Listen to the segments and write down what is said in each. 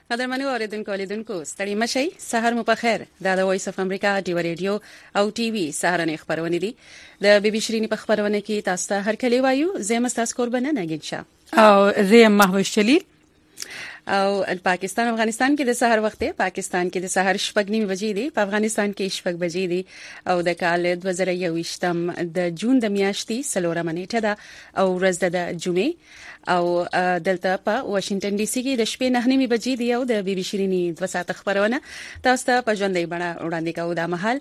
قدرمنو اوریدونکو ستړي مشئ سحر مو په خیر دا د وایس اف امریکا ډیو ریډیو او ټي وي سهارنې خبرونه دي د بي بي شيرینی په خبرونه کې تاسو ته هر کلی وایو زم تاسو قربانه نګینشا او زم محوش چلی او پاکستان افغانستان کې د سحر وخت دی پاکستان کې د سحر شپږ نیمه بجې دي په افغانستان کې شپږ بجې دي او د کال 2021 د جون د میاشتې سلورمه نیټه ده او ورځ د جمعې او دلته په واشنگټن ډي سي کې د شپې 9 بجې دی او د بي بي شيرینی 2 ساعت خبرونه تاسو ته په ژوندۍ بڼه وړاندې کوو د محل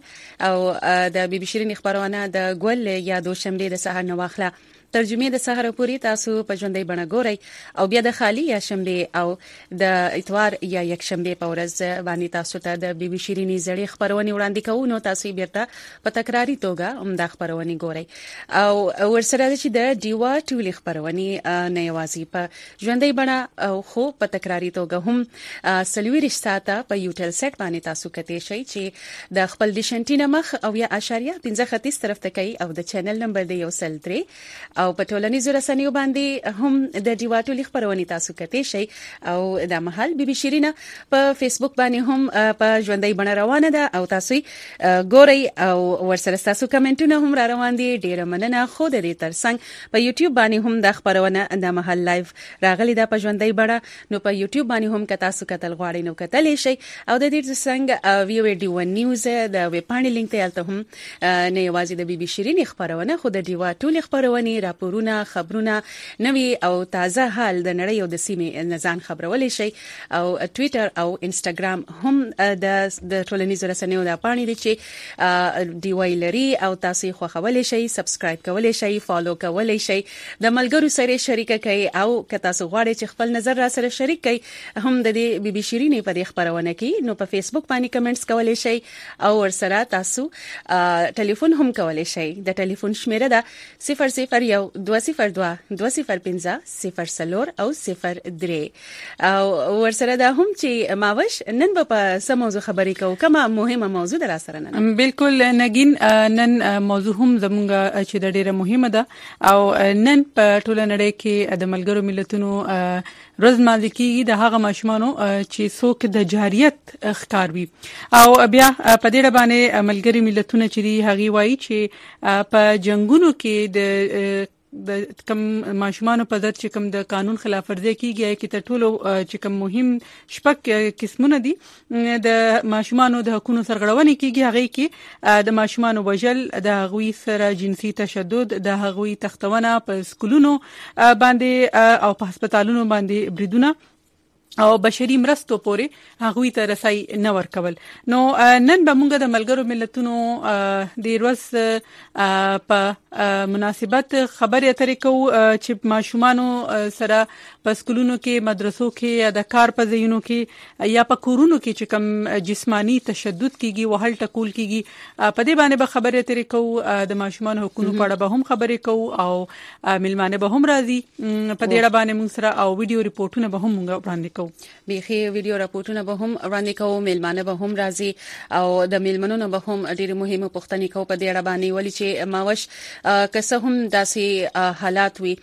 او د بي بي شيرینی خبرونه د ګل یا دوشنبه د سحر نو واخله ترجمه د سحر پوری تاسو په ژوندۍ بڼه ګورئ او بیا د خالی یا شنبه او د اتوار یا یک شنبه په ورځ باندې تاسو ته د بي بي شيرینی زړې خبرونه وړاندې کوو نو تاسو بیرته په تکراری توګه هم د خبرونه ګورئ او ورسره چې د ډیوا ټولي خبرونه نه یوازې په ژوندۍ بڼه او خو په تکراری توګه هم سلوي رښتاته په یوټل سیټ باندې تاسو کته شي چې د خپل ډیشنټینه مخ او یا اشاریه 15 طرف ته کوي او د چینل نمبر دی یو سل 3 او په ټولنیزو رسنیو باندې هم د ډیواټولي خبرونه تاسو کته شي او د محل بي بي شيرینه په فیسبوک باندې هم په ژوندۍ بڼه روانه ده او تاسو ګورئ او ورسره تاسو کمنټونه هم را روان دي ډیره مننه خو د دې ترڅنګ په یوټیوب باندې هم د خبرونه د محل لایف راغلي ده په ژوندۍ بڼه نو په یوټیوب باندې هم که تاسو کتل غواړئ نو کتلی شي او د دې ترڅنګ ویو ډي ون نیوز د ویب پاڼې لینک ته الته هم نه یوازې د بي بي شيرینی خبرونه خو د ډیواټولي خبرونه راپورونه خبرونه نوي او تازه حال د نړۍ او د سیمې نزان خبرولې شي او ټوئیټر او انستګرام هم د ټولنیزو رسنیو د پاڼې دي چې دی ویلري او تاسو خو خولې شي سبسکرایب کولې شي فالو کولې شي د ملګرو سره شریک کړئ او که تاسو غواړئ چې خپل نظر را سره شریک کړئ هم د دې بي بي شيرینی په دې خبرونه کې نو په فیسبوک باندې کمنټس کولې شي او ورسره تاسو ټلیفون هم کولې شي د ټلیفون شمیره ده 001 202 205 04 او 03 او ورسره دا هم چې ماوش نن په سموزو خبرې کوو کومه مهمه موضوع در سره نن بالکل نگین نن موضوع هم زمونږ چې د ډیره مهمه ده او نن په ټوله نړۍ کې د ملګرو ملتونو ورځ ماده کېږي د هغه ماشومانو چې څوک د جاریت ښکار وي او بیا په دې باندې ملګري ملتونه چې هغه وایي چې په جنگونو کې د کم ماشومان په ضد چې کم د قانون خلاف ورزي کیږي چې تر ټولو چې کم مهم شپږ قسمونه دي د ماشومان د حقوقو سرغړونې کیږي هغه کې د ماشومان وژل د هغوی سره جنسي تشدد د هغوی تختونه په سکولونو باندې او په هسپتالونو باندې بریدونه او بشري مرستو پورې هغوی ته رسای نه ورکول نو نن به موږ د ملګرو ملتونو د ورځ په مناسبت خبرې اترې کوو چې ماشومان سره په سکولونو کې مدرسو کې یا د کار په ځایونو کې یا په کورونو کې چې کوم جسمانی تشدد کیږي وهل ټکول کیږي په دې باندې به خبرې اترې کوو د ماشومان حقوقو په اړه به هم خبرې کوو او ملمانه به هم راځي په دې اړه باندې موږ سره او ویډیو ریپورتونه به هم موږ وړاندې کوو بيخي ویډیو راپورټونه به هم وړاندې کوو ملمانه به هم راځي او د ملمنونو به هم ډېر مهمه پوښتنې کوو په دې اړه باندې ولې چې ماوش که هم داسې حالات وي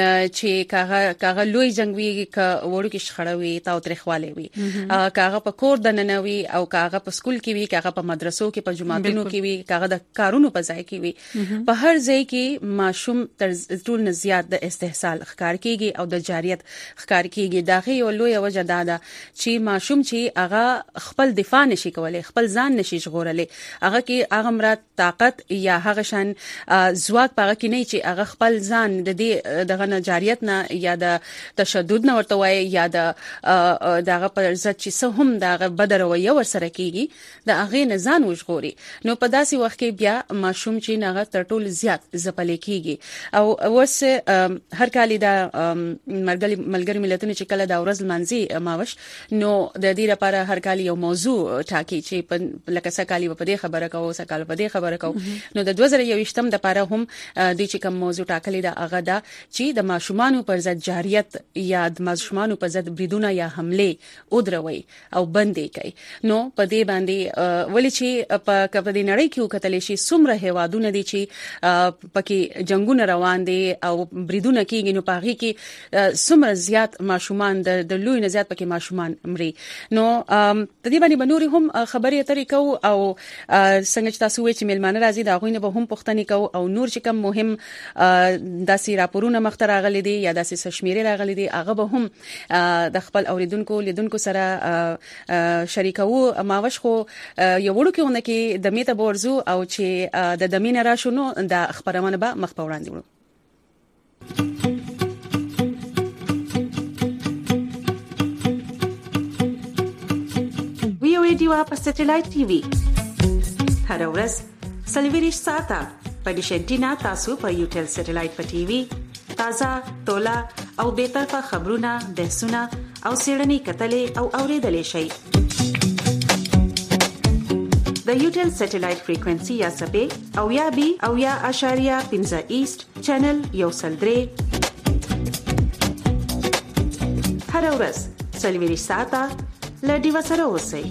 چې کاغه لوی جنگ وی ک وړو کې شخړوي تاو ترخواله وي کاغه په کور د ننوي او کاغه په سکول کې وي کاغه په مدرسو کې په جماعتونو کې وي کاغه د کارونو په ځای کې وي په هر ځای کې ماشوم تر ټول نه زیات د استحصال ښکار کیږي او د جاریت ښکار کیږي داغه یو لوی وجه ده چې ماشوم چې هغه خپل دفاع نشي کولای خپل ځان نشي ژغورلې هغه کې هغه مراد طاقت یا هغه شان ځواک پاره کې نه چې هغه خپل ځان د دې دغه جاریت نه یا د تشدد نه ورته وای یا دغه پر ضد چې څه هم دغه بدروي ور سره کیږي د هغه نه ځان وژغوري نو په داسې وخت کې بیا ماشوم چې نغه ترټول زیات زپلې کیږي او وس هر کال د ملګری ملتونو چې کله د ورځ منځي ماوش نو د دې لپاره هر کال یو موضوع ټاکي چې لکه څه کال په دې خبره کوو څه کال په دې خبره کوو نو د 2021 د لپاره هم د چې کوم موضوع ټاکلې ده هغه ده چې د ماشومان پر ضد جاریت یا د ماشومان پر ضد بریدونه یا حمله ودروي او بندې کوي. نو په دې باندې ولې چې په کپدې نړۍ کې وکتل شي څومره هوادونه دي چې پکې جنگونه روان دي او بریدونه کیږي، نو پاغي کې څومره زیات ماشومان د لوی نه زیات پکې ماشومان مري. نو د دې باندې بنوري هم خبرې اترې کو او څنګه چې تاسو وایي چې ملمانه راځي دا غوینه به هم پوښتنې کو او نور چې کوم مهم داسې راپورونه مخته راغلي دي یا داسې شمیرې راغلي دي هغه به هم د خپل اوریدونکو سره شریکو. ماوش خو یو وړو کې ونه کې د میته بورزو او چې د دمینه را شونو د خبرونه به مخ په وړاندې وړو. ډیوا په سټلایټ ټي وي هر ورځ 24 ساعته په ډیش انټینا تاسو په یوټل سټلایټ په ټي وي تازه تولا او به طرفه خبرونه بحثونه او سیړنی کتلې او اوریدلې شي. د یوټل سټلایټ فریکوئنسي یا سبې او یا بي او یا اشاریه 15 ایست چینل یو سلدري هر ورځ 24 ساعته لډي وسره اوسئ.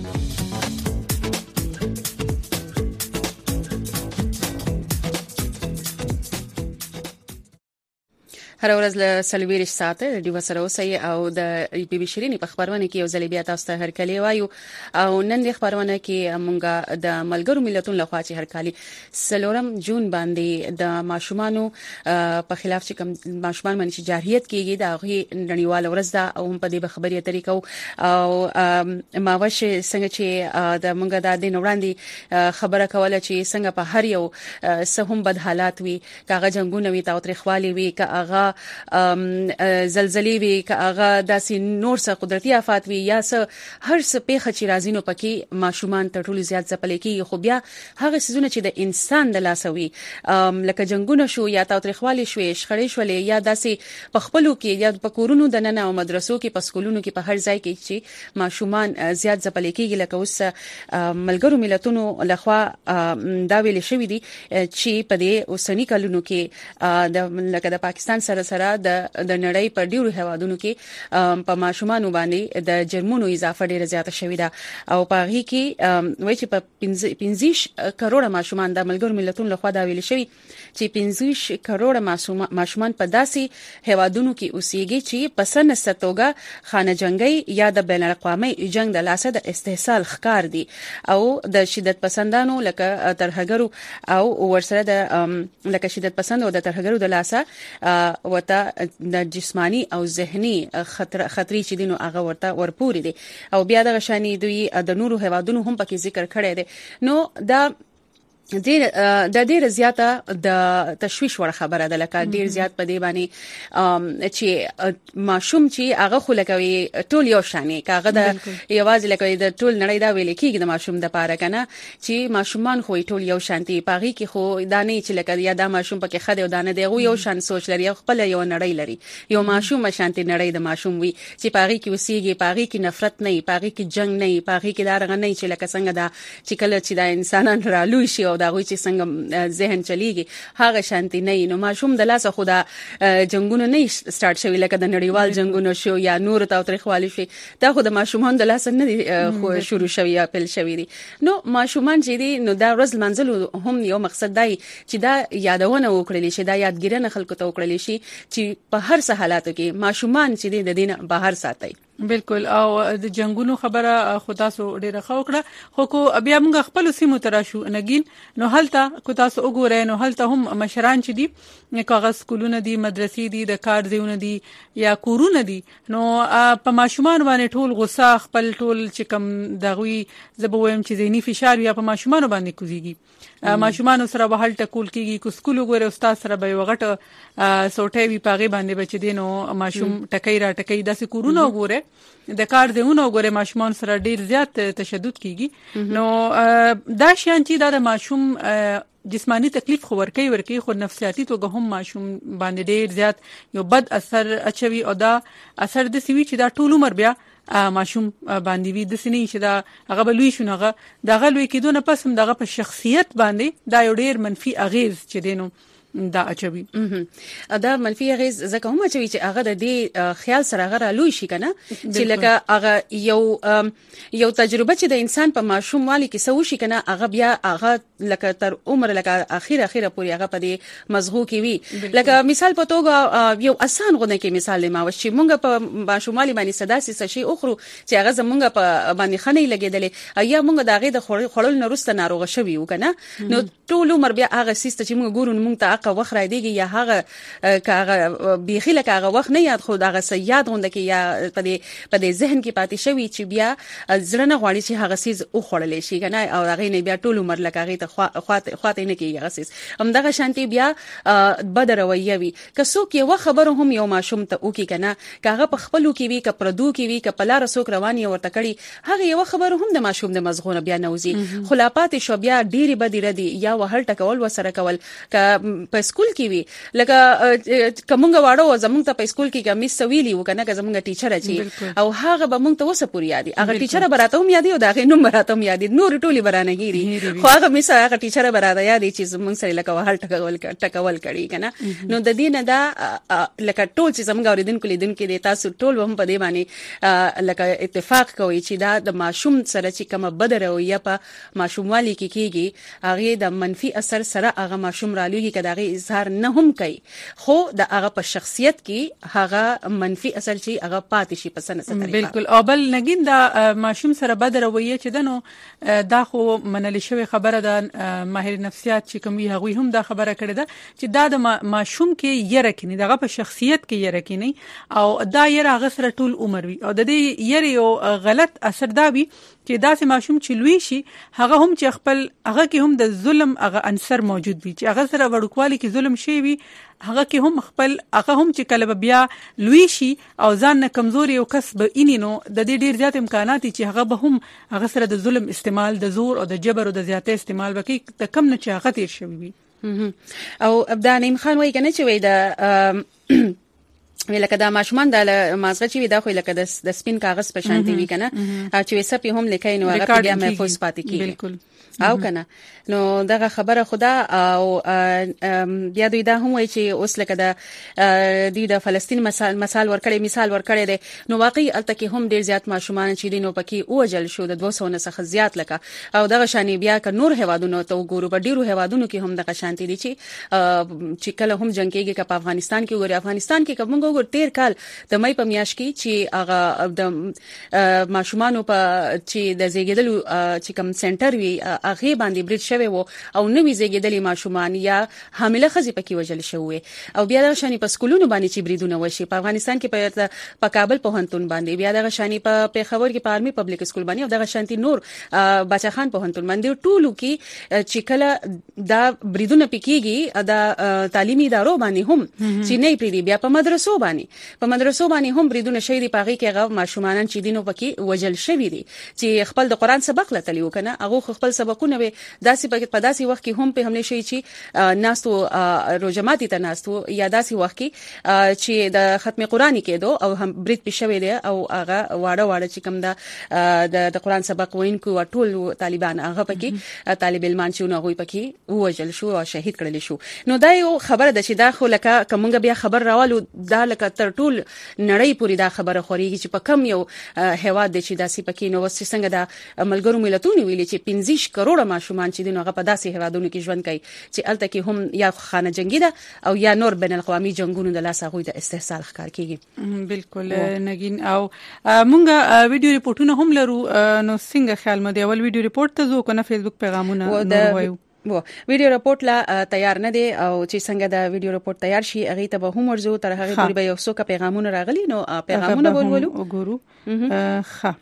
هر ورځ له 24 ساعته د وسره اوسئ او د بي بي شيرين په خبرونه کې یو ځل بیا تاسو ته هرکلی وایو. او نن د خبرونه کې مونږه د ملګرو ملتونو لخوا چې هرکلی 3 جون باندې د ماشومانو په خلاف چې کوم ماشومان باندې جارحیت کیږي دا غي نړیواله ورځ ده او هم په دې خبرې اترې کو او ماوش څنګه چې د مونږه د دین وړاندې خبره کوله چې څنګه په هر یو سهم بد حالات وي کاغه جنگونه وي تاوتریخوالي وي کاغه زلزلې وي کاغه داسې نور څه قدرتي آفات وي یا څه هر څه پیښه چې راځي نو پکې ماشومان تر ټولو زیات ځپل کېږي. خو بیا هغه سيزونه چې د انسان د لاسوي لکه جنگونه شو یا تاوتریخوالي شو شخړې شولې یا داسې پخپلو کې یا په کورونو د نن او مدرسو کې په سکولونو کې په هر ځای کې چې ماشومان زیات ځپل کېږي لکه اوس ملګرو ملتونو لخوا دا ویل شوې دي چې په دې اوسنی کلونو کې لکه د پاکستان سره د نړۍ په ډیرو هوادونو کې په ماشومان باندې د جرمونو اضافه ډیره زیاته شوې ده او په هغه کې وایي چې په 15 کروڑه ماشومان د ملګرو ملتونو لخوا دا ویل شوی چې 15 کروڑه ماشومان په داسې هوادونو کې اوسېږي چې په سنستوګه خانه جنگي یا د بین الاقوامي جنگ د لاسه د استحصال ښکار دي او د شدت پسندانو لکه ترهګرو او ورسره د لکه شدت پسند او د ترهګرو د لاسه وته د جسمانی او ذهني خطرې چې دینو هغه ورته ورپوري دي او بیا د غشاني دوی د نورو هوادونو هم پکې ذکر کړی دی. نو دا ډېر زیاته د تشویش وړ خبره ده لکه ډېر زیات په دی باندې چې ماشوم چې هغه خلکوي ټول یو شانې کاغه د یوازې لکه د ټول نړۍ دا ویل کېږي د ماشوم د پاره کنه چې ماشومان خو ټول یو شانتي پاغي کې خو دانه چې لکه یا دا ماشوم پکې خده او دانه دی یو شان سوچ لري خپل یو نړۍ لري یو ماشوم شانتي نړۍ د ماشوم وي چې پاغي کې وسیږي پاغي کې نفرت نه پاغي کې جنگ نه پاغي کې دا رغ نه چې لکه څنګه دا چې کله چې دا انسانان رالوي شي او دا غوي چې څنګه ذهن چلیږي هغه شانتي نه نو ماشوم د لاسه خدا جنگونه نه سٹارټ شوی لکه د نړیوال جنگونه شو یا نور تاوتریخوالي شي دا خو د ماشومان د لاسه نه شروع شوی یا پیل شوی دي. نو ماشومان چې دي نو دا ورځ منځل هم یو مقصد دی چې دا یادونه وکړل شي دا یادګیرنه خلکو ته وکړل شي چې په هر څه حالاتو کې ماشومان چې د دین بهر ساتي. بالکل او د جنگونو خبره خدا سو ډیره خوکړه خو کو بیا موږ خپل سیمو تراشو نګین نو هلته کو تاسو وګورئ نو هلته هم مشران چې دي کاغذ کولونه دي مدرسې دي د کار ځایونه دي یا کورونه دي نو په ماشومان باندې ټول غوسه خپل ټول چې کم دغوي زبویم چې ذهني فشار یا په ماشومان باندې کوزيږي ماشومان سره به هل ټکول کیږي کو سکول وګوره استاد سره به وغټه سوټي وی پاغي باندې بچ دینو ماشوم ټکای را ټکای داسې کورونه وګوره د کار دیونه وګوره ماشومان سره ډیر زیات تشدد کیږي نو دا شان چې دا د ماشوم جسمانی تکلیف خو ورکی خو نفسیاتی توګه هم ماشوم باندې ډیر زیات یو بد اثر اچوي او دا اثر د سوي چې دا ټول عمر بیا ماشوم باندې وي د سنې چې دا هغه بلوي شنوغه د غلوي کېدو نه پس هم دغه په شخصیت باندې دا یو ډیر منفي اغیز چې دینو دا اچوي. دا منفي اغیز زکه هم اچوي چې هغه د دې خیال سره هغه رالوي شي کنه چې لکه هغه یو تجربه چې د انسان په ماشوم والی کې سوي شي کنه هغه بیا هغه لکه تر عمر لکه اخیره پورې هغه په دې مزغو کې وي. لکه مثال په توګه یو اسان غونه کې مثال ما وشي مونږ په ماشوم والی باندې صدا شي اخرو چې هغه زمونږ په باندې خنۍ لګیدلې یا مونږ داغه د خړل نرسته ناروغه شوی وکنه نو ټول عمر بیا هغه سیسته چې مونږ ګورو مونږ ته هغه وخت را دیږي یا هغه کاغه بيخي لکه هغه وخت نه یاد خو دغه سیاد غونډه کې یا په دې ذهن کې پاتې شوی چې بیا زړه نه غواړي چې هغه سیس او خړلې شي کنه او هغه نه بیا ټول عمر لکه هغه ته خواته نه کیږي هغه سیس هم دغه شانتي بیا بدروي وي که څوک یو خبر هم یو ماشوم ته وکي کنه کاغه په خپلو کې وی ک پردو کې وی ک پلار څوک رواني ورته کړي هغه یو خبر هم د ماشوم د مزغونه بیا نوزي خلافات شو بیا ډيري بدی ردي یا وهل ټکول وسره کول ک په سکول کې وی لکه کومګه واړو زمونږ ته په سکول کې کمیس سویلی وکنه که زمونږ ټیچر اچي او هغه به مونږ ته وسه پوری یادي هغه ټیچر براته هم یادي او دغه نوم براته هم یادي نور ټولي برانه ګيري خو هغه میسه هغه ټیچر براته یادي چې زمونږ سره لکه وهل ټکول کړي کنه نو د دې نه دا لکه ټول چې زمونږ اوریدونکو لیدونکو د تاسو ټول هم په دې باندې لکه اتفاق کوي چې دا د ماشوم سره چې کومه بدره او یا په ماشوموالي کې کیږي هغه د منفي اثر سره هغه ماشوم رالوږي کداغه اظهار نه هم کوي خو د هغه په شخصیت کې هغه منفي اثر چې هغه پاتې شي په سنه طریقه. بالکل او بل نګین دا ماشوم سره بدره وي چې دنو دا خو منل شوی خبره ده ماهر نفسیات چې کوم هغه هم دا خبره کړې ده چې دا د ماشوم کې یره کینی دغه په شخصیت کې یره کینی او دا یره هغه سره ټول عمر وي او د دې یره یو غلط اثر دا وي چې داسې ماشوم چې لوی شي هغه هم چې خپل هغه کې هم د ظلم هغه عنصر موجود وي چې هغه سره وړوکوالي کې ظلم شي وي هغه کې هم خپل هغه هم چې کله بیا لوی شي او ځان نه کمزوري او کسب اینینو د دې ډیر زیات امکانات چې هغه به هم هغه سره د ظلم استعمال د زور او د جبر او د زیاته استعمال وکړي د کم نه چې هغه تیر شوی وي. او ابدا نیم خان وایي کنه چې وای د لکه دا ماشومان د مازغه چې دا خو لکه د سپین کاغذ په شانتي وی کنه چې وسپی هم لیکای نو هغه بیا محفوظ پاتې کیږي. بالکل او کنه نو دغه خبره خدا او بیا دوی دا هم وایي چې اوس لکه د فلسطین مثال ورکړی دی نو واقعي الته کې هم ډیر زیات ماشومان چې دینو پکې اوجل شو د 200 نه څخه زیات لکه او دغه شانی بیا ک نور هوادونو ته وګورو په ډیرو هوادونو کې هم دغه شانتي دي چې کله هم جنگ کېږي ک په افغانستان کې وګوري افغانستان کې کوم وګور تیر کال د مې په میاشت کې چې هغه د ماشومانو په چې د زیږیدلو چې کوم سنټر وی هغه باندې برید شوی وو او نوې زیږیدلې ماشومان یا حامله ښځې پکې وژل شوی او بیا د شانی په سکولونو باندې چې بریدونه وشي په افغانستان کې په کابل پوهنتون باندې بیا د شانی په پیښور کې په آرمي پبلک سکول باندې او د شانتي نور بچا خان پوهنتون باندې ټولو کې چې کله دا بریدونه پکېږي د تعلیمي ادارو باندې هم چې نه پریدي بیا په مدرسو باندې هم بریدونه شوی دی پاغي کې هغه ماشومان چې دینو پکې وژل شوی دي چې خپل د قران سبق لته لیو کنه هغه خپل سبقونه وي داسې په داسې وخت کې هم په حمله شي چې ناستو روزماتي ته ناستو یا داسې وخت کې چې د ختم قرآني کېدو او هم برید پښوی دی او هغه واړه چې کوم د قران سبق وینکو ټول طالبان هغه پکې طالب علمان چې نو هغه پکې وژل شو او شهید کړل شو نو دا یو خبره ده چې دا خو لکه کومګه بیا خبر راوالو دا لکه تر ټول نړۍ پوری دا خبره خوريږي چې په کم یو هواد د چې داسې پکې نو وسې څنګه دا ملګرو ملتونو ویلي چې 15 کروڑه ماشومان چې دغه په داسې هوادونو کې ژوند کوي چې الته کې هم یا خانه جنگي ده او یا نور بین الاقوامي جنگونو د لاس هغه د استحصال ښکار کیږي. بالکل نګین او مونږه ویډیو ریپورتونه هم لرو نو څنګه خیال مده اول ویډیو ریپورت ته ځو کنه فیسبوک پیغامونه نو وایو ویډیو ریپورت لا تیار نه دی او چې څنګه دا ویډیو ریپورت تیار شي هغه ته به هم ورزو تر هغه پورې به یو څو پیغامونه راغلي نو پیغامونه ولولو وګورو ښه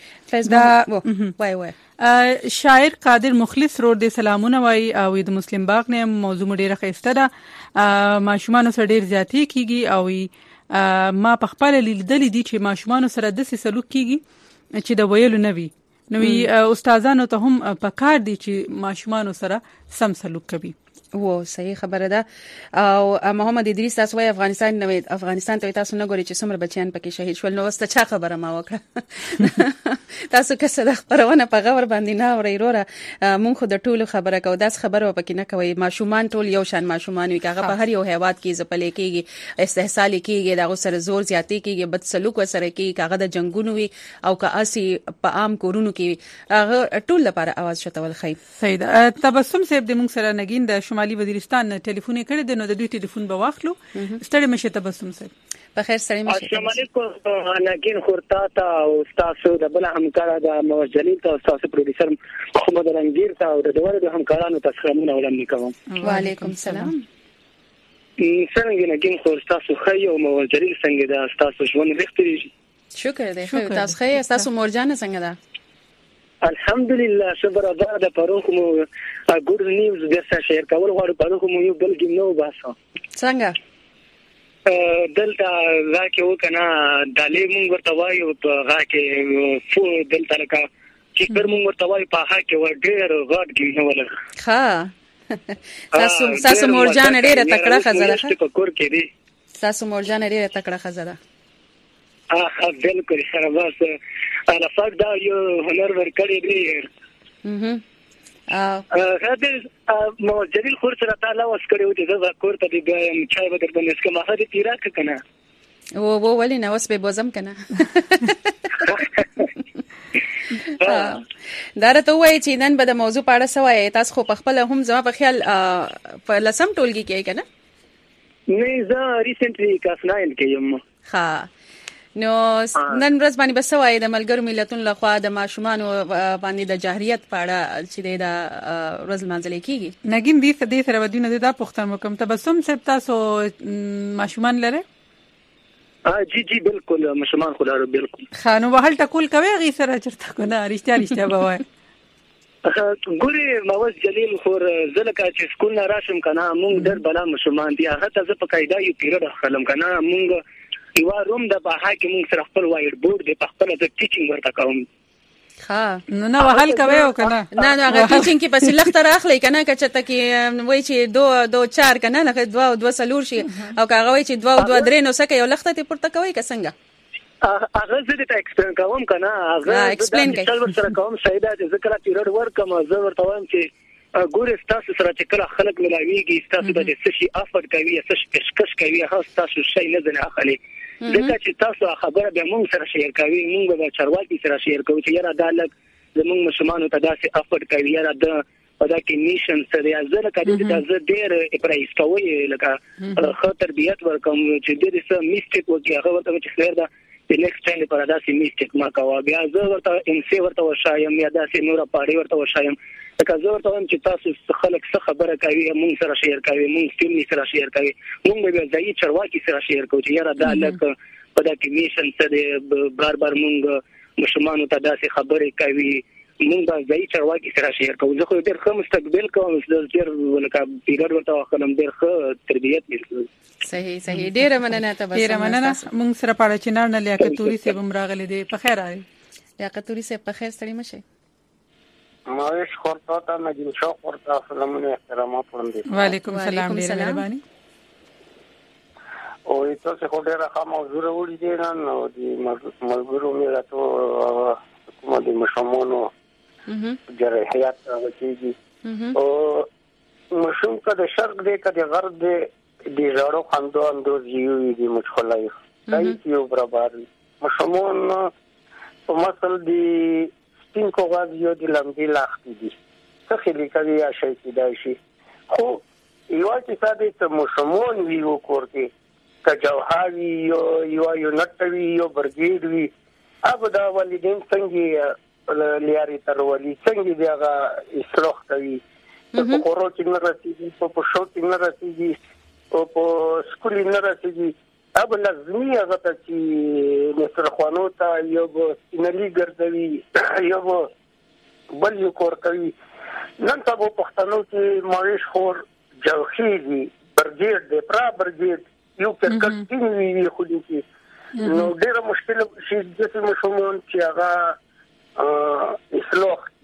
فیسبوک وای شاعر قادر مخلص روړ دې سلامونه وای او د مسلم باغ نه موضوع ډیره خسته ده ماشومان سره ډیر زیاتی کیږي او ما په خپل لیدل دي چې ماشومان سره د سلوک کیږي چې د ویلو نوي استادانو ته هم په کار دي چې ماشومان سره سم سلوک کوي. و صحیح خبره ده. او محمد ادریس تاسو وايي افغانستان ته تاسو نه ګوري چې څومره بچیان پکې شهید شول، نو واست چا خبره ما وکړه تاسو کسه د خبرونه په غور باندې نه اوري وروره، مونږ خو د ټولو خبره کوو، داس خبره پکې نه کوي. ماشومان ټول یو شان ماشومان وي، هغه په هر یو هیواد کې ځپلې کېږي، استحصال کېږي، دغه سره زور زیاتې کېږي، بد سلوک وسره کېږي، هغه د جنگونو وي او که اسی په عام کورونو کې هغه ټول لپاره आवाज شتول خیر. سید تبسم صاحب د مونږ سره نګین د شمالي وزیرستان ټلیفون کړی دی، نو د دوی ټلیفون به واخلو. ستړي مشه تبسم صاحب. په خیر سره مشه. السلام علیکم نګین خورتا او تاسو د بل همکار د موجلیل او تاسو پروډوسر محمد رنگیر او د دوه د همکارانو تسلیمونه ولرم کوم. وعلیکم السلام. څنګه نګین خورتا تاسو خی او موجلیل څنګه د تاسو ژوند رښتوري؟ شکر دی. خو تاسو خی تاسو مورجانه څنګه ده؟ الحمدلله شکر ادا د پروخ مو ګور نیوز د څه شیر کول غواړم، پروخ مو یو بل کې نو باسه څنګه دلته راکه وکنه دالې مونږ ورته وایو په راکه فو دلته لکه چې پر مونږ ورته وایو په هغه کې ور ډېر غاټ کې نه ولر. ها تاسو مورجان ډېر تکړه خزره په کور کې دي. تاسو مورجان ډېر تکړه خزره. بالکل سره بس انا فاک دا یو هنر ورکړی دی. مو جلیل خور سره تعالی واسکړیو چې زه کور ته د چای بدر باندې اسکه ما هدي تیراک کنه و ولې نه وس به بوزم کنه دا راته وایي چې نن به د موضوع په اړه سوای تاسو خو په خپل هم زما په خیال په لسم ټولګي کې کنه؟ نه زه ریسنټلی کلاس 9 کې یم. ها نو نن ورځ باندې بسوای د ملګرو ملتونو لخوا د ماشومان باندې د جاهلیت په اړه چې د ورځ منځلې کیږي. نګین دې سره ودونه د پښتون حکم تبسم صاحب تاسو ماشومان لره؟ جی بالکل ماشومان خو لاره بالکل. خانو وهل ټکول کوي غي سره چرته کو نه رښتیا بوای. ګوري موز جلیل خور زلکه چې سکول نه راشم کنه مونږ در بلا ماشومان دي هغه ته په قاعده یو پیریډ خلم کنه مونږ یو روم د بها کې مونږ سره خپل وایډ بورډ د خپل د ټیچینګ ورته کوم. ها نو وهل کوي او کنه نه هغه ټیچینګ کې پس لخت راخلی کنه کچته کې وای چې دو چار کنه لکه دوا سلور شي او هغه وای چې دوا درې نو سکه یو لخت ته پورته کوي که څنګه هغه زه ته ایکسپلین کوم کنه هغه ایکسپلین کوي څل سره کوم سیدا چې ذکر پیریډ ورکم زه ورته وایم چې ګور تاسو سره چې کله خلک ملاویږي تاسو به څه شي افر کوي څه شي پیشکش کوي هغه تاسو شي نه ځنه اخلي ځکه چې تاسو خبره به موږ سره شیر کوي موږ به چرواکي سره شیر کوو چې یاره دا لګ زموږ مشمانو ته داسې افر کوي یاره د په دا کې میشن سره ځل کړي چې زه ډېر پرایس کوي لکه خاطر تربیت ورکوم چې دې څه میسټیک وکړي هغه ورته چې خیر ده د نیکسټ ټایم لپاره داسې میسټیک ما کوه بیا زه ورته ام سی ورته وشایم یا داسې نور پاړی ورته وشایم لکه زه ورته وایم چې تاسو خلک څه خبره کوي موږ سره شیر کوي موږ ټیم سره شیر کوي موږ به ځای چرواکي سره شیر کوو چې یاره دا لکه په دا کې میشن سره بار موږ مشمانو ته داسې خبرې کوي موږ به ځای چرواکي سره شیر کوو. زه خو ډېر ښه مستقبل کوم ډېر لکه پیریډ ورته واخلم ډېر ښه تربیت مې صحیح ډېر مننه تاسو ډېر مننه موږ سره پاړه چنار نه لیاقتوري سیب راغلي دي په خیر راځي لیاقتوري سیب په خیر ستړي مشه ماویش خورتا تا نجم شو خورتا سلامونه احترامات وړاندې. وعلیکم السلام ډېر مهرباني. او تاسو خو ډېر ښه موضوع وړي دي نن او د ملګرو ملتونو حکومت د مشمونو جرحیات وکړي او مشوم کده شرق دې کده غرب دې د زړو خندو اندوز یو دي مشخلای صحیح یو برابر مشمون په مثل دی سپین کاغذ یو د لمبي لاختي دي څه خلی کوي یا شي کیدای شي خو یو چې ساده ته مشمون ویو کورته کجوهاوی یو نټوي یو برګید وی ابدا والدین څنګه لیاري تر ولي څنګه دیغه اصلاح کوي په کورو چې نه رسیږي په شو چې نه رسیږي او په سکول نه رسیږي اب لازمي هغه ته چې مستر خوانو ته یو سینلي ګرځوي یو بل یو کور کوي نن تاسو پښتنو کې ماویش خور جوخيږي برګید د پرا برګید یو کټکټینګ وی خو دي نو ډیره مشکل شي د مشمون چې هغه اصلاح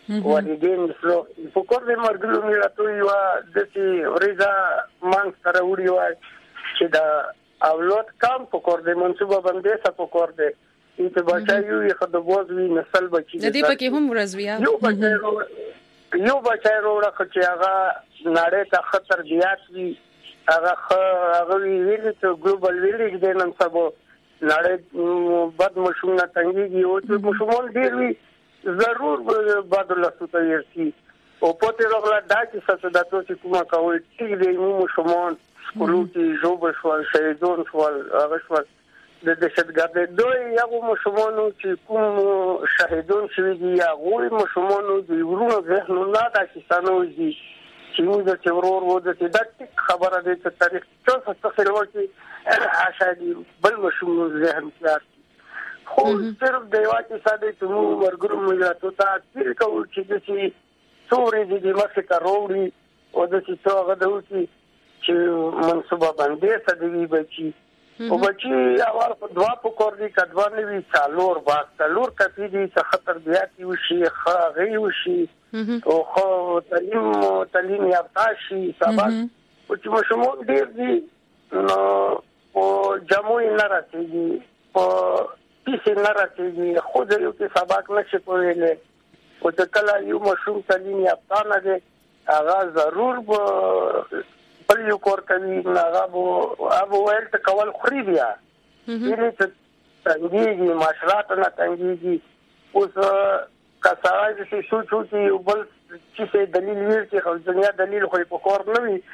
والدین سره په کور د مرګلو ملاتو یو د سي وريزا مان سره وړي وای چې دا اولاد کم په کور د منصوبه باندې څه په کور د چې بچایو یې خدوبوز وی نسل بچی د دې پکې هم ورزویا یو بچای وروړه چې هغه نړۍ ته خطر زیات وي هغه ویل چې ګلوبل ویلیج د نن سبا نړۍ بد مشمول تنګي او چې مشمول ډیر وي ضرور بدل ستو ورسي او په تیر وخت دا چې څه د تاسو کومه کوي چې د مو مشمول سکولو کې جوړ شو شهیدون شو هغه شو د دهشتګردۍ دوی یو مشمولو چې کوم شهیدون شوی دي هغه مشمولو د ورونو ذهن نه دا کیسانو دي چې موږ د چورور وو د دې خبره د تاریخ څه څه خلوتي عشادي بل مشمول ذهن کې خو صرف د واقعي ساده ته موږ ورګرو موږ ته تاثیر کوي چې د څورې د مخه ته وروړي او د څه هغه د وتی چې منصوبه باندې سدوي بچي او بچي اول په دوا په کور دي کډوا نه وی څالور باغ څالور کپی دي چې خطر بیا کی وشي غي وشي او خو تعلیم یافته شي سبق او چې مشمول ډیر دي نو او جمعي نه راځي او پیسې نه راځي خو د یو کې سبق نشي کولای او د کله یو مشروع تعلیم یافته نه دي هغه ضرور بل یو کور کوي هغه ابو ویل ته کول خوري بیا دې ته تنګيږي معاشرات نه تنګيږي اوس کسای چې سوچو چې بل چې دلیل ویل چې خو دنیا دلیل خو په کور نه وي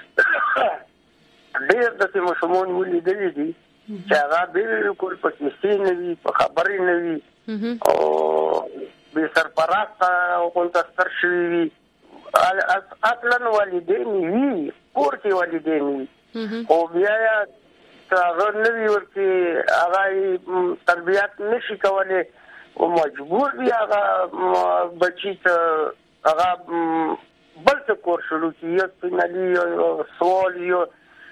ډېر د مشمون ولې دلی دي چې هغه بالکل په کیسې نه وي په خبرې نه وي او به سرپرست او کنټستر شي اصلا والدین وی کور کې والدین وی او بیا هغه نوی ورته هغه تربیات نشي کولای او مجبور دی هغه بچی ته هغه بل څه کور شروع کیږي په سوال یو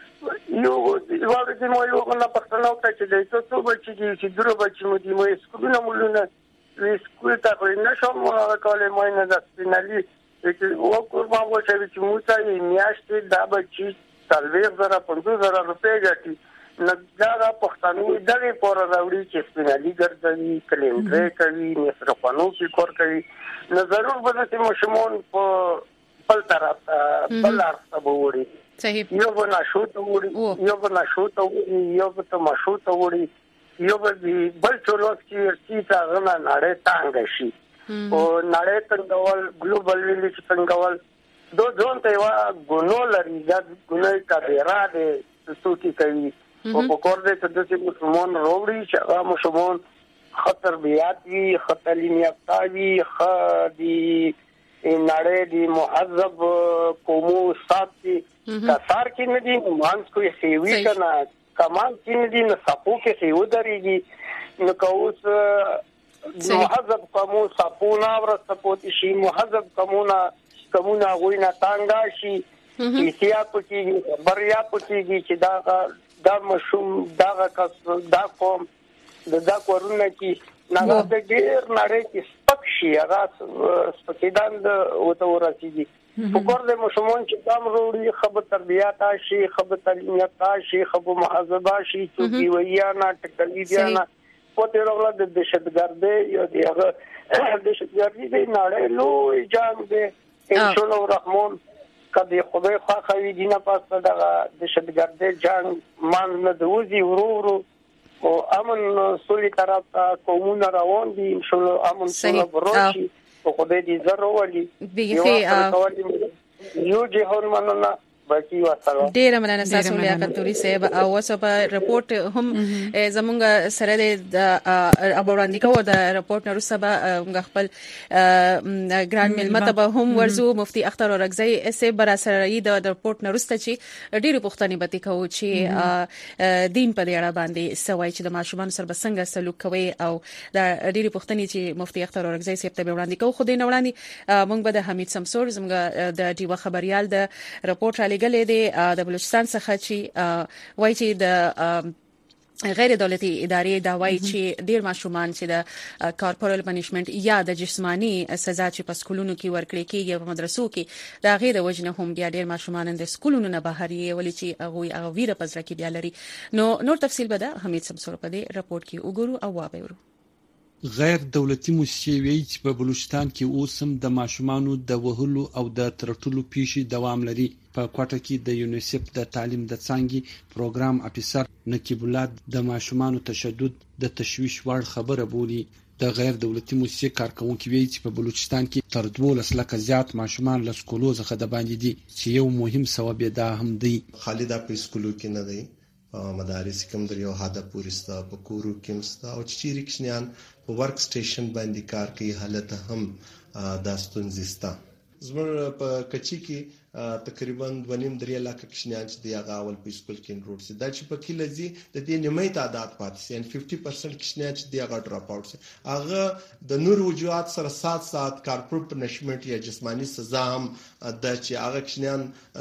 ورته مو یو نه پښتنو ته چې تاسو بچی چې درو بچی مو دی مې سکولونه مولونه سکول ته نه شم کولای مې نه ځنالي او کورما وو چې موږ ته میاشتې دا بچی 30,000 روپۍ ګټي نو دا پښتنو دغه پور راوړي چې سپینالي ګرځي کلندري کوي نصرفانو کې کور کوي نو ضرور به چې مشمون په بل طرف بل ارسته ووري صحیح یو بنا شو ته ووري یو بنا شو ته ووري یو به مشو ته ووري یو به بل څلور چې تا غنا نړۍ تانګ شي او نړۍ څنګهول ګلوبل ویلیج څنګهول دو ځون ته وا ګونو لري دا ګونې کبیره ده څوکي کوي او په کور دې ته چې مسلمان وروړي چې هغه مسلمان خطر بیات وی خطر لیافتا وی خدي نړۍ دی مهذب قومو ساتي کثار کې نه دي مانس کوی سیوی کنا کمان کې نه دي نه سپو کې سیو دريږي نو کوس مهذب قومو سپونا ورته پوتې شي مهذب قومونه غوینه تانګا شي کیسیا پکې بریا پکې چې دا مشوم دا قوم دا کورونه کې نه د ډیر نړۍ کې سپک شي هغه سپکیدان د وته ورسیږي په کور د مشمون چې دام وروړي خبر تربیات شي خبر تعلیمات شي خبر محاسبه شي چې ویانا ټکلیدانا په تیر وخت د دهشتګردۍ یا دغه دهشتګردۍ د نړۍ لوی جنگ دی ان شاء الله الرحمن کدی خدای خو خوي دینه پاسه دغه دهشتګردۍ جنگ مان نه دوزي ورورو او امن سولې طرف ته قومونه روان دي ان شاء الله امن سره بروشي او خدای دې زرو ولي یو جهان مننه باقي وسلام ډیر مننه تاسو لیاقت توري صاحب او وسو په رپورت هم زمونږ سره د ابوراندی کو د رپورت نورسه به خپل ګران ملمت به هم ورزو مفتي اختر اورغزي اسه بر سره د رپورت نورسته چې ډیر پښتني بتی کو چې دین په اړه باندې سوای چې د ماشومان سره بسنګ سلوک کوي او د ډیر پښتني چې مفتي اختر اورغزي سپ ته وړاندې کو خو دې نوړاندې مونږ به د حمید سمسور زموږ د ډیو خبريال د رپورت لګلې دي د بلوچستان څخه چې وایي چې د غیر دولتي ادارې دا وایي چې ډیر ماشومان چې د کارپورل پنیشمنت یا د جسمانی سزا چې په سکولونو کې ورکړي کېږي په مدرسو کې دا غیر وجنه هم بیا ډیر ماشومان د سکولونو نه بهر یې ولې چې هغه ویره پزره کې بیا لري. نور تفصیل به د حمید سمسور په دې راپورټ کې وګورو او واورو. غیر دولتي موسسې وایي چې په بلوچستان کې اوس هم د ماشومانو د وهلو او د ترټلو پیښې دوام لري. په کوټه کې د یونیسف د تعلیم د څانګې پروګرام افیسر نقیب الله د ماشومانو تشدد د تشویش وړ خبره بولي. د غیر دولتي موسسې کارکونکو وایي چې په بلوچستان کې تر 12 لکه زیات ماشومان له سکولو څخه د باندې دي چې یو مهم سبب دا هم دی. خالد په سکولو کې نه دی، مدارس کوم د یو حد پورې ستا په کورو کې ستا او چې ریکشنیان په ورک سټیشن باندې کار کوي حالت هم داستون زیستا. زموږ په کچي کې تقریبا 2.5-3 لک کشنیان چې دی هغه اول په سکول کې انرول سي دا چې په کې لذي د دې نیمه تعداد پاتې سي یعنی 50% کشنیان چې دی هغه ډراپ اوټ سي هغه د نور وجوهات سره 7 ساعت کارپورټ پنیشمنت یا جسمانی سزا هم د چې هغه کشنیان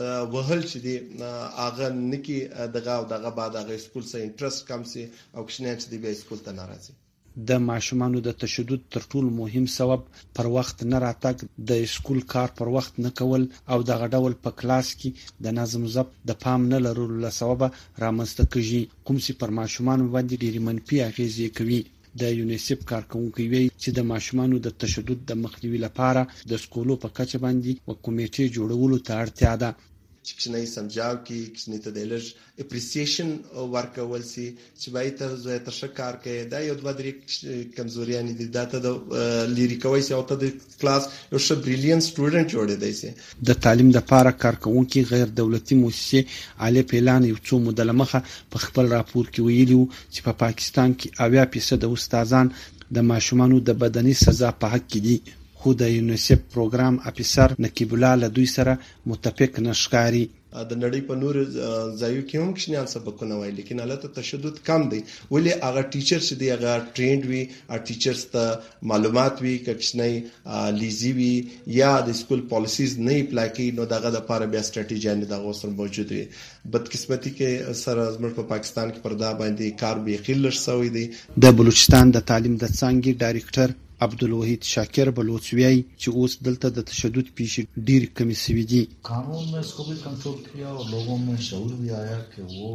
وهل چې دی هغه نکی دغه بعد هغه سکول سره انټرست کم سي او کشنیان چې دی به سکول ته ناراضي. د ماشومانو د تشدد تر ټولو مهم سبب پر وخت نه راتګ، د سکول کار پر وخت نه کول او د غډول په کلاس کې د نظم ضبط د پام نه لرلو له سببه رامنځته کیږي، کوم چې پر ماشومانو باندې ډېری منفي اغیزې کوي. د یونیسف کارکونکو وایي چې د ماشومانو د تشدد د مخنیوي لپاره د سکولو په کچه باندې و کمیټې جوړولو ته اړتیا ده. چې کښنی سمجاو کې کښنی ته د لږ اپریسیشن ورکول سي چې باید ته زه ته شکار کې دا یو دوه درې کمزوریان دي دا ته د لیری کوي او ته د کلاس یو ش بریلیانت سټوډنټ جوړې دی سي. د تعلیم لپاره کارکونکو غیر دولتي موسسې علي پلان یو څو مدله مخه په خپل راپور کې ویلي چې په پاکستان کې 80% د استادان د ماشومانو د بدني سزا په حق کې دي. خو د یونیسف پروګرام افیسر نقیب الله له دوی سره متفق نشکاري. د نړۍ په نور ځایو کې هم کښنیان سبقونه وایي لیکن حالت تشدد کم دی ولی هغه ټیچر چې دی هغه ټرینډ وي او ټیچرز ته معلومات وي کښنی لیزي وي یا د سکول پالیسیز نه اپلای کوي نو دغه د لپاره بیا سټریټیجی نه دغه سره موجود وي. بدقسمتي کې سره زموږ په پاکستان کې پردا باندې کار به خلل شوی دی. د بلوچستان د تعلیم د څانګې ډایریکټر عبدالوحید شاکر بلوچ ویاي چې اوس دلته د تشدد پیښې ډېر کمی شوي دي. قانون में इसको भी कंट्रोल किया और लोगों में शऊर भी आया कि वो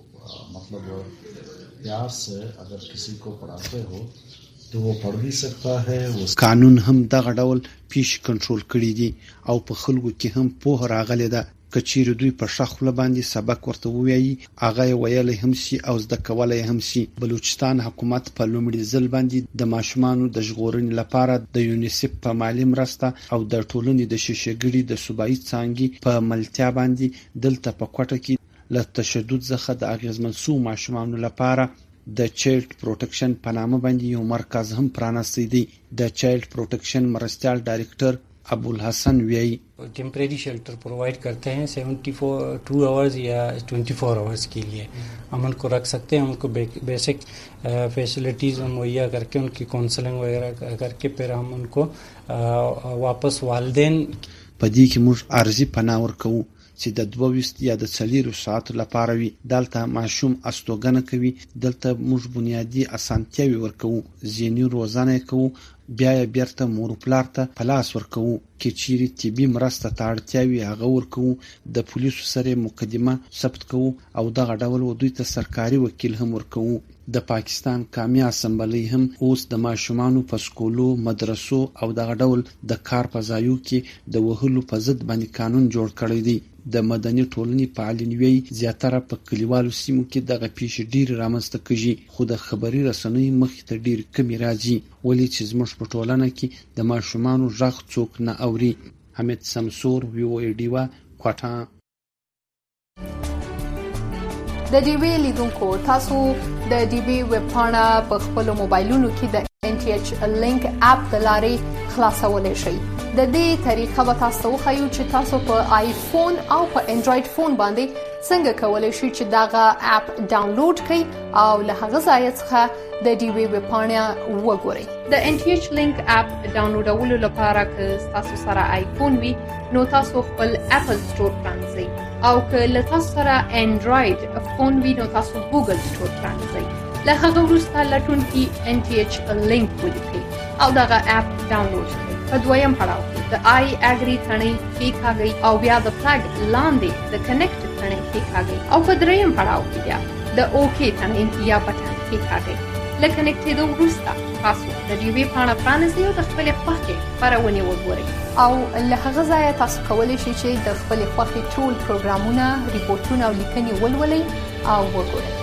मतलब प्यार से अगर किसी को पढ़ाते हो तो वो पढ़ भी सकता है. قانون هم دغه ډول پیښې کنټرول کړي دي او په خلکو کې هم پوهه راغلې ده. کچېر دوی په شخله باندې سبق ورته وایي هغه ویلې هم سي او زده کولای هم سي. بلوچستان حکومت په لومړي ځل باندې د ماشومانو د ژغورنې لپاره د یونیسف په مالی مرسته او د ټولنې د شیشهګړي د صوبایي څانګې په ملتیا باندې دلته په کوټه کې له تشدد څخه د اغیزمن سو ماشومانو لپاره د چایلډ پروټیکشن په نامه باندې یو مرکز هم پرانستی دی. د چایلډ پروټیکشن مرستیال ډایریکټر ابوالحسن ویاي टेम्परेरी शेल्टर प्रोवाइड करते हैं 72 आवर्स या 24 आवर्स के लिए हम उनको रख सकते हैं. उनको बेसिक फैसिलिटीज़ मुहैया करके उनकी काउंसलिंग वगैरह करके फिर हम उनको वापस वालिदैन پدې کې موږ ارزي پناه ورکوو چې د 22 یا د 4 ساعت لپاره وي. دلته ماشوم استوګنه کوي، دلته موږ بنیادی اسانتیاوي ورکوو، ذهني روزنه کوو، بیا بیرته مور پلار ته پلاس ورکوو، کې چیرې طبي مرسته ته اړتیا وي هغه ورکوو، د پولیسو سره مقدمه ثبت کوو او دغه ډول دوی ته سرکاري وکیل هم ورکوو. د پاکستان قومي اسمبلی هم اوس د ماشومانو په سکولو، مدرسو او دغه ډول د کار په ځایو کې د وهلو په ضد باندې قانون جوړ کړی دی. د مدني ټولنې فعالین وی زیاتره په کلیوالو سیمو کې دغه پیښې ډېر رامنځته کیږي خو د خبري رسنیو مخ ته ډېر کمی راځي ولې چې زموږ په ټولنه کې د ماشومانو غږ څوک نه اوري. حمید سمسور ویو ایډیوا کوټا. د ډیوی لیدونکو تاسو د ډیوی ویب پاڼه په خپل موبایلونو کې د NTH لینک اپ د لارې خلاصولای شئ. د دې طریقه به تاسو وښیو چې تاسو په آیفون او په انډراید فون باندې څنګه کولای شئ چې دغه اپ ډاونلوډ کړئ او له هغه ځای څخه د ډیوی ویب پاڼه وګورئ. د NTH لینک اپ ډاونلوډولو لپاره که تاسو سره آیفون وي نو تاسو خپل اپل سٹور پرانځئ او که له تاسو سره انډراید فون وي نو تاسو ګوګل سټور پرانځئ. له هغه وروسته لټونکي NTH لینک ولیکئ او دغه اپ ډاونلوډ کړئ. په دویم پړاو کې د آی اګری تڼۍ کېکاږئ او بیا د فلګ لاندې د کنیکټ تڼۍ کېکاږئ او په دریم پړاو کې بیا د اوکې تڼۍ یا بټن کېکاږئ. له کنیکټېدو وروسته تاسو د ډیوې پاڼه پرانیزئ او د خپلې خوښې خپرونې وګورئ او له هغه ځایه تاسو کولی شئ چې د خپلې خوښې ټول پروګرامونه، ریپورټونه او لیکنې ولولئ او وګورئ.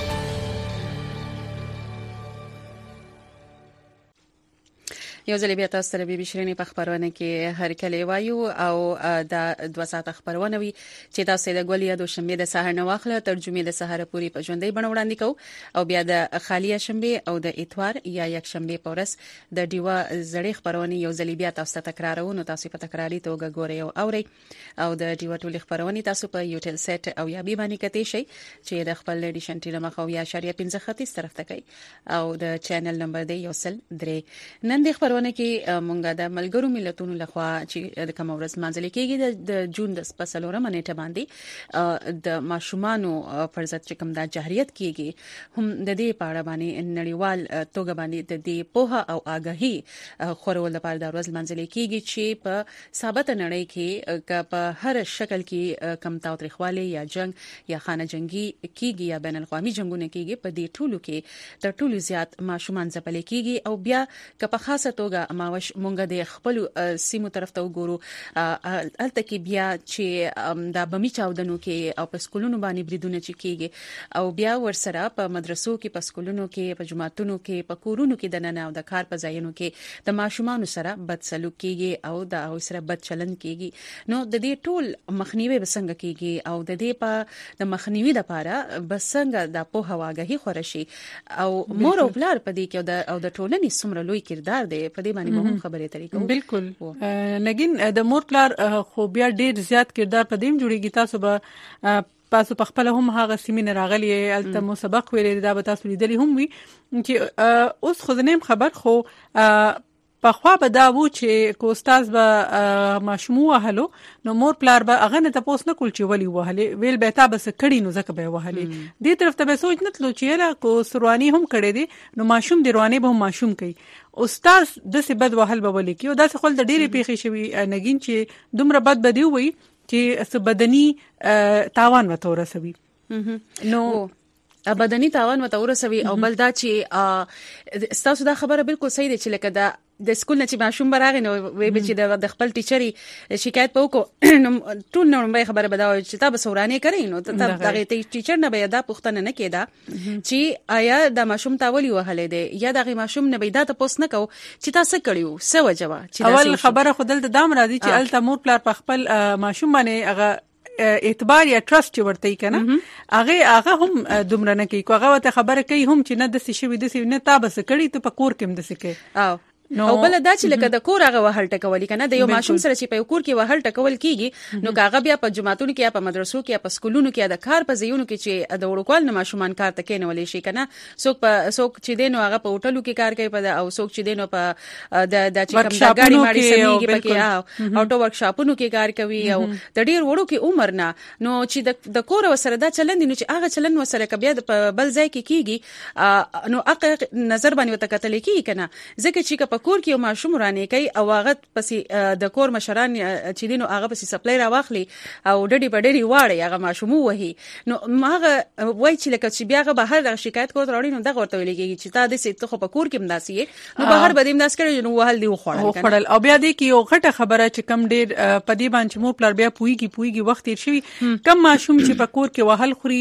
یو ځل بیا تاسو سره بي شيرينې په خبرونه کې هر کله وایو او د 2 ساعت خبرونه وي چې تاسو د ګولیا دوشنبه د سحر نه واخله ترجمه د سحر پوری په ژوندۍ بڼه وړاندې کوو او بیا د خالیه شنبه او د اتوار یا یک شنبه په ورځ د ډیوا زړې خبرونه یو ځل بیا تاسو ته تکرارو نو تاسو په تکراری توګه ګورئ او اورئ او د ډیوا ټول خبرونه تاسو په یوټل سیټ او یا بي باندې کته شي چې د خپل ایډیشن ټی مخاو یا شریعه 15 خطي طرف ته کوي او د چینل نمبر دی یوسل 3. نن د خبرونه کې مونږه د ملګرو ملتونو لخوا چې د کوم ورځ منځل کېږي د جون د 15 منېټه باندې د ماشومانو فرضت چې کوم د جهریت کېږي هم د دې پاړه باندې نړیوال توګه باندې د دې پوها او آگاهي خورول لپاره د ورځ منځل کېږي چې په ثابت نړۍ کې په هر شکل کې کم تاوتریخواله یا جنگ یا خانه جنگي کېږي یا بین الاقوامي جنگونه کېږي په دې ټولو کې تر ټولو زیات ماشومان ځپل کېږي او بیا که په خاصه توګه ماوش مونږ د خپل سیمو طرف ته وګورو الته کې بیا چې د بمی چاودنو کې او په سکولونو باندې بریدونه چې کېږي او بیا ورسره په مدرسو کې په سکولونو کې په جماعتونو کې په کورونو کې د نن او د کار په ځایونو کې د ماشومانو سره بد سلوک کېږي او د هغوی سره بد چلند کېږي. نو د دې ټول مخنیوي بسنګ کېږي او د دې په د مخنیوي لپاره بسنګ د پوهه واګهي خورشي او مور او پلار په دې کې او د ټولنې څومره لوی کردار دی په دې باندې مهم خبرې طریقو. بالکل نګین د مور پلار خو بیا ډیر زیات کردار په دې جوړیږي. تاسو به تاسو په خپل هم هغه سیمینار راغلی الته مو سبق ویلې دا به تاسو لیدلی هم وي چې اوس خو زنیم خبر خو په خوا به دا وو چې کو استاد به ماشوم وهلو نو مور پلار به هغه نه تاسو نه کول چې ولي وهلې ویل به تا بس کړي نو زکه به وهلې دې طرف ته به سوچ نه تلو چې را کو سروانی هم کړي دي نو ماشوم دی رواني به ماشوم کوي استاد د څه بد وهل به ولي کې او دا څه خل د ډېری پیخي شوی نګین چې دومره بد بدی وي چې څه بدني تاوان وته ورسوي نو بدني تاوان وته ورسوي او بل دا چې تاسو دا خبره بالکل صحیح ده چې لکه دا د سکول نه چې ماشوم براغی نو وی به چې د خپل ټیچري شکایت پوکو نو ټول نو به خبره بداوي چې تاسو سورانه کوي نو ته دغه ټیچر نه به دا پوښتنه نه کېده چې آیا د ماشوم تاولي وهلې ده یا دغه ماشوم نه به دا تاسو نه کو چې تاسو کړیو څه وجوه چې اول خبره خودل د دام راځي چې الته مور پلار په خپل ماشوم باندې هغه اعتبار یا ټرست ورته کنه هغه هم دومره نه کوي هغه ته خبره کوي هم چې نه د څه شوی د څه نه تاسو کړی ته په کور کې هم د څه کوي او بل دا چې لکه د کور هغه وهل ټکول کنه د یو ماشوم سره چې په کور کې وهل ټکول کیږي نو هغه بیا په جماعتونو کې یا په مدرسو کې یا په سکولونو کې د کار په ځایونو کې چې د وړوکوال نه ماشومان کار ته کېنولې شي کنه څوک چې دینو هغه په هوټلو کې کار کوي په او څوک چې دینو په د چې کوم د غاړي ماړي سميږي پکې او ټو ورکشاپونو کې کار کوي او د ډیر وړو کې عمر نه نو چې د کور وسره دا چلند نو چې هغه چلند وسره کبیا د بل ځای کې کیږي نو اقا نظر باندې وتکتل کیږي کنه ځکه چې په کور کې ماشوم رانه کوي او هغه پسې د کور مشران چې دینو هغه پسې سپلای را واخلي او ډډي بډړي واړي هغه ماشوم وهي نو هغه وای چې لکه چې بیا هغه بهر شکایت کوي راوړي نو دغه ورته ویلېږي چې تا د سې ته په کور کې مداسي نو بهر بدیم داس کړي نو وهل دی خوړل او بیا دې کې یو غټه خبره چې کم ډیر پدی باندې مور پلار بیا پويږي وخت تیر شي کم ماشوم چې په کور کې وهل خوري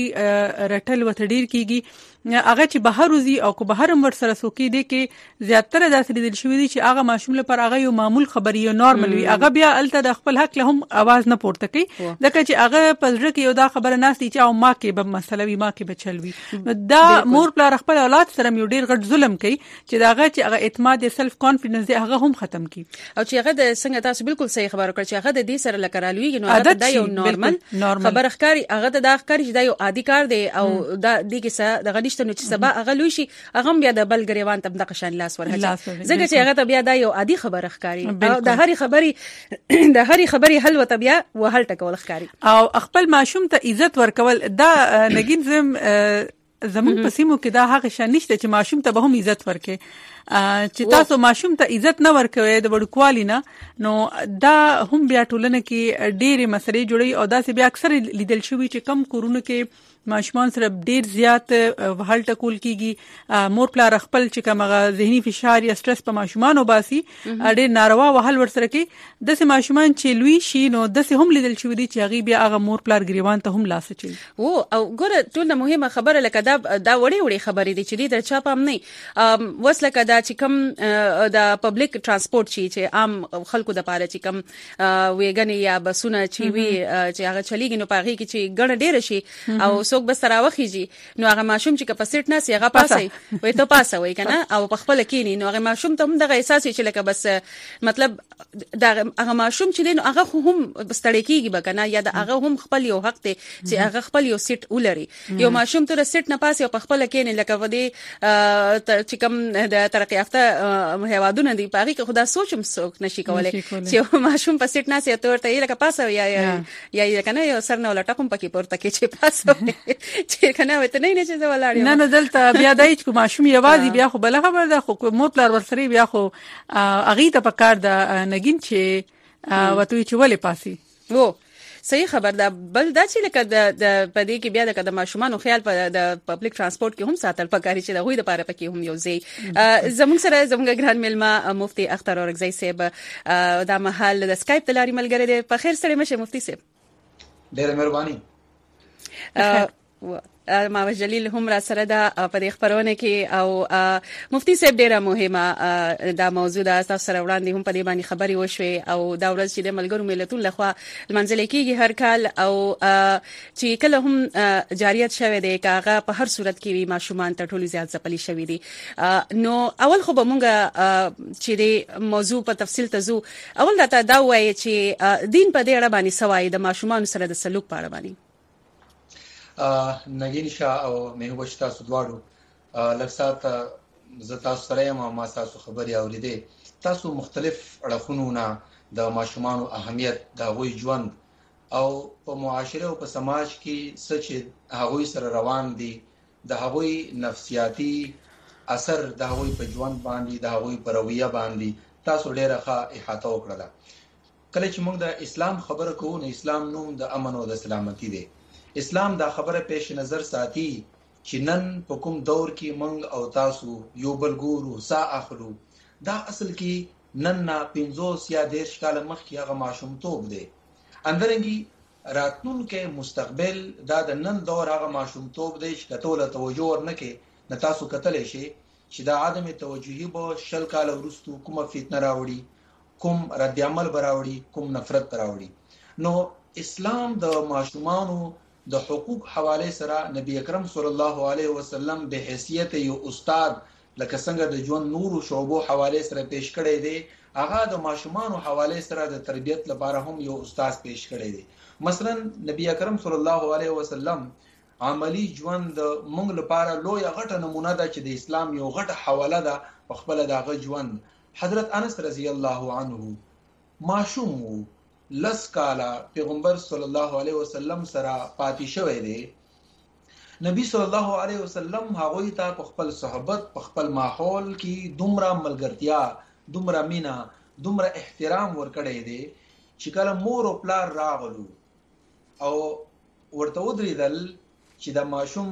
رټل وته ډیر کیږي هغه چې بهر وزي او کو بهر امر سره سوکي دي کې زیاتره داسې لیدل شوی دي چې هغه ماشوم لپاره هغه یو معمول خبري یو نارمل وي هغه بیا الته د خپل حق له هم आवाज نه پورته کوي ځکه چې هغه په ځړ کې یو دا خبره ناشتي چې او ما کې به مسله وي ما کې به چلوي دا مور پلار خپل اولاد سره یو ډیر غټ ظلم کوي چې داغه چې هغه اعتماد سلف کانفیډنس دی هغه هم ختم کی او چې هغه د څنګه تاسو بالکل صحیح خبره کړ چې هغه د دې سره لکرالوي نو هغه دا یو نارمل خبره ښکاری هغه د ښکاری چې دا یو عادي کار دی او دا د کیسه د غنښت نو چې سبا هغه لوي شي هغه بیا د بل غریوان ته د قشان لاس ورهچ ځکه چې چې هغه ته بیا دا یو عادي خبره ښکاری او د هرې خبري حل وته بیا وهل ټکول ښکاری او خپل ماشوم ته عزت ورکول دا نګین زموږ په سیمو کې دا هغه شان نشته چې ماشوم ته به هم عزت ورکړي چې تاسو ماشوم ته عزت نه ورکوي د وړوکوالي نه نو دا هم بیا ټولنه کې ډېرې مسلې جوړي او دا سه بیا اکثر لیدل شوی چې کم کورونه کې ماشومان سره ډېر زیات وهل ټکول کیږي مور پلار خپل چې کومه ذهني فشار یا سټرس په ماشومان وباسي ډېر ناروا وهل ورسره کوي د سه ماشومان چې لوی شي نو د سه هم لیدل شوی دي چې هغه بیا هغه مور پلار ګریوان ته هم لاس چي او ګوره ټول مهمه خبره لکه دا وړي خبرې دي چې د چا پام نه وسله کدا چې کوم د پبلک ترانسپورت چې عام خلکو د پاره چې کوم ویګن یا بسونه چې وی چې هغه چلیږي نو پاغي کې چې ګڼ ډېر شي او څوک بس راوخیږي نو هغه ماشوم چې کپاسټ نه سي هغه پاسي وای ته پاسه وای کنه او په خپل کېنی نو هغه ماشوم ته هم دغه احساس چې لکه بس مطلب دا هغه ماشوم چې نو هغه هم ستړی کیږي بکنه یا دا هغه هم خپل یو حق ته چې هغه خپل یو سیټ ولري یو ماشوم ته سیټ نه پاسي او په خپل کېنی لکه ودی چې کوم د ترقی یافته هیوادونه دی پاغي کې خدا سوچم څوک نشي کولای چې ماشوم په سیټ نه سي ته ورته لکه پاسه یا کنه یو سر نه ولټه کوم پکې پورته کې چې پاسه چې کنه وته نه چې ولاړ نه دلته بیا دای چې ماشوم یوازې بیا خو بل خبر ده خو مور پلار ورسره بیا خو اغه ته پکار ده نګین چې وته چې ولې پاسي وو صحیح خبر ده بل دا چې لکه د پدې کې بیا د ماشومان خیال په د پبلک ترانسپورت کې هم ساتل پکاري چې د غوي د پاره پکې هم یو ځای زموږ سره زموږ ګران ملما مفتي اختر اورګزی صاحب د محل د سکایپ تلاري ملګری دی په خیر سره مشه مفتي صاحب ډېر مهرباني ما جلیل هم را سره دا په دې خبرونه کې او مفتي صاحب ډیره مهمه دا موضوع دا تاسو سره وړاندې هم په دې باندې خبري وشوي او دا ورځ چې د ملګرو ملتونو لخوا منځل کېږي هر کال او چې کله هم جاریت شوه دی کاغه په هر صورت کې وي ماشومان ته ټولي زیات ځپلي شوی دي نو اول خو به مونږه چې د موضوع په تفصیل تزو اول دا وایي چې دین په دې اړه باندې سوای د ماشومان سره د سلوک په اړه باندې نګین شاه او مهوش تاسو دواړو لکسات ز تاسو سره ما تاسو خبري اوریدې تاسو مختلف اړخونو نه د ماشومان اهمیت د غوي ژوند او په معاشره او په سماج کې سچ هغوی سره روان دي د هغوی نفسیاتی اثر د هغوی په ژوند باندې د هغوی په رویه باندې تاسو ډیره ښه احاطه وکړه کله چې موږ د اسلام خبره کوو نو اسلام نوم د امن او د سلامتی دی اسلام دا خبره پیش نظر ساتي چې نن په کوم دور کې موږ او تاسو یو بل ګورو سا اخلو دا اصل کې نن نه 50 یا 10 کال مخکې هغه ماشومتوب دی اندرنګي راتلونکي مستقبل دا د نن دور هغه ماشومتوب دی چې کتوله توجه ورنکې نه تاسو کتلې شي چې دا عدم توجهي به شل کال وروسته کومه فتنه راوړي کوم رد عمل براوړي کوم نفرت راوړي نو اسلام د ماشومانو د حقوق حواله سره نبی اکرم صلی الله علیه وسلم به حیثیت یو استاد لکه څنګه د ژوند نور او شعبو حواله سره پیش کړی دی هغه د ماشومانو حواله سره د تربیت لپاره هم یو استاد پیش کړی دی مثلا نبی اکرم صلی الله علیه وسلم عملی ژوند موږ لپاره لوی غټه نمونه ده چې د اسلام یو غټه حواله ده په خپل دغه ژوند حضرت انس رضی الله عنه ماشوم لس کالا پیغمبر صلی الله علیه وسلم سره پاتې شوی دی نبی صلی الله علیه وسلم هغه ته په خپل صحبت په خپل ماحول کې دومره ملګرتیا دومره مینا دومره احترام ورکړی دی چې کله مور او پلار راغلو او ورته ودرېدل چې د ماشوم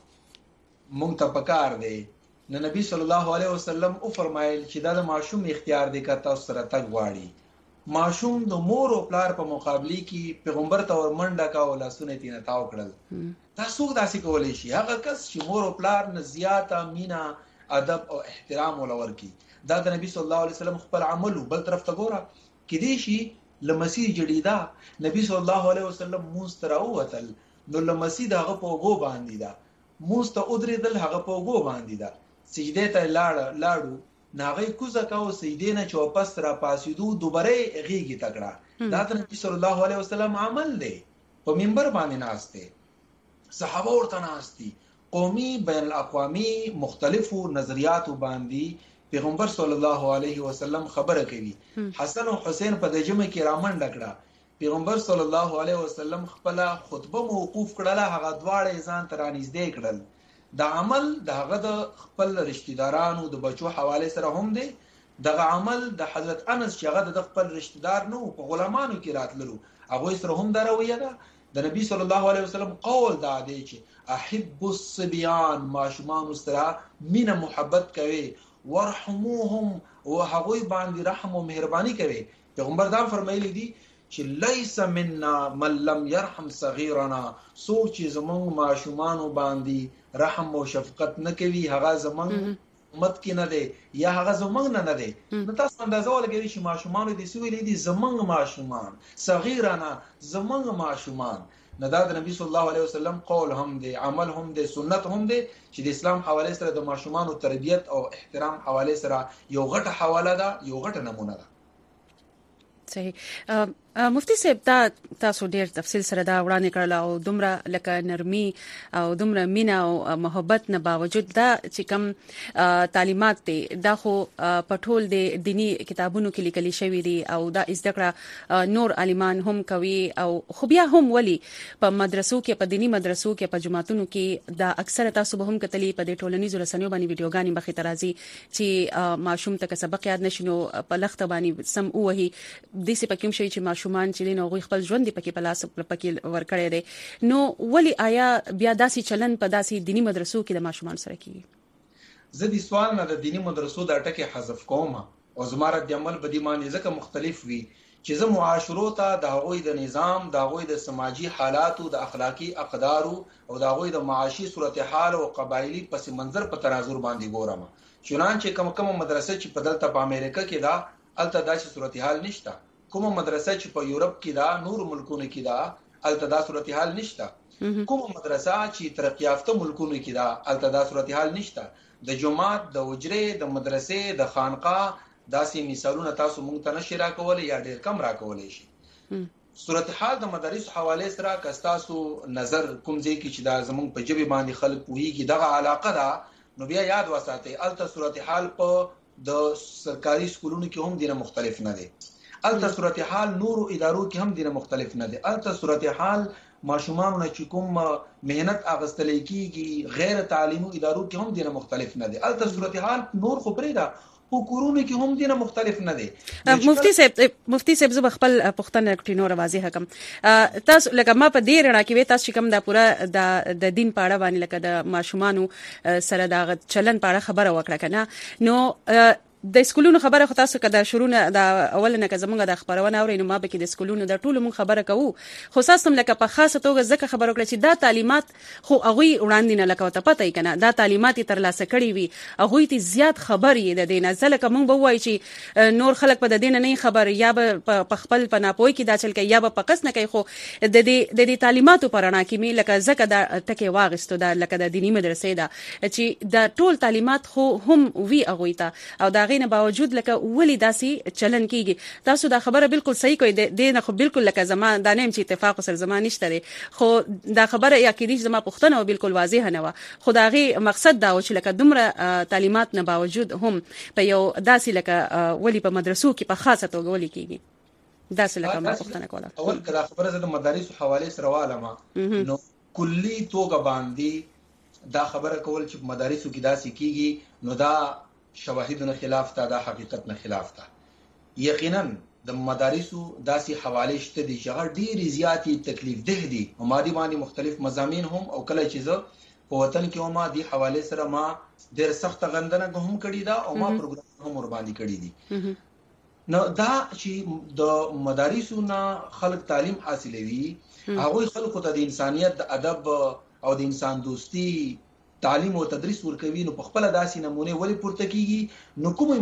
مونږ ته پکار دی نو نبی صلی الله علیه وسلم او فرمایل چې دا د ماشوم اختیار دی که تاسو سره تګ غواړي ماشوم د مور او پلار په مقابله کې پیغمبر ته ورمنډه کا او لاسونه تینه تاو کړل تاسو داسې کولای شي هغه کس چې مور او پلار نه زیاته مینا ادب او احترام ولور کی دا د نبی صلی الله علیه وسلم خپل عمل بل طرف ته ګوره کې دی شي لمسی جړیدا نبی صلی الله علیه وسلم مستراو وتل نو لمسی دغه په غو باندې دا مست ادریدل هغه په غو باندې دا سجده ته لاړو ناغی کوزه کاو سیدینه چې واپس را پاسیدو دوباره غیږی تکړه دا د نبی صلی الله علیه وسلم عمل دی په منبر باندې ناشته صحابه ورته ناشتي قومي بین الاقوامي مختلفو نظریاتو باندې پیغمبر صلی الله علیه وسلم خبره کوي حسن او حسین په دجمه کې رامنډ کړه پیغمبر صلی الله علیه وسلم خپل خطبه موقوف کړله هغه دواړه ځان ته رانږدې کړل د عمل دغه د خپل رشتہ دارانو د بچو حواله سره هم دی دغه عمل د حضرت انس چې هغه د خپل رشتہ دار نو په غلامانو کې راتللو هغه سره هم درویه ده د نبی صلی الله علیه وسلم قول دا دی چې احب الصبيان ماشومان سره مینه محبت کوي ورحموهم وهغه باندې رحم او مهرباني کوي پیغمبر دا فرمایلی دی چې ليس منا من لم يرحم صغيرنا سوچ زمون ماشومان باندې رحم او شفقت نه کوي هغه زمون امت کې نه دی یا هغه زمون نه دی نو تاسو اندازه ولګوي چې ماشومان دي سویلې دي زمون ماشومان صغيرنا زمون ماشومان نه دا د نبی صلی الله علیه وسلم قول هم دی عمل هم دی سنت هم دی چې د اسلام حواله سره د ماشومان تربیت او احترام حواله سره یو غټه حواله ده یو غټه نمونه ده صحیح مفتی صاحب تاسو ډیر تفصیل سره دا وړاندې کړل او دومره لکه نرمي او دومره مینا او محبت نه باوجود دا چې کوم تعلیمات دي دا خو پټول د دینی کتابونو کې لیکل شوی دي او دا ذکر نور عالمان هم کوي او خو بیا هم ولی په مدرسو کې په دینی مدرسو کې په جماعتونو کې دا اکثر تاسو به هم کتلی په د ټولنیزو رسنیو باندې ویډیوګانی مخې ته راځي چې ماشوم ته سبق یاد نشینو په لخت باندې سم وهي د سې پکې شي چې ماشومان چې نو غوي خپل ژوند پکې په لاس پکې ورکړي دي نو ولی آیا بیا داسي چلن په داسي دینی مدرسو کې د ماشومان سره کیږي زه دې سوال نه د دینی مدرسو د ټکي حذف کوم او زماره د عمل بدیمانه ځکه مختلف وي چې زه معاشرو ته د هغوی د نظام د هغوی د سماجی حالاتو د اخلاقی اقدارو او د هغوی د معاشي صورتحال او قبایلی پس منظر په تناظر باندې ګورم چنانچه کوم مدرسه چې په دلته په امریکا کې دا الته داسې صورتحال نشته کومه مدرسه چې په یورپ کې دا نور ملکونو کې دا الته دا صورتحال نشته کومه مدرسه چې ترقی یافته ملکونو کې دا الته دا صورتحال نشته د جماعت د وجرې د مدرسې د خانقاه داسې مثالونه تاسو مونږ ته نشي راکول یا ډېر کم راکولای شي صورتحال د مدارس حواله سره کستاسو نظر کوم ځای کې چې دا زمونږ په جبه باندې خلک پوهیږي دغه علاقه ده نو بیا یاد وساتئ الته صورتحال په د سرکاري سکولونو کې هم دینه مختلف نه دي الته صورتحال نورو ادارو کې هم دینه مختلف نه دي الته صورتحال ماشومان چې کوم مهنت اغستل کیږي غیر تعلیمي ادارو کې هم دینه مختلف نه دي الته صورتحال نور خو پرې ده حکومتونو کې هم دینه مختلف نه دي مفتی صاحب زه خپل پښتنه کټینو راوځي حکم تاسو لکه ما په دې رڼا کې تاسو کوم دا پورا د دین پاړه باندې لکه د ماشومانو سره دا چلن پاړه خبره وکړه کنه نو د سکولونو خبره خو تاسو کده شروع نه دا اول نه زمونږ د خبرونه اورینو ما به کې د سکولونو د ټولو مون خبره کوو خو تاسو لکه په خاصه توګه ځکه خبرو کړی چې دا تعلیمات خو هغه وړاندې نه لکه ته پته کنه دا تعلیمات تر لاسه کړی وي هغه ته زیات خبر یې د دینه ځکه مونږ به وایي چې نور خلک په د دینه نه خبر یا په خپل پناپوي کې دا چل کوي یا په قص نه کوي خو د دې تعلیماتو پرانا کې می لکه ځکه دا ټکي واغستو دا لکه د دینی مدرسې دا چې دا ټول تعلیمات خو هم وی هغه ته او دا غینه باوجود لکه ولی داسي چلن کیږي تاسو دا خبره بالکل صحیح کوي د نه خو بالکل لکه زمان دا نیم چې اتفاق سره زمان نشته خو دا خبره یقیني زما پښتنه او بالکل واضح نه و خدایي مقصد دا و چې لکه دومره تعلیمات نه باوجود هم په یو داسي لکه ولی په مدرسو کې په خاصه توګه ولی کیږي داسي لکه ما پښتنه کوله اول کله خبره د مدارس حواله سره والما نو کلی توګه باندې دا خبره کول چې مدارسو کې داسي کیږي نو دا شواهدونو خلاف ته دا حقیقت نه خلاف ته یقینا د مدارسو داسي حواله شته دي چې ډېری زیاتی تکلیف ده دي او مادي باندې مختلف مضامین هم او کله چې زه په وطن کې ما دي حواله سره ما ډېر سخت غندنه هم کړی دا او ما پروګرام هم ور باندې کړی دي نو دا چې د مدارسو نه خلک تعلیم حاصلوي هغه خلکو ته د انسانيت د ادب او د انسان دوستی تعلیم او تدریس ورکوي نو په خپل داسې نمونه ولی پورته کیږي نو کومه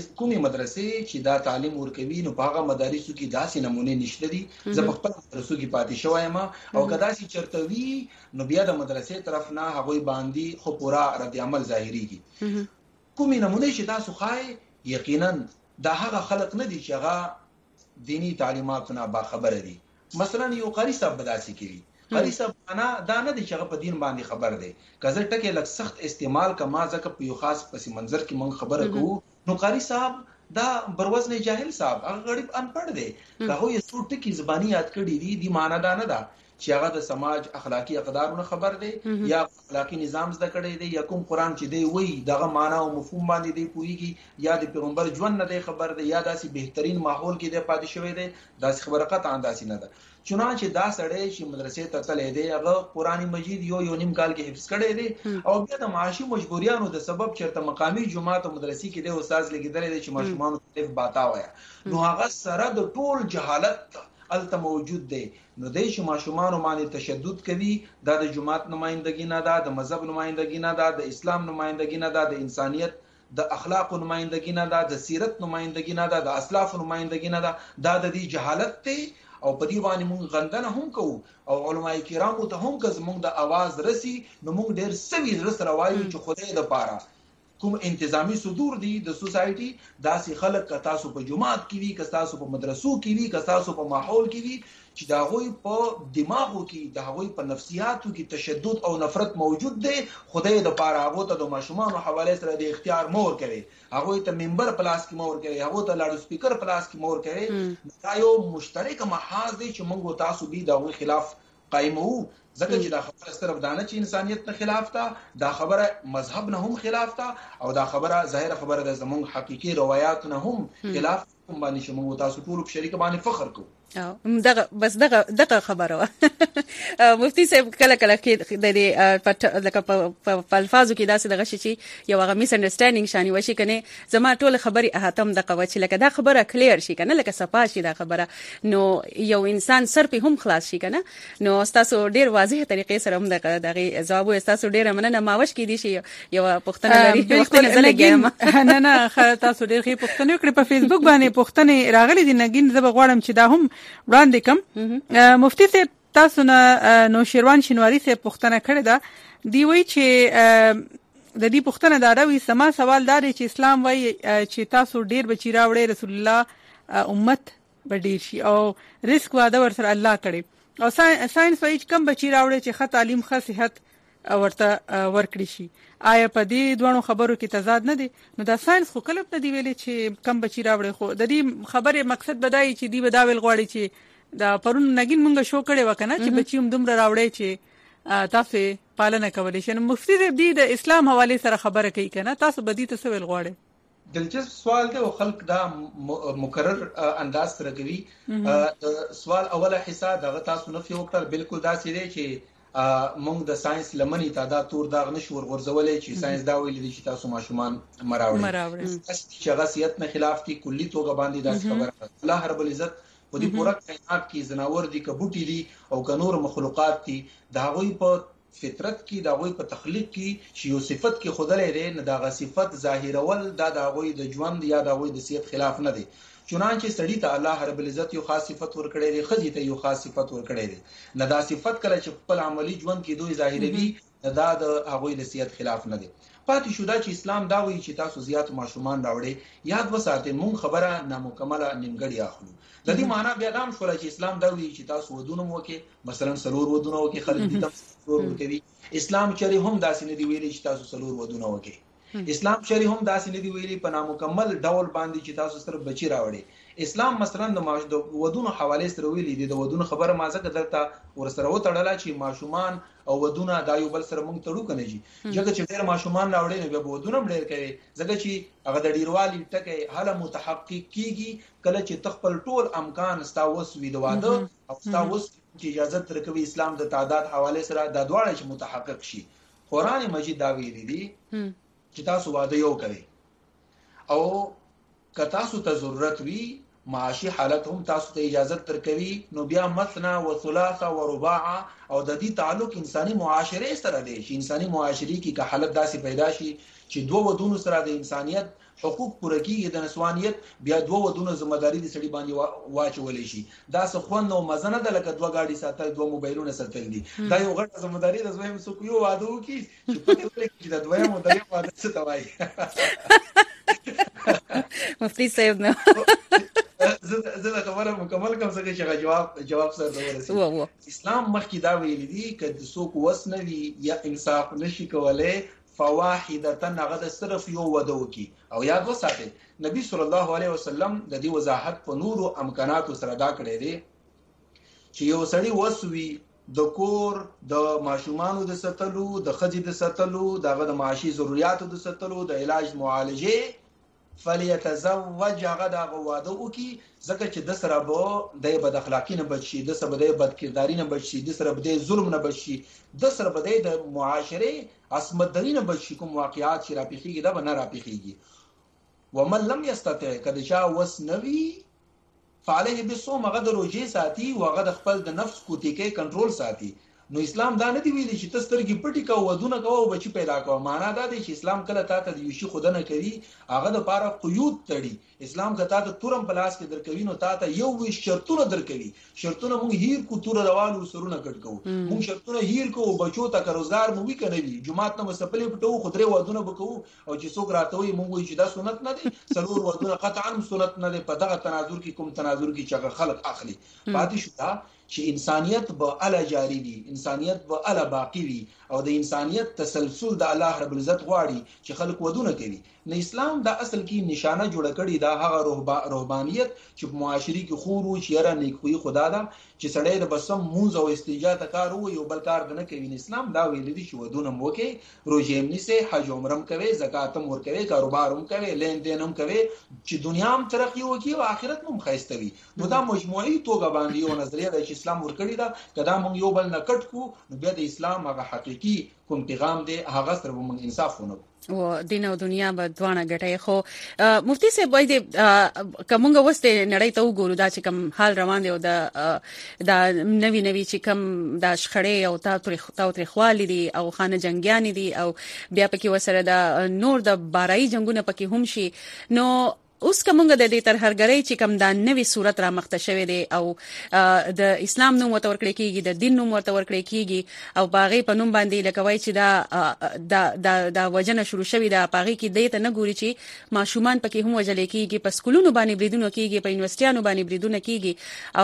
مدرسې چې دا تعلیم ورکوي نو په هغه مدارسو کې داسې نمونه نشته دي زه په خپل مدرسو کې پاتې شوم او کدا چې چرتوي نو بیا د مدرسې طرف نه هغه باندې خو پورا رد عمل ظاهريږي کومه نمونه چې تاسو خای یقینا دا هغه خلق نه دي چې هغه دینی تعلیماتونه با خبره دي مثلا یو قاری صاحب بداسي کوي قاری صاحب انا دا نه دي چې په دین باندې خبر دی کزه ټکه لک سخت استعمال کما ځکه په یو خاص پس منظر کې مونږ خبره کوو نو قاری صاحب دا بروزن جاهل صاحب هغه غریب انپړ دی هغه یې څو ټکی زبانی یاد کړی دي معنا دا نه ده چې هغه د سماج اخلاقی اقدارونه خبر دی یا اخلاقی نظام زده کړی دی یا کوم قران چې دی وای دغه معنا او مفهوم باندې دی پوریږي یا د پیغمبر ژوند نه دی خبر دی یا داسې بهترین ماحول کې دی پاتې شوی دی داسې خبره قطعا داسې نه ده چنانچه دا سړی چې مدرسې ته تللی دی هغه قران مجید یو نیم کال کې حفظ کړی دی او بیا د معاشي مجبوریانو د سبب چرته مقامی جماعت او مدرسې کې دی استاد لګیدل دی چې ماشومان تلف باتا وایا نو هغه سره د ټول جهالت الته موجود دی نو د ماشومان باندې تشدد کوي دا د جماعت نمائندګي نه ده د مذهب نمائندګي نه ده د اسلام نمائندګي نه ده د انسانيت د اخلاق نمائندګي نه ده د سیرت نمائندګي نه ده د اسلاف نمائندګي نه ده دا د دې جهالت ته او په دې باندې موږ غندنه هم کوو او علماء کرامو ته هم که زموږ د आवाज رسی نو موږ ډېر سوي زړه راوایو چې خدای د پاره کوم انتظامی صدور دي د سوسایټي داسې خلک که تاسو په جماعت کې وي که تاسو په مدرسو کې وي که تاسو په ماحول کې وي چې دا غوي په دماغو کې دا غوي په نفسیاتو کې تشدد او نفرت موجود دی خدای د پاره هغه ته د ماشومان حواله سره د اختیار مور کوي هغه ته منبر پلاس کې مور کوي هغه ته لاډ سپیکر پلاس کې مور کوي دا یو مشترک محاذ دی چې موږ تاسو به دا غوي خلاف قائمو ځکه چې دا خبره صرف دانه چې انسانيت نه خلاف ده دا خبره مذهب نه هم خلاف ده او دا خبره ظاهر خبره ده زموږ حقيقي روایت نه هم خلاف کوم باندې چې موږ تاسو ټول په شریک باندې فخر کوو دغه بس دغه خبره مفتي صاحب کله کې د دې لکه په الفاظو کې داسې دغه شي چې یو هغه میس انډرستانډینګ شانی وشي کنه زما ټول خبري احاتم د قوت چې لکه دا خبره کلیر شي کنه لکه صفا شي دا خبره نو یو انسان سر په هم خلاص شي کنه نو تاسو ډیر واضح طریقې سره هم دغه جواب تاسو ډیر مننه ماوش کې دي شي یو پښتنه لري پښتنه زلګم نه تاسو ډیر ښه پښتنه کړې په فیسبوک باندې پښتنه راغلي دي نګین زب غواړم چې دا هم وړاندې کوم مفتي صاحب تاسو نه نو شیروان شینواری صاحب پوښتنه کړې ده دی وی چې د دې پوښتنه دا راوي سما سوال دا دی چې اسلام وایي چې تاسو ډیر بچی راوړې رسول الله امت به ډیر شي او رزق واده ورسره الله کړي او ساينس وایي چې کم بچی راوړې چې ښه تعلیم ښه صحت ورته ورکړي شي آیا په دې دوه خبرو کې تضاد نه دی نو دا ساينس خو کله په دې ویلي چې کم بچی راوړي خو د دې خبره مقصد بدایي چې دی بداویل غواړي چې دا پرون نګین مونږ شو کړي وکنه چې بچی هم دومره راوړي چې تاسو پالنه کولی شئ مفتي دې د اسلام حواله سره خبره کوي کنه تاسو بدی ته څه ویل غواړي دلچسپ سوال دی او خلک دا مکرر انداز سره کوي سوال اوله حصہ دغه تاسو نه فیوکټر بالکل دا سړي چې مونږ د ساينس لمنې تعداد تور داغ نشور ورزولې چې ساينس دا ویل دي چې تاسو ماشومان مراوړي چې غسیت نه خلاف دي کلی توګه باندې دا خبره الله رب العزت په دې پوره کائنات کې زناور دي کبوټي دي او کنور مخلوقات دي دا غوي په فطرت کې دا غوي په تخلیق کې چې یو صفت کې خدای لري نه دا صفت ظاهرول دا غوي د ژوند یا دا غوي د صفت خلاف نه دي چنانچه سړی ته الله رب العزت یو خاص صفت ورکړي دی خځې ته یو خاص صفت ورکړي دی نه دا صفت کله چې خپل عملی ژوند کې دوی ظاهروي دا د هغه د صحت خلاف نه دی پاتې شو دا چې اسلام دا وایي چې تاسو زیات ماشومان راوړي یاد وساتئ مونږ خبره نامکمله نیمګړی اخلو د دې معنی بیا دا هم شو چې اسلام دا وایي چې تاسو ودونه وکړي مثلا سلور ودونه وکړي خلک دې تاسو سلور وکړي اسلام شری هم داسې نه دی ویلي چې تاسو سلور ودونه وکړي اسلام شری هم داسې نه دی ویلي په نامکمل ډول باندې چې تاسو سره بچی راوړي اسلام مثلا د ودونو حواله سره ویلي دي د ودونو خبره مازه کدلته ورسره وتړله چې ماشومان او ودونه دا یو بل سره مونږ تړو کنه جی ځکه چې ډیر ماشومان راوړي نو به ودونه ډیر کوي ځکه چې هغه د ډیروالي ټکه حاله متحقق کیږي کله چې تخپل ټول امکان استاوس وي د واده او استاوس چې اجازه ترکوي اسلام د تعداد حواله سره د دواړه چې متحقق شي قران مجید دا ویلي دي چې تاسو واده یو کوي او که تاسو ته ضرورت وي معاشي حالت هم تاسو ته اجازه ترکوي نو بیا مثنا و ثلاثه و رباع او د دې تعلق انساني معاشره سره دی چې انساني معاشري کې که حالت داسې پیدا شي چې دوه ودونو سره د انسانيت حقوق پوره کیږي د نسوانيت بیا دوه ودونو ذمہداري د سړي باندې واچولې شي دا څه خوند او مزنه ده لکه دوه گاډي ساتل دوه موبایلونه ساتل دي دا یو غټه ذمہداري د زویم سو یو واده وکي چې په دې کې چې د دوه مودې واده څه توای مفتي صاحب نو زه خبره مکمل کوم څنګه چې جواب سره ورسېږي. اسلام مخکې دا ویلي دي چې څوک وس نه وي یا انصاف نشي کولای فواحدتن هغه د صرف یو وده وکي. او یاد وساتئ نبی صلی الله علیه وسلم د دې وضاحت په نورو امکاناتو سره دا کړی دی چې یو سړی وسوي د کور د ماشومانو د ساتلو، د خځې د ساتلو، دغه د معاشي ضرورتو د ساتلو، د علاج معالجه فليتزوج هغه د واده وکي، ځکه چې د سره به د بد اخلاقی نه بچي، د سره د بد کرداري نه بچي، د سره د ظلم نه بچي، د سره به د معاشره عصمتداري نه بچي. کوم واقعات چې راپیخيږي دا به نه راپیخيږي. ومن لم يستطع کله چې وس نوي فعليه بالصوم، هغه د روزي ساتي او هغه د خپل د نفس کوتیکي کنټرول ساتي. نو اسلام دا نه دی ویلي چې تسترګي پټي کا ودونه کا او بچي پیدا کا. معنا دا دی چې اسلام کله تاسو د یوشي خدانه کوي هغه د پاره قیود تړي. اسلام کته ته تورم پلاس کې درکوي نو تاسو یو وی شرطونه درکوي. شرطونه مونږ هیر کو تور روانو سرونه کټ کو، مونږ شرطونه هیر کو بچو ته روزګار مو وی کنه وی جمعات نه مسپلې پټو خدره ودونه وکاو او چې څوک راتوي مونږ وی چې دا سنت نه دي. سلور ودونه قطعا سنت نه دي. په دغه تناظر کې کوم تناظر کې چې خلق اخلي پاتې شو دا چې انسانیت به اعلی جاری وي، انسانیت به اعلی باقی وي او د انسانیت تسلسل د الله رب العزت غواړي چې خلک ودونه کوي. نو اسلام دا اصل کې نشانه جوړ کړي دا هغه روحانیت چې په معاشري کې خور او چیرې نیکوي خدا دا چې سړی د بسم مونږ او استجا ته کار وي او بل کار نه کوي. اسلام دا ویل دي چې ودونه مو کې روزه هم نيسه، حج عمرم کوي، زکات هم ور کوي، کاروبار هم کوي، لین دین هم کوي چې دنیا هم ترقی وکړي او آخرت هم خیسته وي. نو دا مجموعي توګه باندې یو نظریه ده چې اسلام ور کړی دا کدا مونږ یو بل نه کټ کو نو بیا د اسلام هغه حقيقي کوم پیغام دی هغه سره مونږ انصاف ونه و دین او دنیا به دوانه ګټي. خو مفتي صاحب وایي کومه وسته نړۍ ته وګورو دا چې کوم حال روان دی او دا نوی چې کوم دا شخړې او تاوتری خوالي دي او خانه جنگیان دي او بیا پکې وسره دا نور د بارای جنگونه پکې هم شي. نو اوس کومه د دې تر هرګری چې کوم دا نوې صورت را مخته شوی دی او د اسلام نوم ورته ورکړی کیږي، د دین نوم ورته ورکړی کیږي او باغې په نوم باندې لکوي چې دا وجنه شروع شوی دا باغې کې د ته نه ګوري چې ماشومان پکې هم وجل کیږي، په سکولونو باندې بریدونه کیږي، په یونیورسيټانو باندې بریدونه کیږي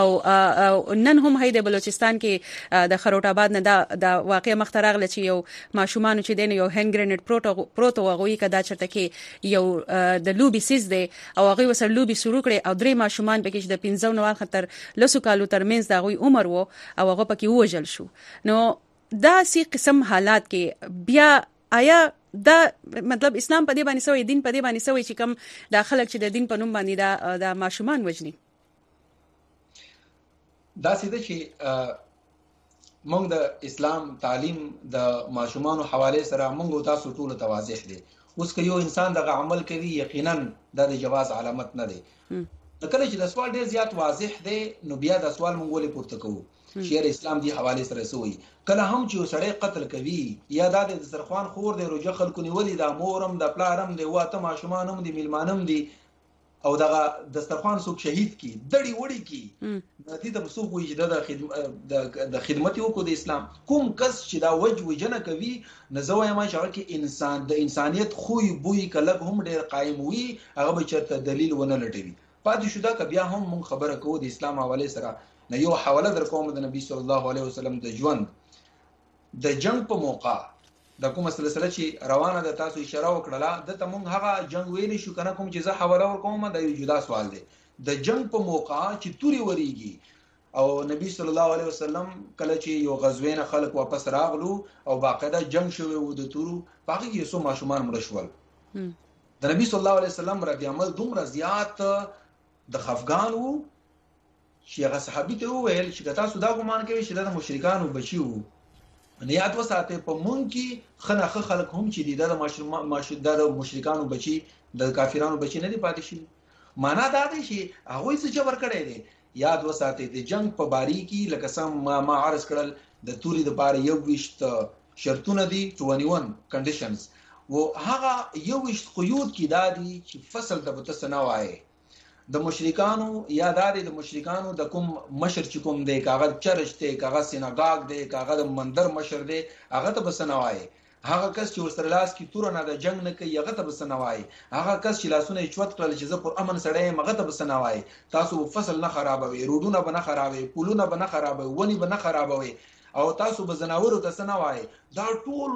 او نن هم هي د بلوچستان کې د خروټ آباد نه دا واقع مخترغله چې یو ماشومان چې دین یو هند ګرینډ پروتو وغوي کدا چرته کې یو د لوبي سیز دی او هغه وسر لوبي شروع کړي او درې ماشومان پکې چې د 15 نوال خطر لسو کالو ترمنځ دا غوي عمر وو او هغه پکې وژل شو. نو دا سي قسم حالات کې بیا آیا دا مطلب اسلام په دې باندې سوې، دین په دې باندې سوې چې کوم د خلک چې د دین په نوم باندې دا ماشومان وژني؟ دا سیده چې موږ د اسلام تعلیم د ماشومانو حواله سره موږ تاسو ټول ته واضح دي. اوس که یو انسان دغه عمل کوي یقینا د جواز علامت نه دی. کله چې د سوال ډیر زیات واضح دی نو بیا د سوال مونږ ولې پورته کوو شریعت اسلام دی حواله سره سوی. کله هم چې سړی قتل کوي یا د دسترخوان خور دی روجه خلکو نیولې د مورم د پلارم دی واته ماشومانم دی میلمانم دی او دغه دسترخوان څوک شهید کی دړي وړي کی د دې د څوک وي د خدمت یو کو د اسلام کوم کس چې دا وجنه کوي نزوې ما چې کې انسان د انسانيت خوې بوې کله هم ډېر قائم وي هغه به چرته دلیل ونه لټوي. پاتې شو دا ک بیا هم مون خبره کوو د اسلام حواله سره نه یو حواله در کوم د نبی صلی الله علیه وسلم د ژوند د جنگ په موقع د کومه سلسله چې روانه د تاسو اشاره وکړه د تمون هغه جنگ ویلې شو کنه کوم چې زه حواله ورکوم د یو جدا سوال دی. د جنگ په موقع چې توري وریږي او نبی صلی الله علیه وسلم کله چې یو غزوین خلک واپس راغلو او باقاعده جنگ شوی وو د تورو باقي کې سو ماشومان مړ شول. د نبی صلی الله علیه وسلم رضی عمل دومره زیات د خفغان وو چې هغه صحابي ته وویل چې تاسو دا ګمان کوي چې د مشرکانو بچي وو. نه یاد وساته په مونږ کې خناخه خلک هم چې د مشرکانو بچي د کافرانو بچي نه دي پاتې شي. معنا دا دی چې هغه څه جبر کړي دي. یاد وساته د جنگ په باری کې لکه سم ما عرض کړل د توري د بار یو وشت شرطونه دي 21 کنډیشنز و هغه یو وشت قیود کې دادي چې فصل د بتسنه وای د مشرکانو یا د مشرکانو د کوم مشر چې کوم دی کاغذ چرشته کاغذ سیناګاګ دی کاغذ مندر مشر دی هغه ته بسنوای هغه کس چې ورسره لاس کې تور نه د جنگ نه کوي هغه ته بسنوای هغه کس چې لاسونه چوت کړل چې زه پر امن سره مغه ته بسنوای تاسو فصل نه خرابوي روډونه به نه خرابوي پولونه به نه خرابوي ونی به نه خرابوي او تاسو به زناورو ته سنوای دا ټول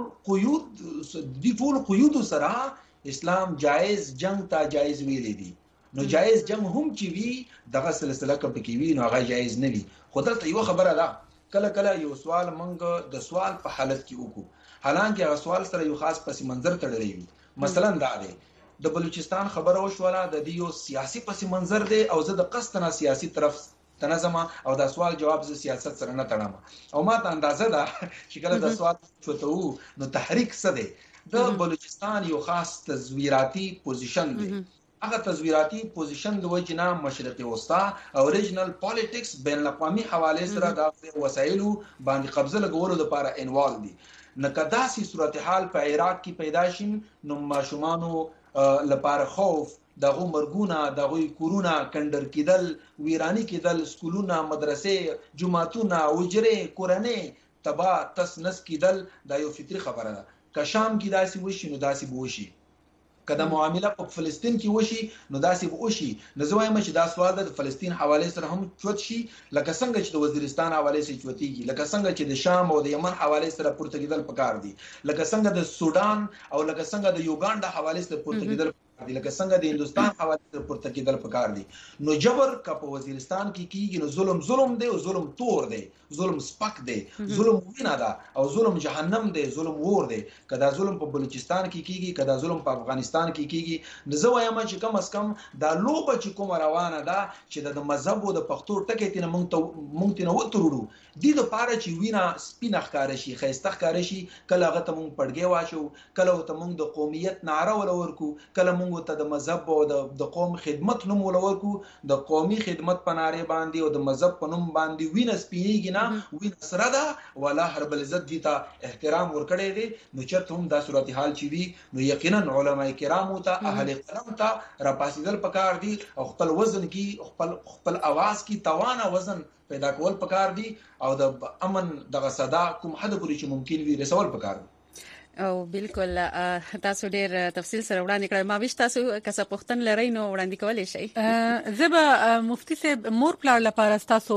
قیود سره اسلام جایز جنگ ته جایز ویلي دي نو جایز جنگ هم چې وی دغه سلسله کې وی نو هغه جایز نه وي خو دلته یو خبره ده کله کله یو سوال مونږ د سوال په حالت کې وکړو حالانکه هغه سوال سره یو خاص پس منظر تړلی وي مثلا دا دی د بلوچستان خبره وشوله د دې یو سیاسي پس منظر دی او زه د قصد نه سیاسي طرف تنظیم او دا سوال جواب ز سیاست سره نه تړم او ما ته اندازه ده چې کله د سوال چوتو نو تحریک څه دی د بلوچستان یو خاص تزویراتی پوزیشن دی هغه تزویراتی پوزیشن د وجنا مشرقي وسطا اوریجنل پالیټکس بین الاقوامي حواله سره د وسایلو باندې قبضه لګولو لپاره انوال دي نکداسي صورتحال په عراق کې پیدا شین نو ماشومانو لپاره خوف دغه مرګونه دغه کورونا کندر کېدل ویرانی کېدل سکولونه مدرسې جمعتونه وجره کورنۍ تبا تس نس کېدل دا یو فطري خبره ده که شام کې داسي وشي نو داسي بوشي کله معاملې په فلسطین کې وشي نو داسې به وشي نو زه وایم چې دا سوال د فلسطین حواله سره هم چوت شي لکه څنګه چې د وزیرستان حواله سره چوتيږي لکه څنګه چې د شام او د یمن حواله سره پورته کېدل پکار دي لکه څنګه د سودان او لکه څنګه د یوګانډا حواله سره پورته کېدل دي لکه څنګه د هندستان حواله سره پورته کېدل پکار دي نو جبر کا په وزیرستان کې کیږي نو ظلم دی او ظلم تور دی ظلم سپک دی ظلم وینا ده او ظلم جهنم دی ظلم ور دی کدا ظلم په بلوچستان کې کیږي کدا ظلم په افغانستان کې کیږي نو زه وایم چې کم از کم دا لوبه چې کوم روانه ده چې د مذهب او د پښتو ټکي تنه مونږ ته وترړو د دې لپاره چې وینا سپینه ښکار شي خيسته ښکار شي کله هغه ته مونږ پړګي واچو کله ته مونږ د قومیت نعره ولورکو کله مونږ ته د مذهب او د قوم خدمت نوم ولورکو د قومي خدمت په ناره باندې او د مذهب په نوم باندې وینا سپینیږي نه وینا سره ده ولا رب العزت دي ته احترام ورکړي دي نو چرته هم دا صورتحال چي وي نو یقینا علما کرام ته اهل قلم ته را پاسیدل پکار دي او خپل وزن کی خپل आवाज کی توانه وزن پیدا کول پکار دي او د امن دغه صدا کوم حد پورې چې ممکن وي رسول پکار دي او بالکل تاسو ډیر تفصیل سره وړاندې کړئ ما وښ تاسو کسه پښتن لري نو وړاندې کولای شئ زبا مفتي صاحب مور پلار لپاره تاسو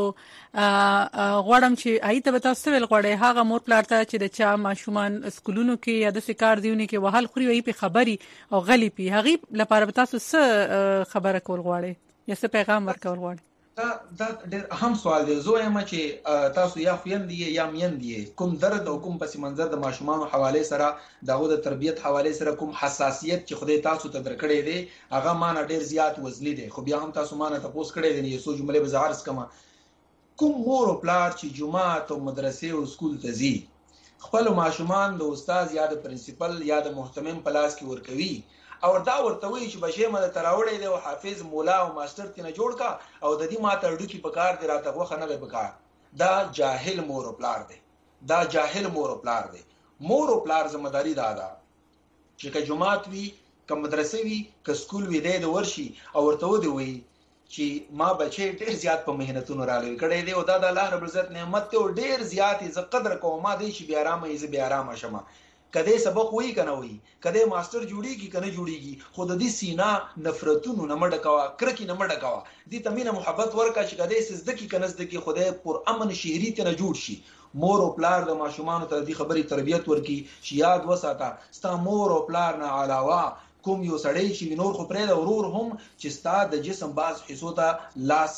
غواړم چې ایته به تاسو ول غواړئ هغه مور پلار ته چې د چا ماشومان سکولونو کې یا د سکار دیونه کې وحال خوري وي په خبري او غلي په هغه لپاره به تاسو څه خبره کول غواړئ یا څه پیغام ورکول غواړئ دا ډېر اهم سوال دی زه یم چې تاسو یا خويندې یا میندې کوم درد او کوم پس منظر د ماشومان حواله سره دغه د تربيت حواله سره کوم حساسیت چې خدای تاسو ته درکړې دي هغه مان ډېر زیات وزنی دي خو بیا هم تاسو مان ته پوس کړې دي یو جمله به زارس کما کوم مور او پلار چې جمعه او مدرسې او سکول ته ځي خپل ماشومان د استاد یا د پرنسپل یا د محتمم پلاس کې ورکوي او دا ورته وی چې بشه مده تراوړې دی او حافظ مولا او ماستر تنه جوړ کا او د دې ماته اډو کې پکار دی راته وخه نه پکار دا جاهل مور او پلار دی دا جاهل مور او پلار دی مور او پلار ځمداري دا چې که جماعت وی که مدرسې وی که سکول وی دی د ورشي او ورته وی چې ما بچي ډېر زیات په مهنتونو را لوي کړي دی او دا د الله رب عزت نعمت ته ډېر زیات ز قدر کوم ما دی چې بیا آرام یې بیا آرام شمه کده سبق وی کنه وی کده ماستر جوړیږي کنه جوړیږي خود دې سینا نفرتونو نه مډکوا کرکی نه مډکوا دې تمینه محبت ورکا چې کده سزدکی کنه زدکی خدای پر امن شهري ته نه جوړ شي مور او پلار د ماشومان ته دې خبري تربيت ورکی چې یاد وساته ستا مور او پلار نه علاوه کوم یو سړی چې نور خو پرې د ورور هم چې ستا د جسم باز حصو ته لاس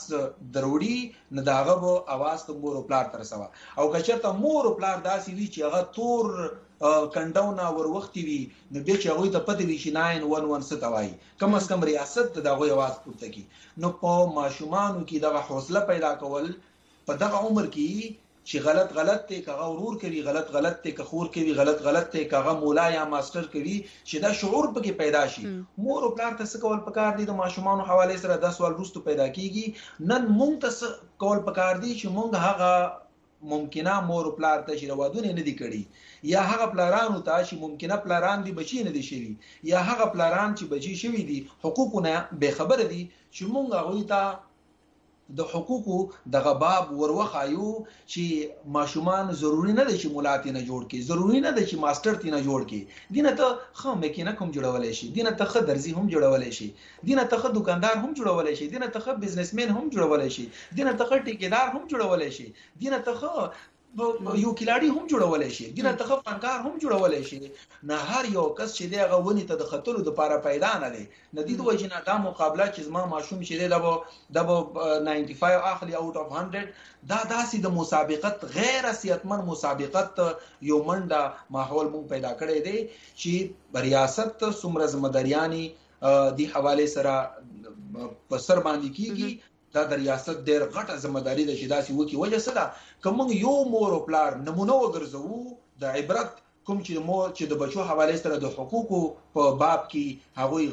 دروړي نه داغه وو आवाज ته مور او پلار تر سوا او کچرته مور او پلار داسي وی چې هغه تور کنډاونه ور وختي وي نو به چې هغه ته پته وي چې 911 ستوي کم از کم ریاست دغه आवाज پورته کی نو په ماشومانو کې دغه حوصله پیدا کول په دغه عمر کې چې غلط ته کغه ورور کوي غلط ته کخور کوي غلط ته کغه مولا یا ماستر کوي چې دا شعور پکې پیدا شي مور او پلار ته څه کول پکار دي د ماشومانو حواله سره 10 سوال روستو پیدا کیږي نن مونږ ته کول پکار دي چې مونږ هغه ممکنه مور پلار ته چې روادونه نه دي کړي یا هغه پلارانو ته چې ممکنه پلاران دي بچی نه دي شوی یا هغه پلاران چې بچی شوی دي حقوقونه به خبر دي چې مونږ هغه ته د حقوقو د غباب وروخایو چې ماشومان ضروری نه دي چې مولاتي نه جوړ کی، ضروری نه دي چې ماستر تی نه جوړ کی، دینه ته خو مکینه کوم جوړولای شي، دینه ته خو درزي هم جوړولای شي، دینه ته خو دکاندار هم جوړولای شي، دینه ته خو بزنسمن هم جوړولای شي، دینه ته خو ټیکیدار هم جوړولای شي، دینه ته خو یو کلاړی هم جوړولای شي، دینه ته فنکار هم جوړولای شي. نه هر یو کس چې دی هغه ونی ته د خطر د لپاره پیدا نه دی. نه دي د وجنه دا مقابله چې زما ماشوم چې دی د 95 اخلي اوټ اف 100 دا داسې د مسابقت غیر صحتمن مسابقت یو منډه ماحول مون پیدا کړی دی چې ریاست څومره ځمداریانی دی حواله سره په سر باندې کیږي. دا د ریاست ډېر غټه ځمداري ده چې داسې وکي. وجه څه ده که موږ یو مور او پلار نمونه وګرځو د عبرت کوم چې د بچو حواله سره د حقوقو په باب کې هغوی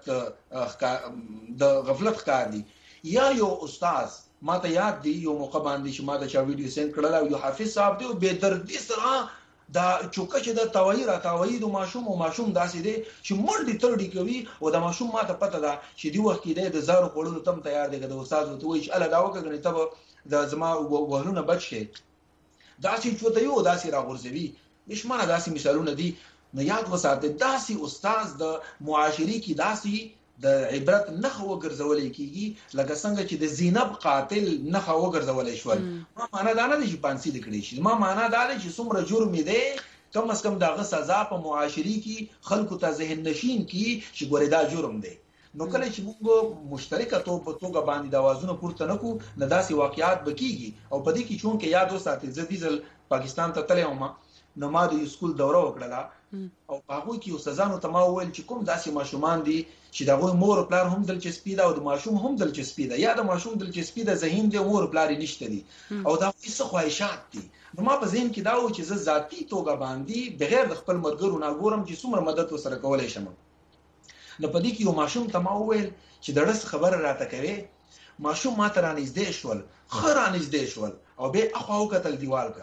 غفلت ښکار دي. یا یو استاد ما ته یاد دی یو موقع باندې چې ما ته چا ویډیو سند کړل او یو حافظ صاحب دی به دردي سره دا چوکه چې د تاوی د ماشوم داسې دی چې منډي ترډي کوي او د ماشوم ماته پته ده چې دی وخت کې د زارو خړلو تم تیار دی د استاد وته وي چې الله دا وکړي ته د زما وهلونه بچي داسې چوته یو داسې راغورځوي. نشمنه داسې مثالونه دي. نو یاد وساته داسې استاد د معاشري کې داسې د عبرت نخ وګرځولې کیږي لکه څنګه چې د زینب قاتل نخ وګرځولې شول. ما معنا دا نه دي چې پانسي دکړي شي، ما معنا دا دی چې څومره جرم دی کم از کم دغه سزا په معاشري کې خلکو ته ذهن نشین کی چې ګوره دا جرم دی. نو کله چې موږ مشترکه توګه باندې د اوازونو پورته نکو نه داسې واقعیات بکیږي. او په دې کې چون کې یاد وساتئ زديزل پاکستان ته تلم نو ما د سکول دوره وکړه او هغه کې استادانو ته ما وویل چې کوم داسې ماشومان دي چې دغه مور او پلار هم دلچسپي ده او د ماشوم هم دلچسپي ده یا د ماشوم دلچسپي ده ذهن دی مور او پلار نشته دي او دا څه خواهشات دي. نو ما په ذهن کې دا و چې زه ذاتی توګه باندې بغیر د خپل مرګرو نه ګورم چې څومره مدد وسره کولای شم. نو په دې کې یو ماشوم ته ما وویل چې درس خبر راته کوي. ماشوم ما ته رانږدې شول، خر رانږدې شول او به اخوا وکتل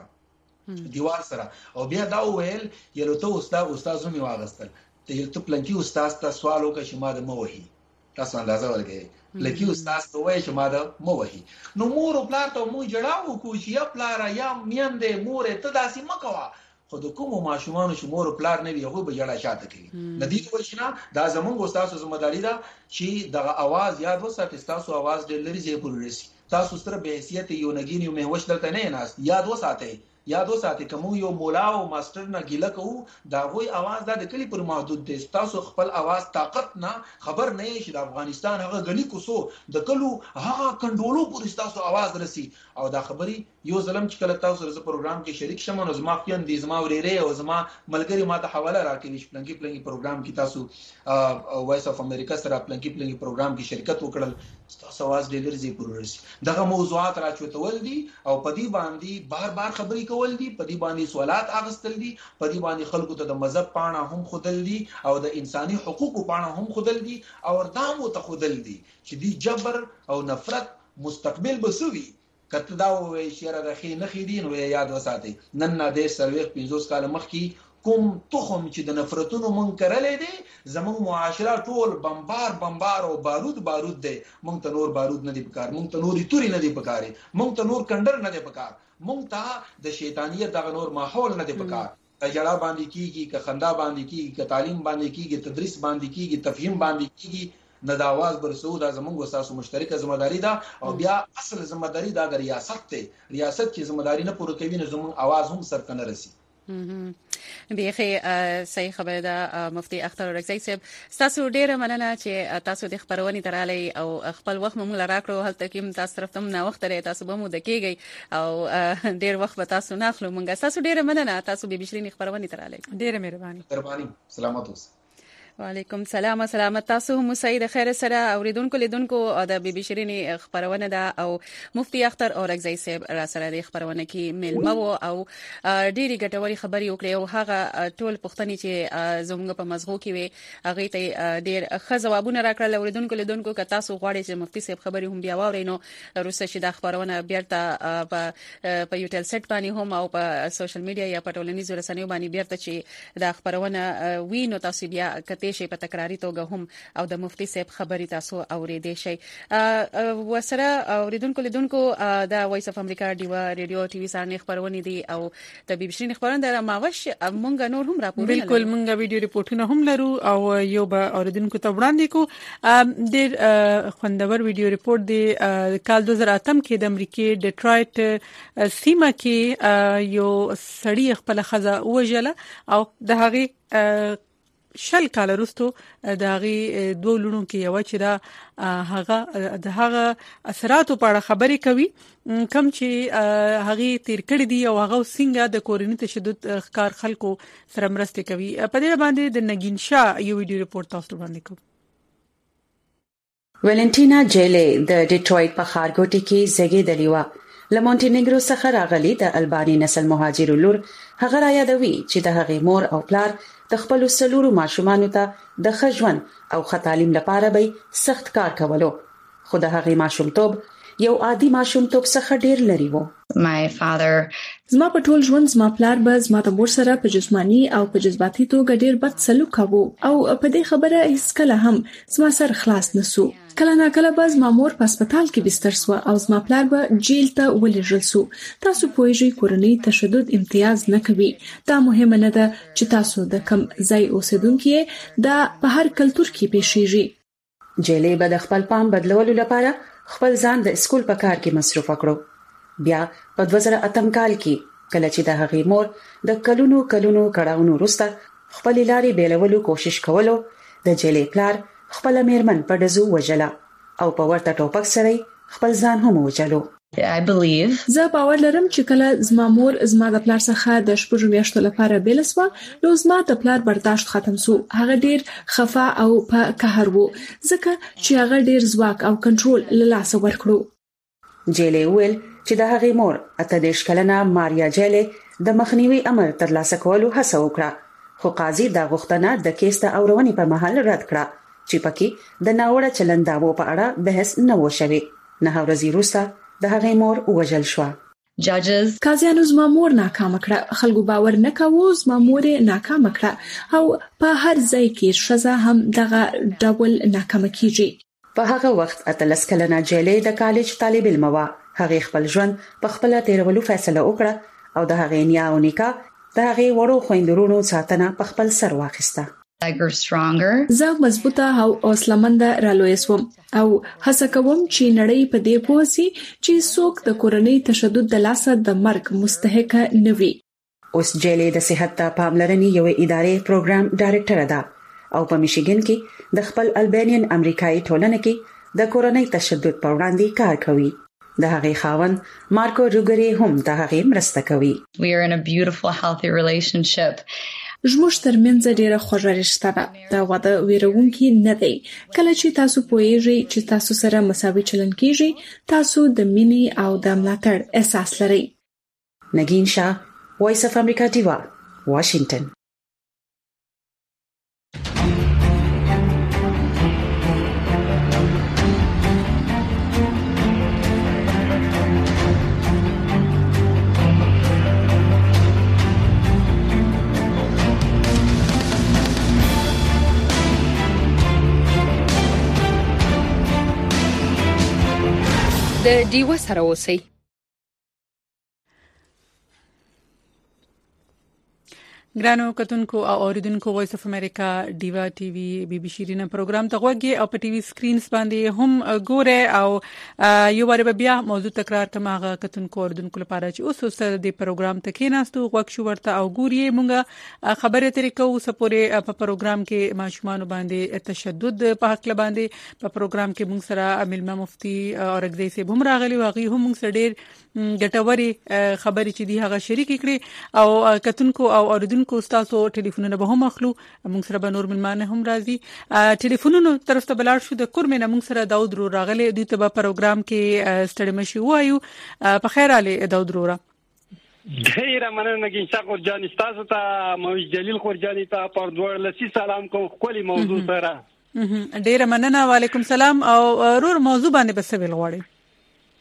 دیوال سره او بیا دا وویل یلو ته استاد زمي واغستل ته پلنکی استاد ته سوال وکړ چې ما د موهي تاسو اندازه ورګي لکه استاد ته وایي چې ما د موهي. نو مور او پلار ته مو جړاو کو چې یا پلار یا میندې مور ته داسې مکوا خو د کوم ماشومان چې مور او پلار نه وي هغه به جړا شاته کوي. ندی وښینا دا زمونږ استاد ذمہداري ده چې دغه आवाज یاد وساتئ. تاسو आवाज ډېر لري زی پورې رسی تاسو سره به حیثیت یو نګین یو مهوش دلته نه ناست. یاد وساتئ کوم یو مولا او ماستر نه ګیله کوو دا غوي आवाज د کلی پر محدود دي. تاسو خپل आवाज طاقت نه خبر نه شي د افغانستان هغه غني کوسو د کلو هغه کنډولو پر تاسو आवाज رسی او دا خبري یو ظلم چې کله تاسو سره پروګرام کې شریک شمه نو زما خپل دي زما وريره او زما ملګری ماته حواله راکړي چې پلنګي پروګرام کې تاسو وایس اف امریکا سره پلنګي پروګرام کې شرکت وکړل تاسو आवाज ډېر زی پر رسی. دغه موضوعات راچوتول دي او په دې باندې بار خبري کول دي، په دې باندې سوالات اغستل دي، په دې باندې خلکو ته د مذهب پاڼه هم خودل دي او د انساني حقوقو پاڼه هم خودل دي او دامو ته خودل دي چې دی جبر او نفرت مستقبل بسوي. کته دا وې شهره د خې نه خې دین او یاد وساتئ نن نه د سرویخ 15 کال مخکې کوم تخم چې د نفرتونو منکرلې دي زموږ معاشره ټول بمبار او بارود دی. مونږ ته نور بارود نه دی پکار، مونږ ته نورې توري نه دی پکاري، مونږ ته نور کندر نه دی پکار، مونږ ته د شیطانیت دغه نور ماحول نه دی پکار. تجړه باندې کیږي که خندا باندې کیږي که تعلیم باندې کیږي تدریس باندې کیږي تفهیم باندې کیږي نه د आवाज برسو دا زموږ وساسو مشترکه ذمہداري ده او بیا اصل ذمہداري دا د ریاست ته ریاست چې ذمہداري نه پوره کوي نه زموږ आवाज هم سر کنه رسی. بیخي صحیح خبره ده مفتي اختر ورکزی صاحب. تاسو ډیره مننه چې تاسو د خبرونې ترالی او خپل وخت مونږ راکړو. هلته کې تاسو طرف ته نه وخت لري تاسو به مو دکېږي او ډیر وخت به تاسو نه خلو مونږ. تاسو ډیره مننه تاسو به بشرین خبرونې ترالی. ډیره مهرباني. سلامات اوسئ. وعلیکم السلام. سلامت تاسو هم سید خیر سره اوریدونکو لیدونکو د بي بي شيرين خبرونه ده او مفتي اختر اورکزی صاحب را سره د خبرونه کې ملمه او ډيري ګټوري خبري وکړي او هغه ټول پښتني چې زموږ په مزغو کې وي هغه ته ډیر ښه جوابونه راکړل. اوریدونکو لیدونکو که تاسو غواړئ چې مفتي صاحب خبري هم بیا واورئ نو روسه چې د خبرونه بیرته په یوټل سټ باندې هم او په سوشل میډیا یا په ټولنیزو رسنیو باندې بیرته چې د خبرونه وینو تاسو بیا کته کېدې شي په تکراری توګه هم او د مفتي صاحب خبري تاسو اورېدې شي وسره اوریدونکو لیدونکو د وایس اف امریکا دیوا ریډیو ټي وي سره خبرونه دي او د بي بي سي خبرونه د ماوش مونږ نور هم راپورونه بالکل مونږ ویډیو ریپورتونه هم لرو او یو به اوریدونکو ته وړاندې کو ډېر خوندور ویډیو ریپورت دی کال 2008 کې د امریکای ډیټرایټ سیمه کې یو سړی خپل خزه وژله او د هغه شل کال وروسته د هغه دوه لونو کې یو چې دا هغه اثراتو په اړه خبرې کوي کوم چې هغه تیر کړی دی او هغه څنګه د کورنۍ تشدد ښکار خلکو سره مرسته کوي په دې باندې د نگین شاه یو ویډیو ریپورت تاسو باندې کوم ویلنټینا جیلې د ډیټرویټ په ښارګوټي کې زیږیدلې و لمونټینیګرو څخه راغلي د الباني نسل مهاجر لور هغه را یادوي چې د هغې مور او پلار د خپل سلورو ماشومانو ته د خجون او خطالیم لپاره به سخت کار کولو خو د هغې ماشومتوب یو عادي ماشومتوب څخه ډیر لري وو My father زما په ټول ژوند زما پلار به زما د مور سره په جسمانی او په جذباتي توګه ډیر بد سلوک کاوه او په دې خبره هیڅ کله هم زما سر خلاص نسو کله نه کله به زما مور په هسپتال کې بستر سو او زما پلار به جیل ته ولېږل سو تاسو پوهیږئ کورنۍ تشدد امتیاز نه کوي دا مهمه نه ده چې تاسو د کم ځای اوسیدونکو دا په هر کلتور کې پیښیږي جیلې به د خپل پام بدلولو لپاره خپل ځان د اسکول په کار کې مصروف کړو بیا په 2008 کال کې کله چې د هغې مور د کلونو کړهونو وروسته خپل لارې بیلولو کوشش کولو د جیلې پلار خپل میرمن په دزو وجلا او په ورته ټوپک سره خپل ځان هم وجلو I believe زه باور لرم چې کله زما مور زما د پلار څخه د شپږ میاشتو لپاره بیل سو نو زما د پلار برداشت ختم سو هغه ډیر خفا او په قهر وو ځکه چې هغه ډیر ځواک او کنټرول له لاسه ورکړو جیلې ویل چې د هغې مور اته دیش کلنه ماریا جیلې د مخنیوي امر ترلاسه کولو هڅه وکړه خو قاضي دا غوښتنه د کیس ته اورونې په محل رد کړه چې پکې د ناوړه چلنداو په اړه بحث نه و شوی نه ورځې وروسته د هغې مور وژل شو judges قاضیانو زما مور ناکام کړه خلکو باور نه کاوه زما مور ناکام کړه او په هر ځای کې شزه هم دغه ډبل ناکام کیږي په هغه وخت اتلس کلنه جیلې د کالج طالب علم و هغې خپل ژوند په خپل تیرولو فیصله وکړه او د هغې نیا او نیکا د هغې وړو خويندرونو ساتنه په خپل سر واخیسته I grew stronger زه مضبوطه او حوصله‌مند رالوی سوم او هڅه کوم چې نړۍ په دې پوه شي چې څوک د کورنۍ تشدد د لاسه د مرګ مستحق نه وي اوس جیلې د صحت ته پاملرنې یو ادارې پروګرام ډایرکټر ده او په میشیګن کې د خپل البانین امریکایي ټولنه کې د کورنۍ تشدد په وړاندې کار کوي د هغې خاوند مارکو روګری هم د هغې مرسته کوي We are in a beautiful healthy relationship زموږ ترمنځ ډیره خوږه رشته ده دا واده ویرونکي نه دی کله چې تاسو پوهیږئ چې تاسو سره مساوي چلند کیږي تاسو د مینې او د ملاتړ احساس لرئ نگین شاه وایس اف امریکا دیوا واشنگټن د ډیوا سره اوسئ ګرانو کتونکو او اوریدونکو وایس اف امریکا ډیوا ټي وي بي بي شيرینه پروګرام ته غوږی او په ټي وي سکرینز باندې هم ګوره او یو بار بیا موضوع تکرار کماغه کتونکو اوریدونکو لپاره چې اوس سره د پروګرام ته کېناستو غوښ شو ورته او ګوري مونږه خبره طریقو سپورې په پروګرام کې ماشومان باندې تشدد په حق باندې په پروګرام کې مونږ سره ملما مفتي اورګزی سي بوم راغلي واغي هم مونږ سره ډېر ګټوري خبرې چې دی هغه شریک کړي او کتونکو او اوریدونکو تاسو ټلیفونونه به هم اخلو موږ سره به نور ملمانه هم راځي ټلیفونونو طرف ته بلار شو د کورمنه موږ سره داود رو راغلي دوی ته په پروګرام کې ستړي مشي وایو په خیر علي داود رو ډیره مننه نگین شاه خورجانی تاسو ته موج جلیل خورجانی ته پر دوړ لسی سلام کوم خولي موضوع سره ډیره مننه وعلیکم سلام او رور موضوع باندې بس ویل غواړي او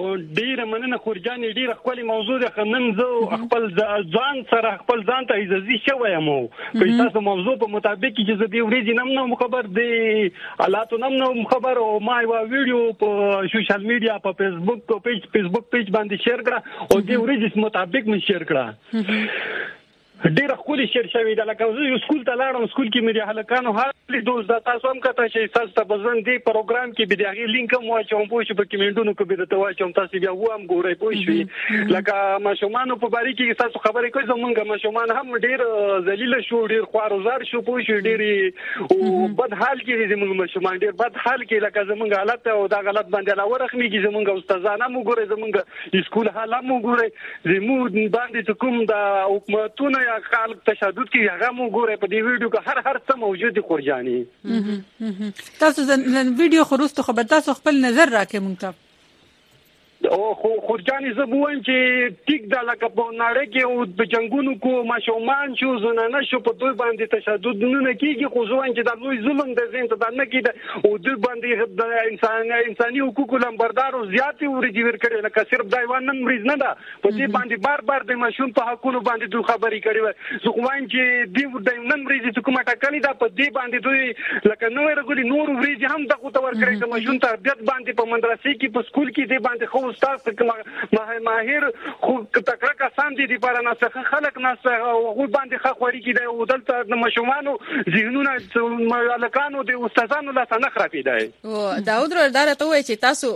ډیره مننه خورجان ډیره خپل موضوع د نن زه خپل ځان سره خپل ځان ته عزتي شوی یم که تاسو موضوع په مطابق چې زه د ورځې نم خبر دی حالاتو نم خبر او ما یو ویډیو په سوشل میډیا په فیسبوک پیج باندې شیر کړه او د ورځې مطابق مې شیر کړه ډیره خولي شیر شوی د لکه زه سکول ته لاړم سکول کې مې هلکانو حالي دوز د تاسو هم کته چې تاسو ته بزن دی پروګرام کې به دغه لینک مو چې په شپه کې منډونو کې به ته واچوم تاسو بیا و هم ګورئ پوه شئ لکه ماشومان په باری کې تاسو خبرې کوئ زمونږ ماشومان هم ډیر ذلیل شو ډیر خوارزار شو پوه شئ ډیر او بد حال کې زمونږ ماشومان ډیر بد حال کې لکه زمونږ حالت او دا غلط باندې لا ورخمي کې زمونږ استادانه مو ګورئ زمونږ سکول حالات مو ګورئ زموږ باندې کوم د حکومتونو خلک تشدد کې هغه مو ګورئ په دې ویډیو کې هر څه موجود دي خورجاني تاسو نن ویډیو خروست خبر تاسو خپل نظر راکې مونږ ته او خورجاني زه بوم چې ټیک د لکه په نړۍ کې او په جنگونو کو ماشومان شو زنانه شو په دوی باندې تشدد نه کیږي خو ځوان چې د لوی ظلم د زین ته نه کیږي او دوی باندې د انساني حقوقو لمبردارو زیاتې ورېږي ورکړي لکه صرف دایوان نن مریض نه ده په دې باندې بار د ماشوم په حقوقو باندې دوی خبرې کړي زه وایم چې دوی نن مریض ته کومه ټاکلې ده په دې باندې دوی لکه نو ورغلي نور ورېږي هم دغه ته ورکړي د ماشوم تربیت باندې په مدرسې کې په سکول کې دې باندې خو استاد ماهر خو تکړه کسان دي لپاره نه خلک نه او باندې خوري کې دی او دلته د مشومانو ذهنونه مالکانو د استادانو لا نه خرابې دی او داود ردار ته وایي چې تاسو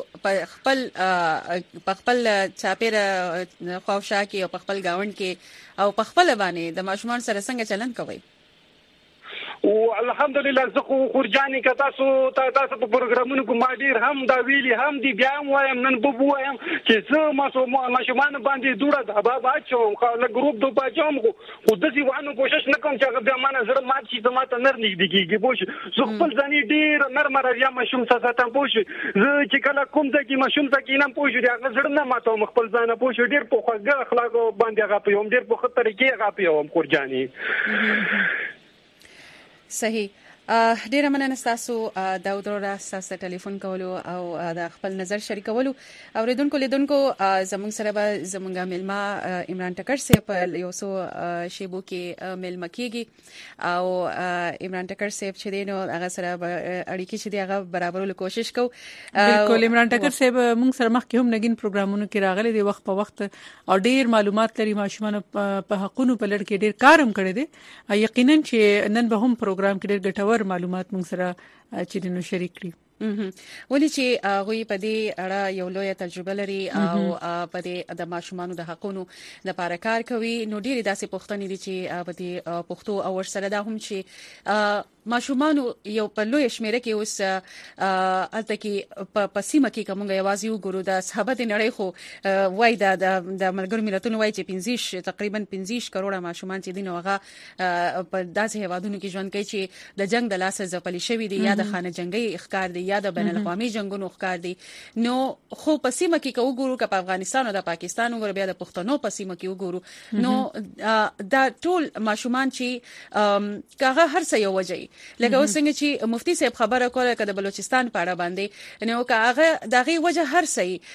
په خپل چاپیره خوښا کې او په خپل گاوند کې او په خپل باندې د مشومان سره څنګه چلند کوي او الحمدلله زه خو خورجاني که تاسو په پروګرامونو کې ما ډیر هم دا ویلي هم دی بیا وایم نن به وایم چې زه ماشومان باندې دوړه د بابا چوم خو له ګروپ دوه بچوم خو د دې وانه کوشش نکوم چې هغه بیا مانه زړه مات شي زما ته نر نږدې کیږي پوه زه خپل ځاني ډیر نرم راځم ماشوم ساتم پوه زه چې کله کوم ځای کې ماشوم ته کینم پوه دی هغه زړه نه ماتوم خپل ځان پوه ډیر په خوږه اخلاق باندې هغه په ډیر په خطر کې هغه په خورجاني صحیح ډیره مننه تاسو داود را ساسه ټلیفون کولو او د خپل نظر شریکولو اوریدونکو لیدونکو زموږ سره به زموږه ملما عمران ټکر سي په یو سو شیبو کې ملما کیږي او عمران ټکر سي چې دینو هغه سره اړیکې چې دی هغه برابرولو کوشش کو بالکل عمران ټکر سي موږ سره مخکې هم نګین پروګرامونو کې راغلي دی وخت په وخت او ډیر معلومات لري ماشومان په حقونو په لړ کې ډیر کارم کړی دی یقینا چې نن به هم پروګرام کې ډیر ګټور معلومات موږ سره چې نو شریک کړي ولې چې غوي په دې اړه یو لوی تجربه لري او په دې د ماشومانو د حقونو د لپاره کار کوي نو ډېری داسې پوښتنې دي چې په دې پښتو او ورسره دا هم چې ماشومانو یو په لوی شمیره کې اوس الته کې په سیمه کې کومه یوازې وګورو د صحابه د نړۍ خو وای د ملګرو ملتونو وای چې تقریبا 15 کروڑه ماشومان چې دین هغه په داسې هوادونو کې ژوند کوي چې د جنگ د لاسه ځپلي شوی دي یا د خانه جنگي ښکار دي یا د بین الاقوامي جنگونو ښکار دي نو خو په سیمه کې وګورو که په افغانستان او د پاکستان وګورو بیا د پښتنو په سیمه کې وګورو نو دا ټول ماشومان چې کاغه هر څه یو وجه لکه وسنګ چې مفتي صاحب خبره کوله کده بلوچستان په اړه باندې نو کاغه دغه وجه هر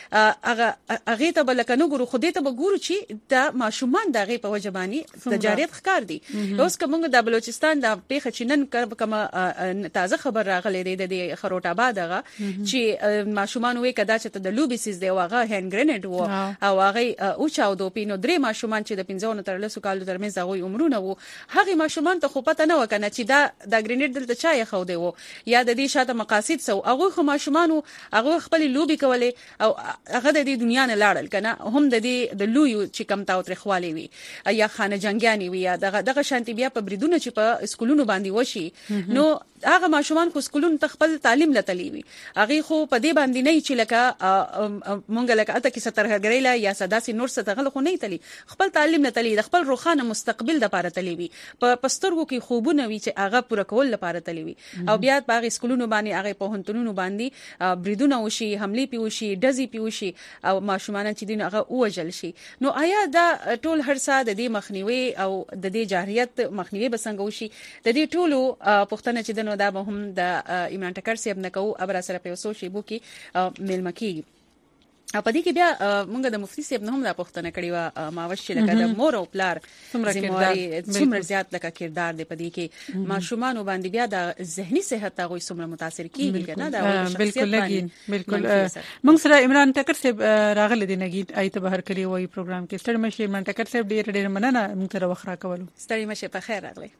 څه هغه ته بلکې نو ګورو خو دې ته وګورو چې د ماشومان دغه په وجه باندې د جاریت ښکار دي اوس کومه د بلوچستان د پیښه چنن کومه تازه خبر راغلی دی د خروټ آباد هغه چې ماشومان وې کدا چې د لوبي سیس دی واغه هند گرینیډ وو او هغه او چاو دو پینو درې ماشومان چې د 15 تر 10 کالو ترمنځ هغه عمرونه وو هغه ماشومان ته خو پته نه وکنه چې دا د گرینیډ دلته چا یې خو دی وو یا د دې شاته مقاصد سو هغه خو ماشومان هغه خپل لوبي کولې او هغه د دې دنیا نه لاړل کنه هم د دې د لوی چې کم تاو تر خوالي وي یا خانه جنگياني وي یا دغه شانتي بیا په بریدونه چې په سکولونو باندې وشي نو هغه ماشومان خو سکولونو ته خپل تعلیم لته لیوي هغه خو په دې باندې نه چې لکه مونږ لکه اته کې سترګړی لا یا سداسي نور څه تغل خو نه تلی خپل تعلیم لته لی د خپل روخانه مستقبل د لپاره تلی وي په پسترګو کې خوبونه وي چې هغه پوره کول لپاره تلی وي او بیا په سکولونو باندې هغه په هنتونو باندې بریدونه وشي حمله پیوشي دزي پیوشي او ماشومان چې دین هغه اوجل شي نو آیا دا ټول هرڅه د دې مخنیوي او د دې جاهریت مخنیوي بسنګ وشي د دې ټولو پښتنه چې نو دا به هم د عمران ټکر صاحب نه کوو ابر سره په وسو شی بو کې ملمکی په دې کې بیا موږ د مفتي صاحب نه هم دا پوښتنه کړې و ماوش لکه د مور او پلار څومره زیات لکه کردار دی په دې کې ماشومان باندې بیا د ذهني صحت هغه څومره متاثر کیږي کنه دا بالکل بالکل موږ سره عمران ټکر صاحب راغله دي نګید ایته بهر کړی وای پروګرام کې ستړي مشه عمران ټکر صاحب ډیر مننه موږ سره وخرا کولو ستړي مشه په خیر راغلی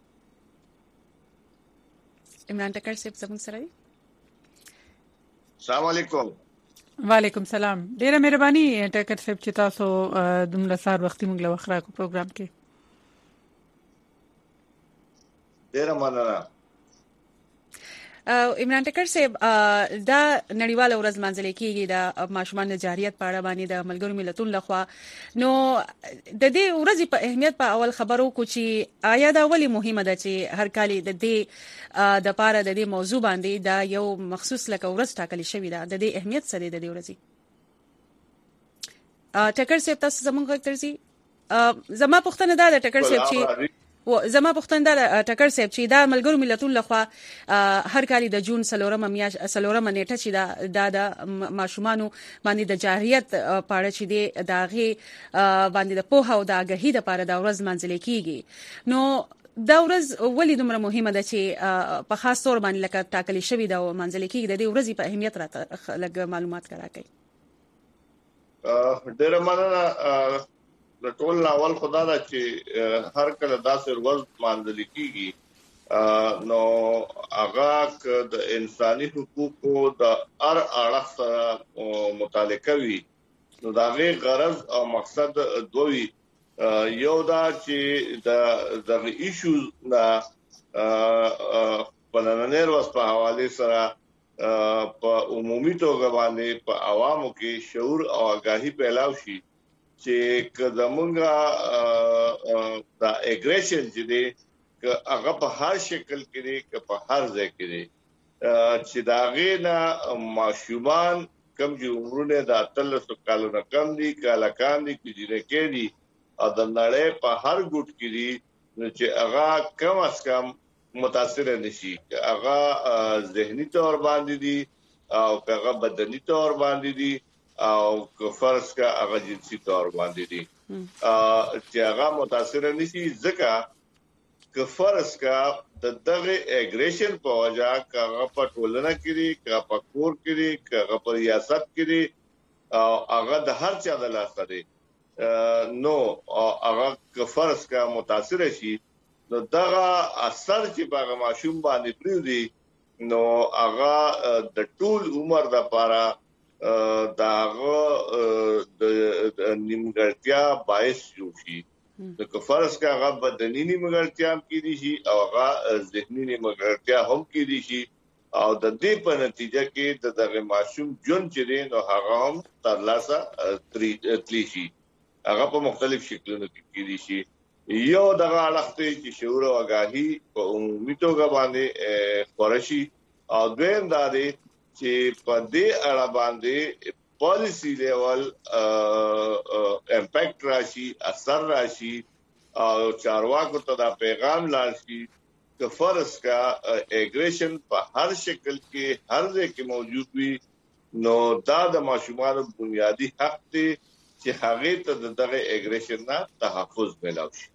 عمران ټکر صاحب زموږ سره دی السلام علیکم وعلیکم سلام ډیره مهرباني ټکر صاحب چې تاسو دومره سار وختي موږ له وخرا کو پروګرام کې ډیره مننه عمران ټکر صاحب دا نړیواله ورځ منځلې کېږي د ماشومان د جاریت په اړه باندې د ملګرو ملتونو لخوا نو د دې ورځې په اهمیت په اول خبرو کو چې آیا دا ولې مهمه ده چې هر کال د دې د پاره د دې موضوع باندې دا یو مخصوص لکه ورځ ټاکل شوې ده د دې اهمیت څه دی د دې ورځې ټکر صاحب تاسو زموږ غږ ترځي زما پوښتنه دا ده ټکر صاحب چې زما پوښتنه دا ټکر صاحب چې دا ملګرو ملتونو لخوا هر کال د جون سلورم نیټه چې دا د ماشومانو باندې د جاریت پاړه چې دی داغه باندې د پوهه او د آګاهی لپاره د ورځ منځلې کیږي نو دا ورځ ولې دومره مهمه ده چې په خاص تور باندې لکه ټاکلې شوې ده او منځلې کیږي د دې ورځې په اهمیت راته لږ معلومات راکړئ ډېر مننه د ټول اول خدا دا چې هر کله داسې ورځ مانځل کیږي نو هغه د انساني حقوقو د اړه سره متعلق وي نو دا غي غرض او مقصد دوی یو دا چې د ایشوز دا په نننۍ ورځ په حواله سره په عمومي توګه باندې په عوامو کې شعور او آگاهي پیلاو شي چې کدمونګه دا اګریشن چې دی هغه په هر شکل کې دی که په هر ځای کې دی چې دا غینا ماشومان کم چې عمرونه د 13 کالو نه کم دي کالاکان دي کې دي او د نړۍ په هر ګوټ کې دي چې هغه کم از کم متاثر نشي هغه ذهني تور باندې دي او هغه بدني تور باندې دي او فرض کا هغه جنسي تور باندې دي چې هغه متاثر نشي ځکه که فرض کا دغه اګریشن په وجه هغه په ټولنه کې دي هغه په کور کې دي هغه په ریاست کې دي او هغه د هر چا د لاس دی نو هغه که فرض کا متاثر شي نو دغه اثر چې په ماشوم باندې پریږدي نو هغه د ټول عمر لپاره داغه د نیمګړتیا باعث شي د فرض کا هغه بدني نیمګړتیا هم کېدي شي او هغه ذهني نیمګړتیا هم کېدي شي او د دې په نتیجه کې دغه ماشوم جون چې دی نو هغه هم ترلاسه تلی شي هغه په مختلف شکلونو کې کېدي شي یو دغه اړخته چې شعور او آگاهي په عمومي توګه باندې خورشي او دویم دا دی چې په دې اړه باندې پالیسی لیول امپیکټ راشي اثر راشي او چارواکو ته دا پیغام لاشي چې فرض کا اګریشن په هر شکل کې هر ځای کې موجود وي نو دا د ماشومانو بنیادی حق دی چې هغه ته دغه اګریشن نه تحفظ ملو شي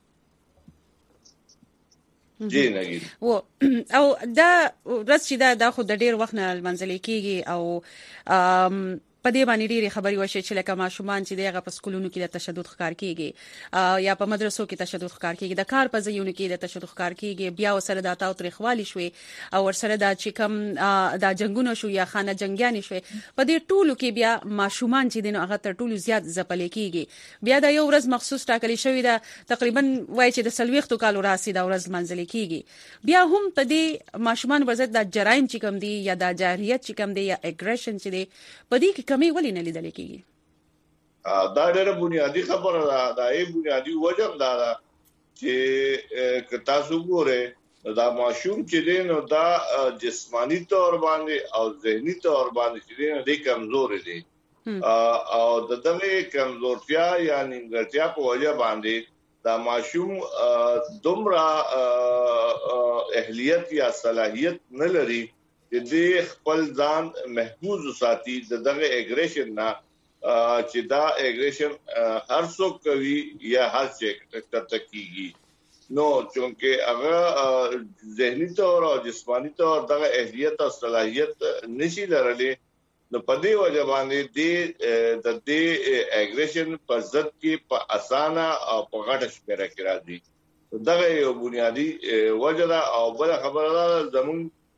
جی نګي او دا رسې دا خو د ډیر وخت نه منځلې کیږي او په دې باندې ډېری خبري وشي چې لکه ماشومان چې دغه په سکولونو کې د تشدد ښکار کیږي یا په مدرسو کې تشدد ښکار کیږي د کار په ځایونو کې د تشدد ښکار کیږي بیا وسره د تاو تاریخوالي شوي او ورسره د چې کم د جنگونو شو یا خانه جنگیانی شوي په دې ټولو کې بیا ماشومان چې دنه هغه تر ټولو زیات ځپلې کیږي بیا د یو ورځ مخصوص ټاکلې شوی دا تقریبا وای چې د سلويختو کالو راسي دا ورځ منځلې کیږي بیا هم په دې ماشومان وزت د جرایم چې کم دي یا د جاریت چې کم دي یا اګریشن چې دي په دې کې کمی ولې نه لیدل کیږي دا ډېر بنیادی خبره ده دا یې بنیادی وجه ده چې تاسو ګوره دا ماشوم چې دینو دا جسمانی تور باندې او ذهني تور باندې چې دینو د کمزور دي او دغه کمزورتیا یا نیمګړتیا په وجه باندې دا ماشوم دومره اهلیت یا صلاحیت نه لري چې د خپل ځان محفوظ ساتي دغه اګریشن نه چې دا اګریشن هر څوک کوي یا هر څوک تکیږي نو چونکه هغه ذهني تور او جسمانی تور دغه اهلیت او صلاحیت نشي لرلې نو په دې وجه باندې د دې اګریشن په ضد کې په اسانه او په غټه شمیره کې راځي دغه یو بنیادی وجه ده او بل خبره ده زمون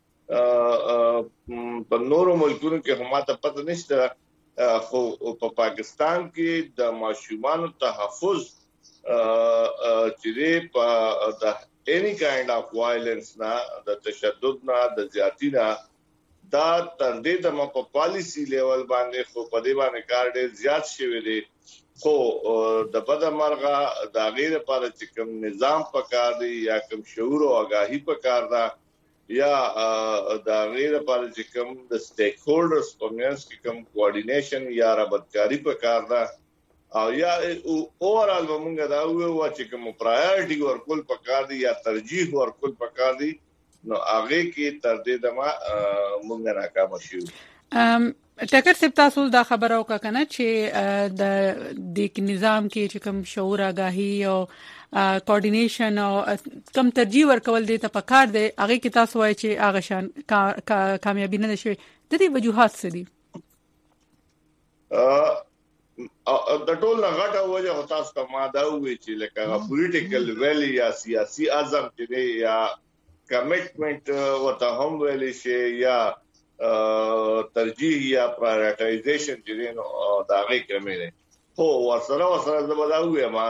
په نورو ملکونو کې هم ته پته نشته خو په پاکستان کې د ماشومان تحفظ چې په د any kind of violence نه د تشدد نه د زیاتی نه دا تر دې د په پالیسی لیول باندې خو په دې باندې کار ډېر زیات شوی دی خو د بدمرغه د غیر لپاره چې کوم نظام پکار دی یا کوم شعور او آگاهی پکار دا یا د غیر لپاره چې کوم د سټیک هولډرز په منځ کې کوم کوارډینیشن یا رابطکاری پکار دا او یا اوورال موږ دا وایو چې کوم پرایورټي ورکول پکار دي یا ترجیح ورکول پکار دي نو هغه کې تر دې دمه موږ ناکام شو ټکر سپ تاسو دا خبره وکړه کنه چې د نظام کې چې کوم شعور آگاهی او کوارډینیشن او کم ترجیح ورکول دي ته پکار دي هغه کې تاسو وایي چې هغه شان کامیابی نه شي د دې وجوهات څه دي د ټول غټه وجه تاسو ته ما دا وی چې لکه پولیټیکل ویلی یا سیاسي اعظم چې یا کمټمنٹ ورته هم ویلی شي یا ترجیح یا پرایورټایزیشن چې نو دا غي کمې نه خو ورسره زبدا وې ما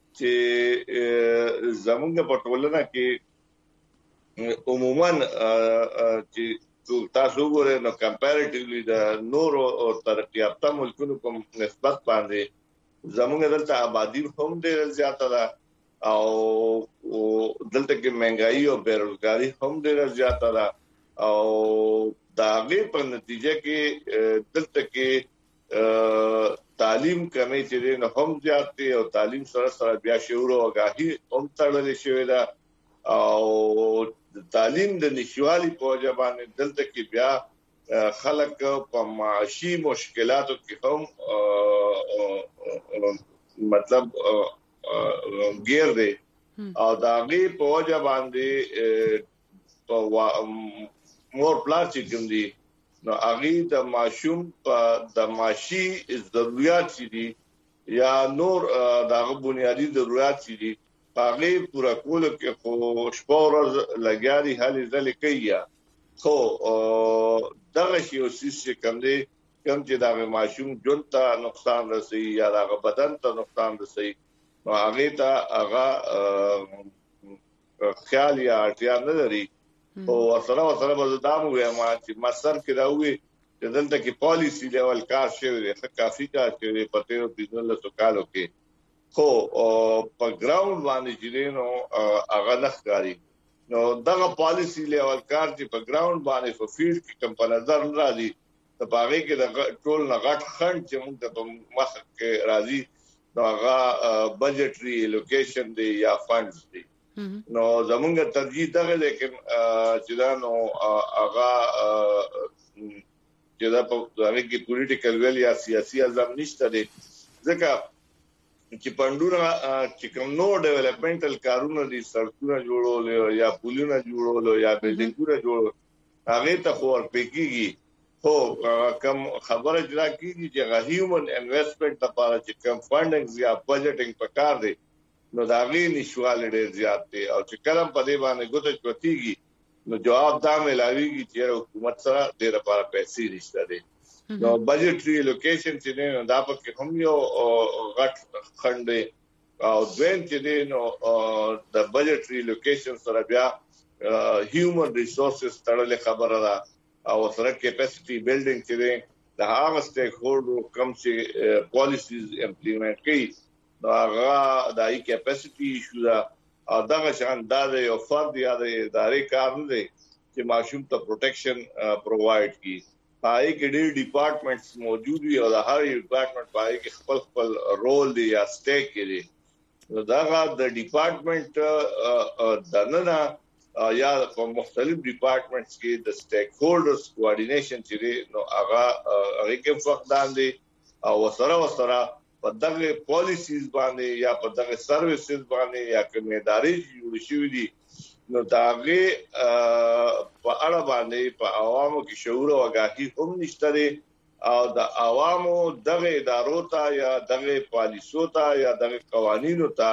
چې زمونږ په ټولنه کې عموما چې تاسو وګورئ نو کمپیریټیولی د نورو او ترقی یافته ملکونو کوم نسبت باندې زمونږ دلته آبادی هم ډېر زیاته ده او دلته کې مهنګائی او بیروزګاری هم ډېر زیاته ده او دا غي په نتیجه کې دلته کې تعلیم کمی چې نه هم زیات دي او تعلیم سره بیا شعور او آگاهی هم تړلې شوی ده او تعلیم د نشوالي په وجه باندې دلته کې بیا خلک په معاشي مشکلاتو کې هم مطلب غیر دی او دا غي په وجه باندې مور پلار چې کوم دي نو هغه د ماشوم په د معاشي ضرورت دي یا نور دغه بنیادی ضرورت دي هغه پورا کول کې خو شپور لګاري حالي ځل کوي خو دغه شی او چې کوم دي کوم چې د ماشوم جون ته نقصان رسي یا د بدن ته نقصان رسي نو هغه ته هغه خیال یا اړتیا نه لري او سره به دا مو ما چې مسر کې دا وي چې دلته کې پالیسی لیول کار شوی دی کافي کار شوی په تیر 15 کالو کې خو په ګراوند باندې چې نو هغه نخکاری نو دغه پالیسی لیول کار چې په ګراوند باندې په فیلډ کې کم په نظر راځي ته باغې کې د ټول نغټ خند چې موږ د مخ کې راځي نو هغه بجټري الوکیشن دی یا فندز دی نو زمونږ ترجیح دغه لیکن چې دا نو هغه چې دا په هغه کې پولیټیکل ویل یا سیاسي اعظم نشته دی ځکه چې پندونه چې کوم نو ډیولپمنټل کارونه دي سړکونه جوړول یا پلونه جوړول یا بلډینګونه جوړول هغه ته خور پکېږي خو کوم خبره جلا کیږي چې هیومن انویسټمنټ لپاره چې کوم فاندینګ یا بجټینګ پکار دی نو دا غي نشوال ډېر زیات دي او چې کلم په دې باندې ګوتې چوتيږي نو جواب دا ملاويږي چې حکومت سره ډېر لپاره پیسې نشته دي نو بجټري لوکیشن چې نه دا په کې هم یو غټ خند او دویم چې نو د بجټري لوکیشن سره بیا هیومن ریسورسز تړلې خبره ده او سره کیپاسټي بلډینګ چې د هغه سټیک هولډر کم چې پالیسیز امپلیمنٹ کوي نو هغه دای کیپاسټي ایشو دا او دغه شان دا یو فرد یا د ادارې کار نه دی چې ماشوم ته پروټیکشن پرووایډ کی پای کې ډېر ډپارټمنټس موجود وي او د هر ډپارټمنټ پای کې خپل رول دی یا سټیک دی نو دا د ډپارټمنټ دننه یا په مختلف ډپارټمنټس کې د سټیک هولډرز کوارډینیشن چې نو هغه کې فقدان دي او سره په دغه پالیسیز باندې یا په دغه سرویسز باندې یا کمیداري جوړ شوې دي نو داغه په اړه باندې په عوامو کې شعور او آگاهي هم نشته او د عوامو دغه ادارو ته یا دغه پالیسو ته یا دغه قوانینو ته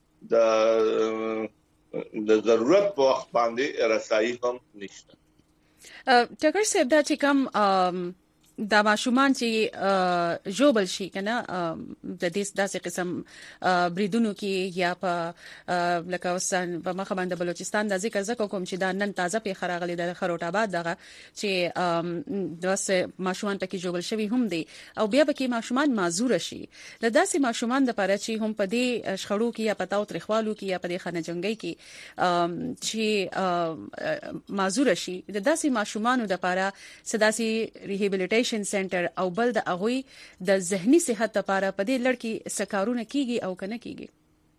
د ضرورت په وخت باندې رسایي هم نشته. ټکر صاحب دا چې کوم دا ماشومان چې جوبل شي کنه د دې داسې قسم بریدونو کې یا په لکهستان په مخه باندې بلوچستان د ذکر کوم چې دا نن تازه په خراغلي د خروټ آباد دغه چې داسې ماشومان پکې جوبل شوی هم دي او بیا به کې ماشومان معذور شي د داسې ماشومان د پاره چې هم په دې شخړو کې یا پتاو ترخوالو کې یا په دې خانه جنگي کې چې معذور شي د داسې ماشومانو د پاره سداسي ریهابلیټیشن سنټر او بل د اغوي د ذهني صحت لپاره په دې لړ کې سکارونه کیږي او کنه کیږي.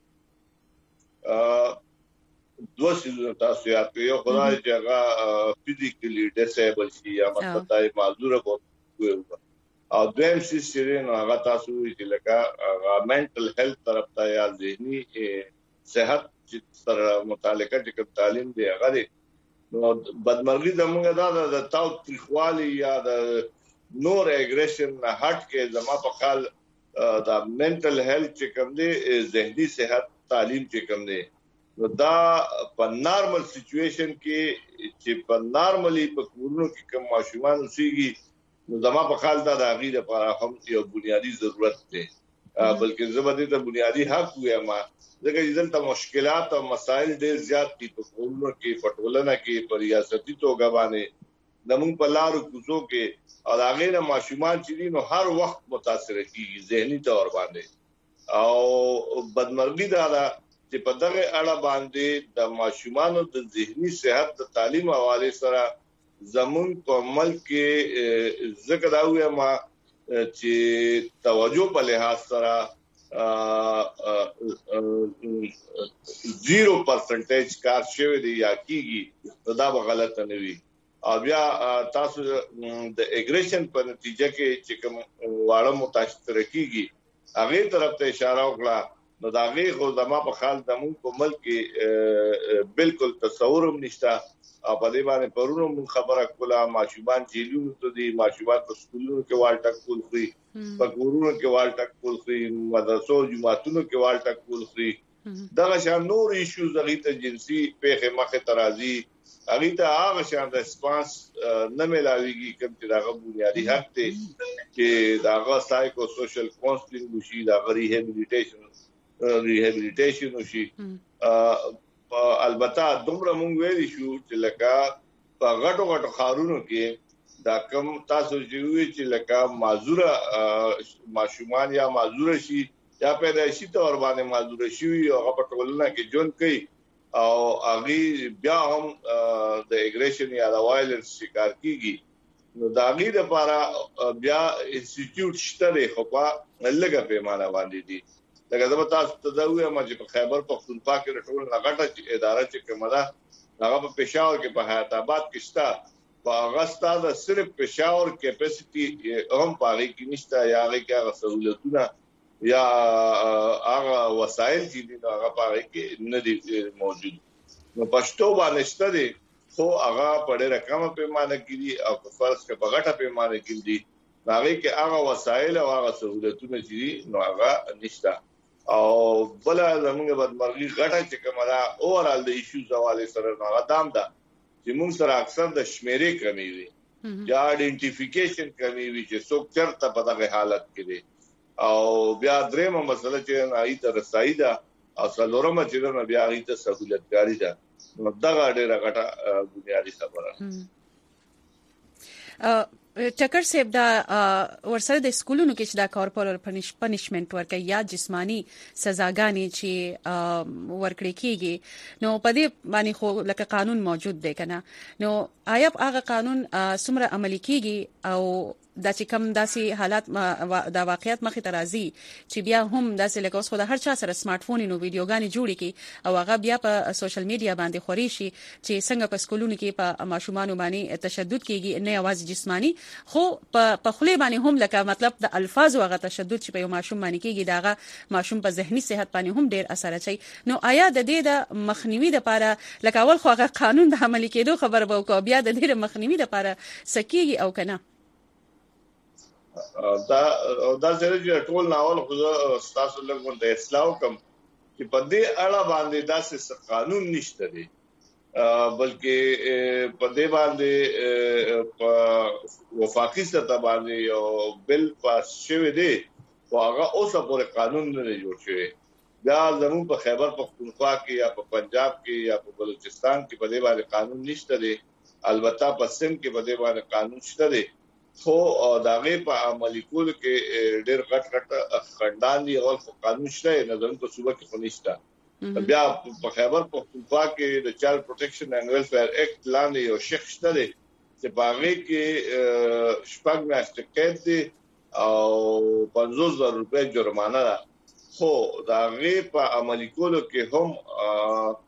دوه څه تاسو یاد کړئ یو خدای چې هغه فزیکلی ډیسیبل شي یا مطلب معذور وي او دویم څه نو هغه تاسو چې لکه منټل هیلث طرف ته یا ذهني صحت سره متعلقه چې تعلیم دی هغه نو بدمرغي زموږ د تاو تریخوالي یا د نور اګریشن نه هټ کې زما په خال دا منټل هیلث چې کوم دی ذهني صحت تعلیم چې کوم دی نو دا په نارمل سچويشن کې چې په نارملي په کورونو کې کوم ماشومان اوسېږي نو زما په خال دا د غیر لپاره هم یو بنیادی ضرورت دی بلکې زبردي ته بنیادی حق وایم ځکه چې دلته مشکلات او مسائل ډېر زیات دي په کورونو کې پټولنه کې په ریاستي توګه باندې زموږ په لارو کوڅو کې او هغه نه ماشومان چې دي نو هر وخت متاثر کیږي ذهني تور باندې او بدمرغي دا چې په دغه اړه باندې د ماشومانو د ذهني صحت د تعلیم حواله سره زموږ په ملک کې ذکر دا وي ما چې توجه په لحاظ سره 0% کار شوی دی یا کیږي دا به غلط نه وي او بیا تاسو د اګریشن په نتیجه کې چې کوم واړه متاثر کیږي هغه طرف ته اشاره وکړه نو دا غي خو زما په خال د مون په ملک کې بالکل تصور هم نشته او په دې باندې پرونو مون خبره کوله ماشومان جیلونو ته دي ماشومان په سکولونو کې والټک کول خوري په کورونو کې والټک کول خوري مدرسو جماعتونو کې والټک کول خوري دا شان نور ایشوز هغه ته جنسي په مخه ترازی هغه ته هغه شان ریسپانس نه ملاويږي کوم چې دا بنیادی حق دی چې دا سایکو سوشل کونسلینګ وشي دا ریهابلیټیشن وشي البته دومره مونږ ویلی شو چې لکه په غټو خارونو کې دا کم تاسو چې لکه معذور ماشومان یا معذور شي یا پیدایشي تور باندې معذور شي او هغه په ټولنه کې جون کوي او هغه بیا هم د اګریشن یا د وایلنس شکار کیږي نو دا غي لپاره بیا انسټیټیوټ شته خو په لږه پیمانه باندې دي لکه زما تاسو ته دا وایم چې په خیبر پختونخوا کې ټول نغټه اداره چې کومه ده هغه په پېښور کې په حیات آباد کې شته په اغسطا د صرف پېښور کیپاسټي هم پاره کې نشته یا هغه کې سہولتونه یا هغه وسایل چې دي هغه پاره کې نه دي موجود نو پښتو باندې شته دي خو هغه په ډېر کم پیمانه کې دي او په فرض کې په غټه پیمانه کې دي هغه کې هغه وسایل او هغه سہولتونه چې دي نو هغه نشته او بل زمونږ بدمرغي غټه چې کومه دا اورال د ایشوز حواله سره هغه دام ده چې موږ سره اکثر د شمیرې کمی وي یا آئیډنټیفیکیشن کمی وي چې څوک چرته په دغه حالت کې دي او بیا درېمه مسله چې نایي تر سایده او څلورمه چې نو بیا غي ته سہولتګاری ده نو دغه ډېره غټه بنیادی خبره ټکر صاحب دا ورسره د سکولونو کې چې دا کارپورل پنیشمنت ورکړي یا جسمانی سزاګانې چې ورکړي کېږي نو په دې باندې خو لکه قانون موجود دی کنه نو آیا هغه قانون څومره عملي کېږي او د چې کم داسې حالات د واقعیت مخې ته راځي چې بیا هم داسې لکه اوس خو د هر چا سره سمارټ فون نو ویډیوګانې جوړې کی او هغه بیا په سوشل میډیا باندې خوري شي چې څنګه په سکولونو کې په ماشومان باندې تشدد کیږي نه یوازې جسمانی خو په خلی باندې هم لکه مطلب د الفاظ او غو تشدد چې په یو ماشوم باندې کیږي داغه ماشوم په ذهني صحت باندې هم ډیر اثر اچي نو آیا د دې د مخنیوي لپاره لکه اول خو هغه قانون د عملي کېدو خبر به وکړو بیا د دې مخنیوي لپاره سکیږي او کنه دا چې ټول ناول خو تاسو لږ د اصلاح کوم چې په دې اړه باندې داسې قانون نشته دی بلکې په دې باندې په وفاقي سطح باندې یو بل پاس شوی دی او هغه اوسه پورې قانون نه جوړ شوی دا زموږ په خیبر پختونخوا کې یا په پنجاب کې یا په بلوچستان کې په دې باندې قانون نشته دی البته په سند کې په دې باندې قانون شته دی خو داغه په عملي کول کې ډېر غټ خندان دي او قانون شته نه زموږ په صوبه کې خو نشته بیا په خیبر پختونخوا کې د چایلډ پروټیکشن اینڈ ویلفیر ایکټ لاندې یو شخص شته دی چې باغې کې شپږ میاشتې قید دي او 500,000 روپۍ جرمانه ده خو داغه په عملي کولو کې هم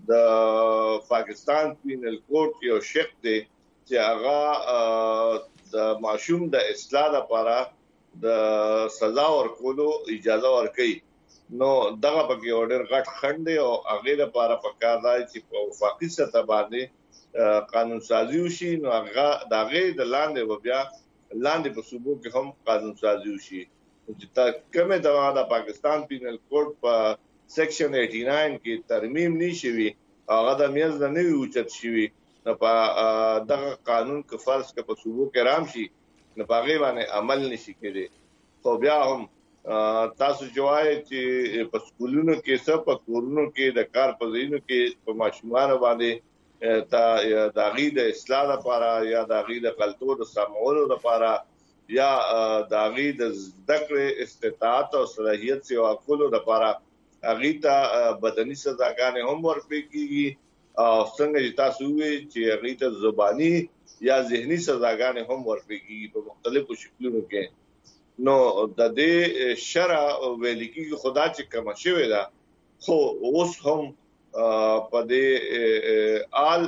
د پاکستان پینل کوډ یو شخص دی چې هغه د معصوم د اصلاح لپاره د سزا ورکولو اجازه ورکړي نو دغه پکې اورډر غټ خند دی او هغه لپاره پکار دی چې په وفاقي سطح باندې قانون سازي وشي نو هغه دغه د لاندې بیا لاندې په صوبو کې هم قانون سازي وشي چې کومه د پاکستان پینل کوډ په سیکشن 89 کې ترمیم نشوي هغه د میز نه وی اوچت شوی نو په دغه قانون کې فرض کې په صوبو کې رام شي نو په هغه باندې عمل نشي کېږي خو بیا هم تاسو جوای چې په سکولونو کې څه په کورونو کې د کار په ځایونو کې په ماشومان باندې تا داغي د اصلاح لپاره یا داغي د کلتور د سمولو لپاره یا داغي د ذکر استطاعت او صلاحیت سیوا کولو لپاره هغه ته بدني سزاګانې هم ورکړي کیږي او څنګه چې تاسو وی چې هغه ته زبانی یا ذهني سزاګانې هم ورکړي کیږي په مختلفو شکلونو کې نو د دې شرع ویل کیږي خدا چې کوم شوی دا خو اوس هم په دې آل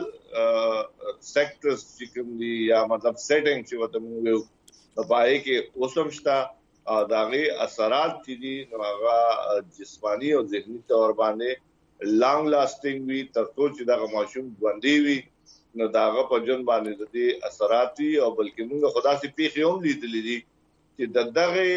سیکټرز چې کوم دي یا مطلب سیټینګ چې وته موږ په پای کې اوسم شتا داغي اثرات چې دي نو هغه جسمانی او ذهني تور باندې لانګ لاسټینګ وي ترڅو چې دا معصوم ژوندۍ وي نو داغه په جون باندې د اثرات او بلکې موږ خدا سي پیخي هم لیدلې دي چې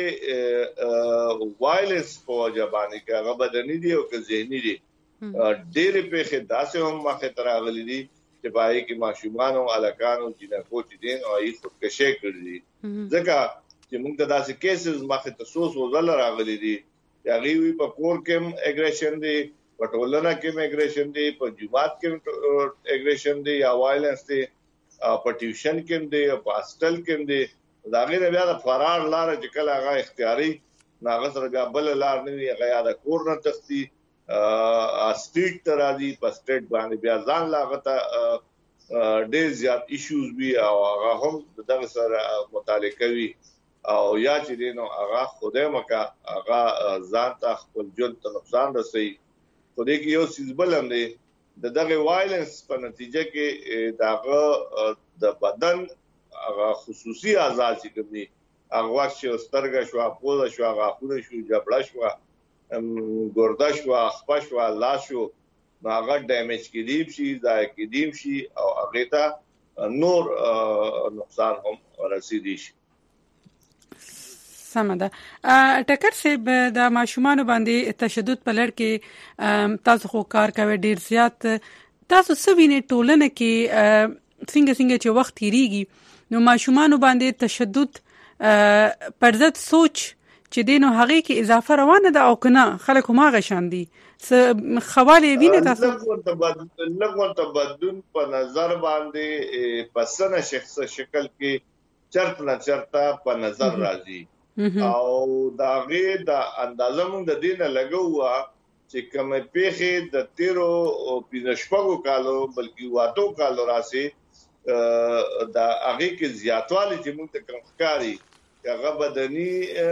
دغه وایلنس په وجه باندې کې هغه بدني دي او که ذهني دي ډېر پیخي داسې هم مخه تراغلي دي چې پای کې معصومان او الکانو چې نه کوټ دي او یې خودکشي کړی ځکه چې موږ داسې کیسز مخه تاسو وزل راغلي دي هغه وی په کور کې اګریشن دي په ټولنه کې اګریشن دي په جماعت کې اګریشن دي یا وایلنس دي په ټیوشن کې دي په هاستل کې دي دا غیر بیا د فرار لار چې کله هغه اختیاري ناغه سره بیا بل لار نه وي هغه د کور نه تختی سټریټ ته راځي په سټریټ باندې بیا ځان لاغته ډېر زیات ایشوز وی او هغه هم دغه سره متعلق وي او یا چې دینو هغه خوده مکه هغه ځان ته خپل ژوند ته نقصان رسي خو دې کې یو سیز بلم دی دغه وایلنس په نتیجه کې داغه د بدن هغه خصوصي اعضاء چې کوم دي هغه چې سترګه شو پوزه شو غاښونه شو جبړه شو ګرده شو خپه شو لاس شو هغه ډیمیج کېدیم شي ځای کېدیم شي او هغه ته نور نقصان هم رسیدي شي سمده ټکر سیب د ماشومان باندې تشدد په لړ کې تاسو خو کار کوي ډیر زیات تاسو سوینه ټولنه کې څنګه چې وخت تیریږي نو ماشومان باندې تشدد پر ضد سوچ چې دینو هغه کې اضافه روانه ده او کنه خلک هم هغه شان دي خواله ویني تاسو لږ تبدل په نظر باندې پسنه شخص شکل کې چرته نه چرته په نظر راځي او دا غي د اندازه مونږ د دینه لګوا چې کومه پیخه د 13 او 15 کالو بلکې واتو کالو راسي دا هغه کې زیاتوالی چې موږ ته کم ښکاری هغه بدني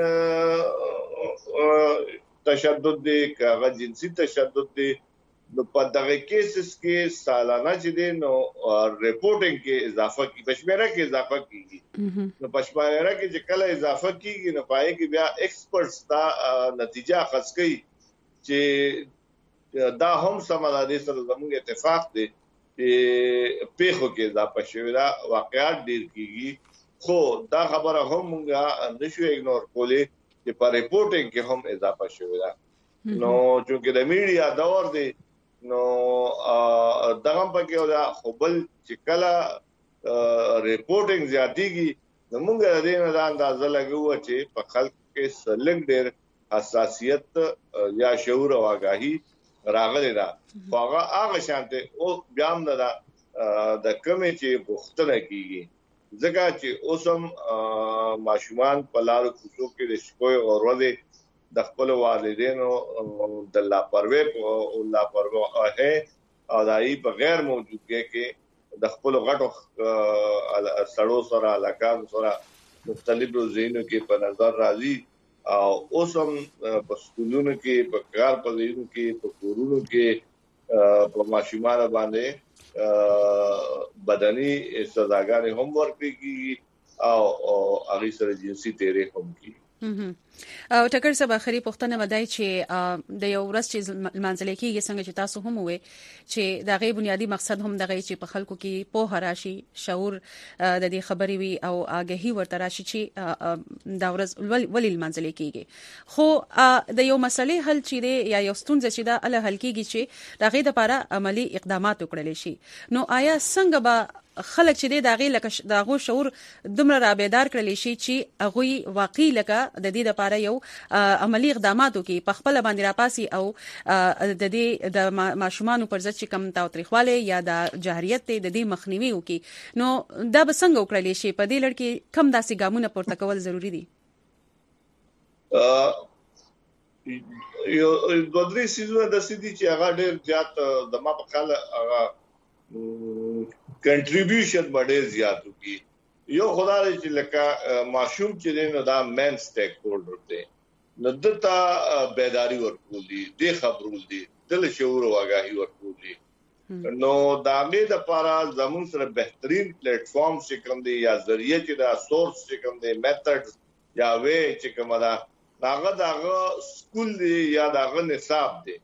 تشدد دی هغه جنسي تشدد دی نو په دغه کیسز کې سالانه چې دی نو ریپورټینګ کې اضافه کی پښمنه کې اضافه کیږي نو پښمنه کې چې کله اضافه کیږي نو پای کې بیا ایکسپرټس دا نتیجه خاص کوي چې دا هم سمادي سره زموږ اتفاق دی چې پیخو کې اضافه شوی دا واقعات ډیر کیږي خو دا خبره هم موږ نشو اګنور کولې چې په ریپورټینګ کې هم اضافه شوی دا نو چې د میډیا دور دی نو دغه پکې دا خپل چې کله ریپورټینګ زیاتېږي نو موږ د دې نه اندازه لګو چې په خلک کې سلنګ ډېر حساسیت یا شعور او آگاهی راغلی دا هغه شانته او بیا هم دا د کمی چې بوختنه کیږي ځکه چې اوسم ماشومان په لارو کوڅو کې د شپې او ورځې د خپل والدینو د لاپرواهۍ او لاپرواهۍ او دای په غیر موجودګۍ کې د خپل غټو سړو سره علاقات سره مختلفو ځایونو کې په نظر راځي او اوسم په سکولونو کې په کار په ځایونو کې په کورونو کې په ماشومان باندې بدني سزاګانې هم ورکړي او هغه سره جنسي تیرې هم کوي او ټکر صاحب اخري پوښتنه ودای چې د یو ورځ چې منځل کېږي څنګه چې تاسو هم وې چې د غي بنیادی مقصد هم دغه چې په خلکو کې په راشي شعور د دې خبرې وي او آگاهي ورته راشي چې دا ورځ ولې منځل کېږي خو د یو مسلې حل چې دی یا یو ستونزه چې دا له حل کېږي چې دغه لپاره عملی اقدامات وکړل شي نو آیا څنګه به خلک چې دغه لکه دغه شعور دومره را بیدار کړلی شي چې هغه واقعي لکه د دې لپاره یو عملی اقدامات وکړي په خپل باندې راپاسي او د دې د ماشومان پر ضد چې کم تاوتریخواله یا د جاهریت د دې مخنیوي وکړي نو دا به څنګه وکړلی شي په دې لړ کې کم داسې ګامونه پورته کول ضروری دي یو د درې سيزونه د سيدي چې هغه ډېر زیات د ما په خاله هغه کنټریبیوشن باندې زیات وکي یو خدای چې لکه معشوم چې نو دا مین سټیک هولډر دی نو دته بیداری ورکول دي د خبرول دي د شعور او آگاهی ورکول دي نو دا غي د لپاره زموږ سره بهترین پلیټ فارم چې کوم دی یا ذریعہ چې دا سورس چې کوم دی میتھډ یا وې چې کوم دا داغه سکول دی یا داغه نصاب دی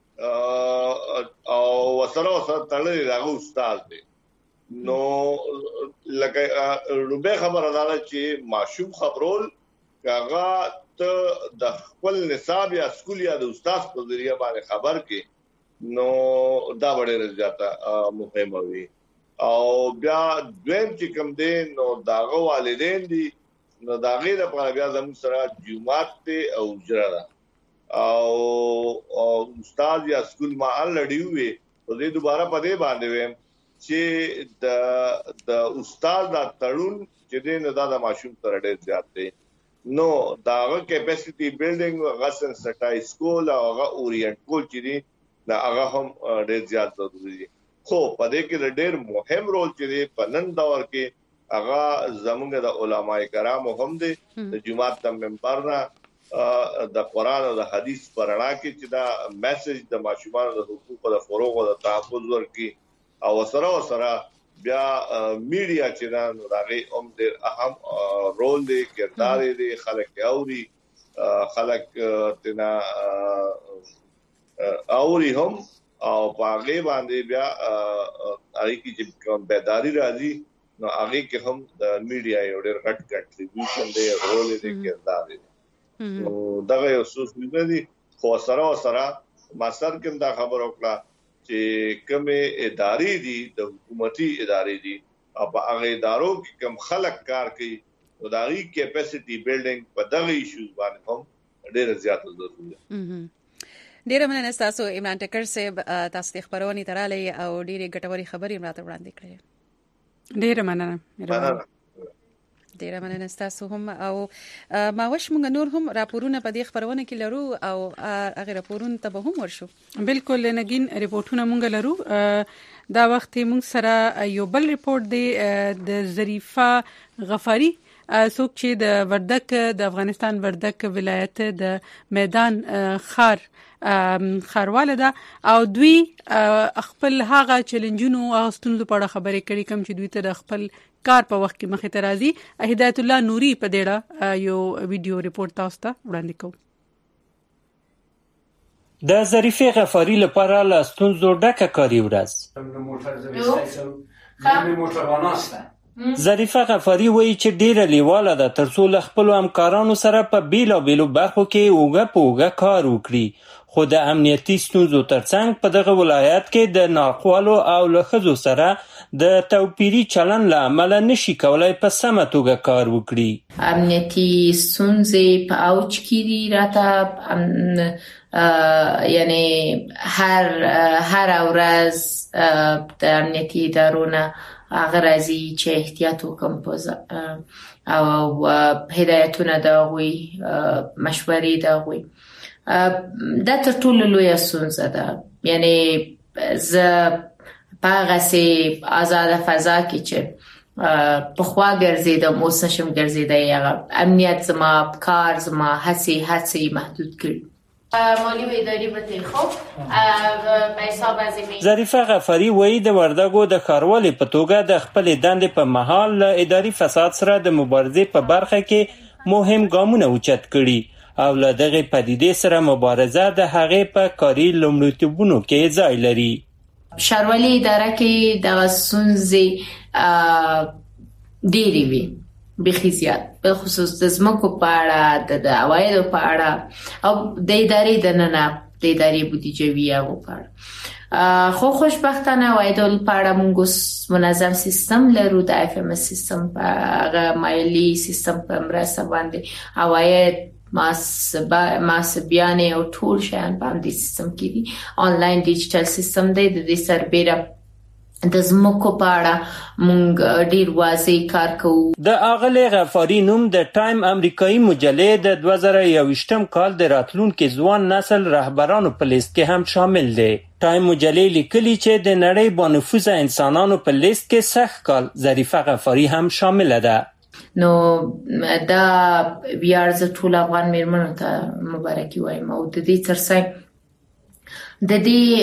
او وسره تړلې داغه استاد دی نو لکه روبه خبره ده چې معشوم خبرول کاغه ته د خپل نصاب یا سکول یا د استاد په ذریعہ باندې خبر کې نو دا ډېر زیاته مهمه وي او بیا دویم چې کوم دی نو داغه والدین دي نو داغه لپاره بیا زموږ سره جمعات ته او اجرا او استاد یا سکول ما الډی وي او دې دوباره په دې باندې ویم چې د استاد د تړون چې د ماشوم تر ډېر زیات دی نو داغه کیپاسټي بیلډینګ غسن سټای سکول او هغه اورینټ کول چې دی دا هغه هم ډېر زیات ضروري دي خو په دې کې ډېر مهم رول چې دی په نن دور کې هغه زموږ د علماء کرام هم دي د جماعت د ممبرنا د قران او د حديث پرانا کې چې دا میسج د ماشومان د حقوقو د فروغ او د تحفظ ورکی او سره بیا میډیا چې دا راغی هم ډېر اهم رول دی کردار دی خلک اوري خلک تنا اوري هم او باغې باندې بیا اړ کی چې بیداری راځي نو هغه کې هم د میډیا یو ډېر غټ کنټریبیوشن دی رول دی کردار دی نو دا یو څه دي خو سره ما سر کوم دا خبر وکړه چې کومه ادارې دي د حکومتي ادارې دي او هغه ادارو کې کوم خلک کار کوي نو دا غي کیپاسټي بیلډینګ په دغه ایشوز باندې هم ډېر زیات ضروري ده ډېر مننه تاسو عمران ټکر صاحب تاسو د خبرونې تراله او ډېرې ګټوري خبرې مراته وړاندې کړې ډېر مننه ډیره مننه تاسو هم او ما وش موږ نور هم راپورونه په دې خبرونه کې لرو او هغه راپورونه ته به هم ورشو. بالکل نګین ریپورتونه موږ لرو. دا وخت موږ سره یو بل ریپورت دی د ظریفه غفاری څوک چې د وردک د افغانستان وردک ولایت د میدان خارواله ده او دوی خپل هغه چیلنجونو او ستونزو په اړه خبرې کړي کوم چې دوی ته د خپل کار په وخت کې مخې ته راځي. هدایت الله نوري په دېړه یو ویډیو ریپورت تاسو ته وړاندې کوم. د ظریفه غفاری لپاره له ستونزو ډکه کاري ورځ. ظریفه غفاری وایي چې ډیره لیواله ده ترڅو له خپلو همکارانو سره په بیلابیلو برخو کې اوږه په اوږه کار وکړي، خو د امنیتي ستونزو ترڅنګ په دغه ولایت کې د ناخوالو او له ښځو سره د توپیري چلن له امله نشي کولای په سمه توګه کار وکړي. امنیتي ستونزې په اوج کې دي راته یعنی هر ورځ د امنیتي ادارونه هغه راځي چې احتیاط وکړم او هدایتونه دا غوي مشورې دا غوي. دا تر ټولو لویه ستونزه ده. یعنی زه په هغه سي آزاده فضا کې چې په خوا ګرځېدم اوس نشم ګرځېدای. هغه امنیت زما کار زما هڅې محدود کړي. مالی و اداری به خوب به حساب از ظریفه غفاری وایي د وردګو د ښاروالۍ په توګه د خپل دندې په مهال له اداري فساد سره د مبارزې په برخه کې مهم ګامونه اوچت کړي او له دغه پدیدې سره مبارزه د هغې په کاري لومړیتوبونو کې ځای لري. ښاروالۍ اداره کې د ستونزې ډېرې وي بخي زیات، په خصوص د ځمکو په اړه د عوایدو په اړه او د ادارې دننه د ادارې بودیجه وي هغو په اړه. خو خوشبختانه عوایدو په اړه موږ منظم سیستم لرو. د اف ام اس سیستم په هغه مالی سیستم په مرسته باندې عواید محاسبیانې او ټول شیان په همدې سیستم کې دي. آنلاین ډیجیټل سیستم دی. د دې سربیره د ځمکو په اړه مونږ ډیر واضح کار کوو. د اغلی غفاری نوم د ټایم امریکایي مجلې د 2021 کال د راتلونکي ځوان نسل رهبرانو په لیست کې هم شامل دی. ټایم مجلې لیکلي چې د نړۍ بانفوذه انسانانو په لیست کې سږ کال ظریفه غفاری هم شامل ده. نو دا ویاړ زه ټول افغان میرمنو ته مبارکي وایم او د دې ترڅنګ د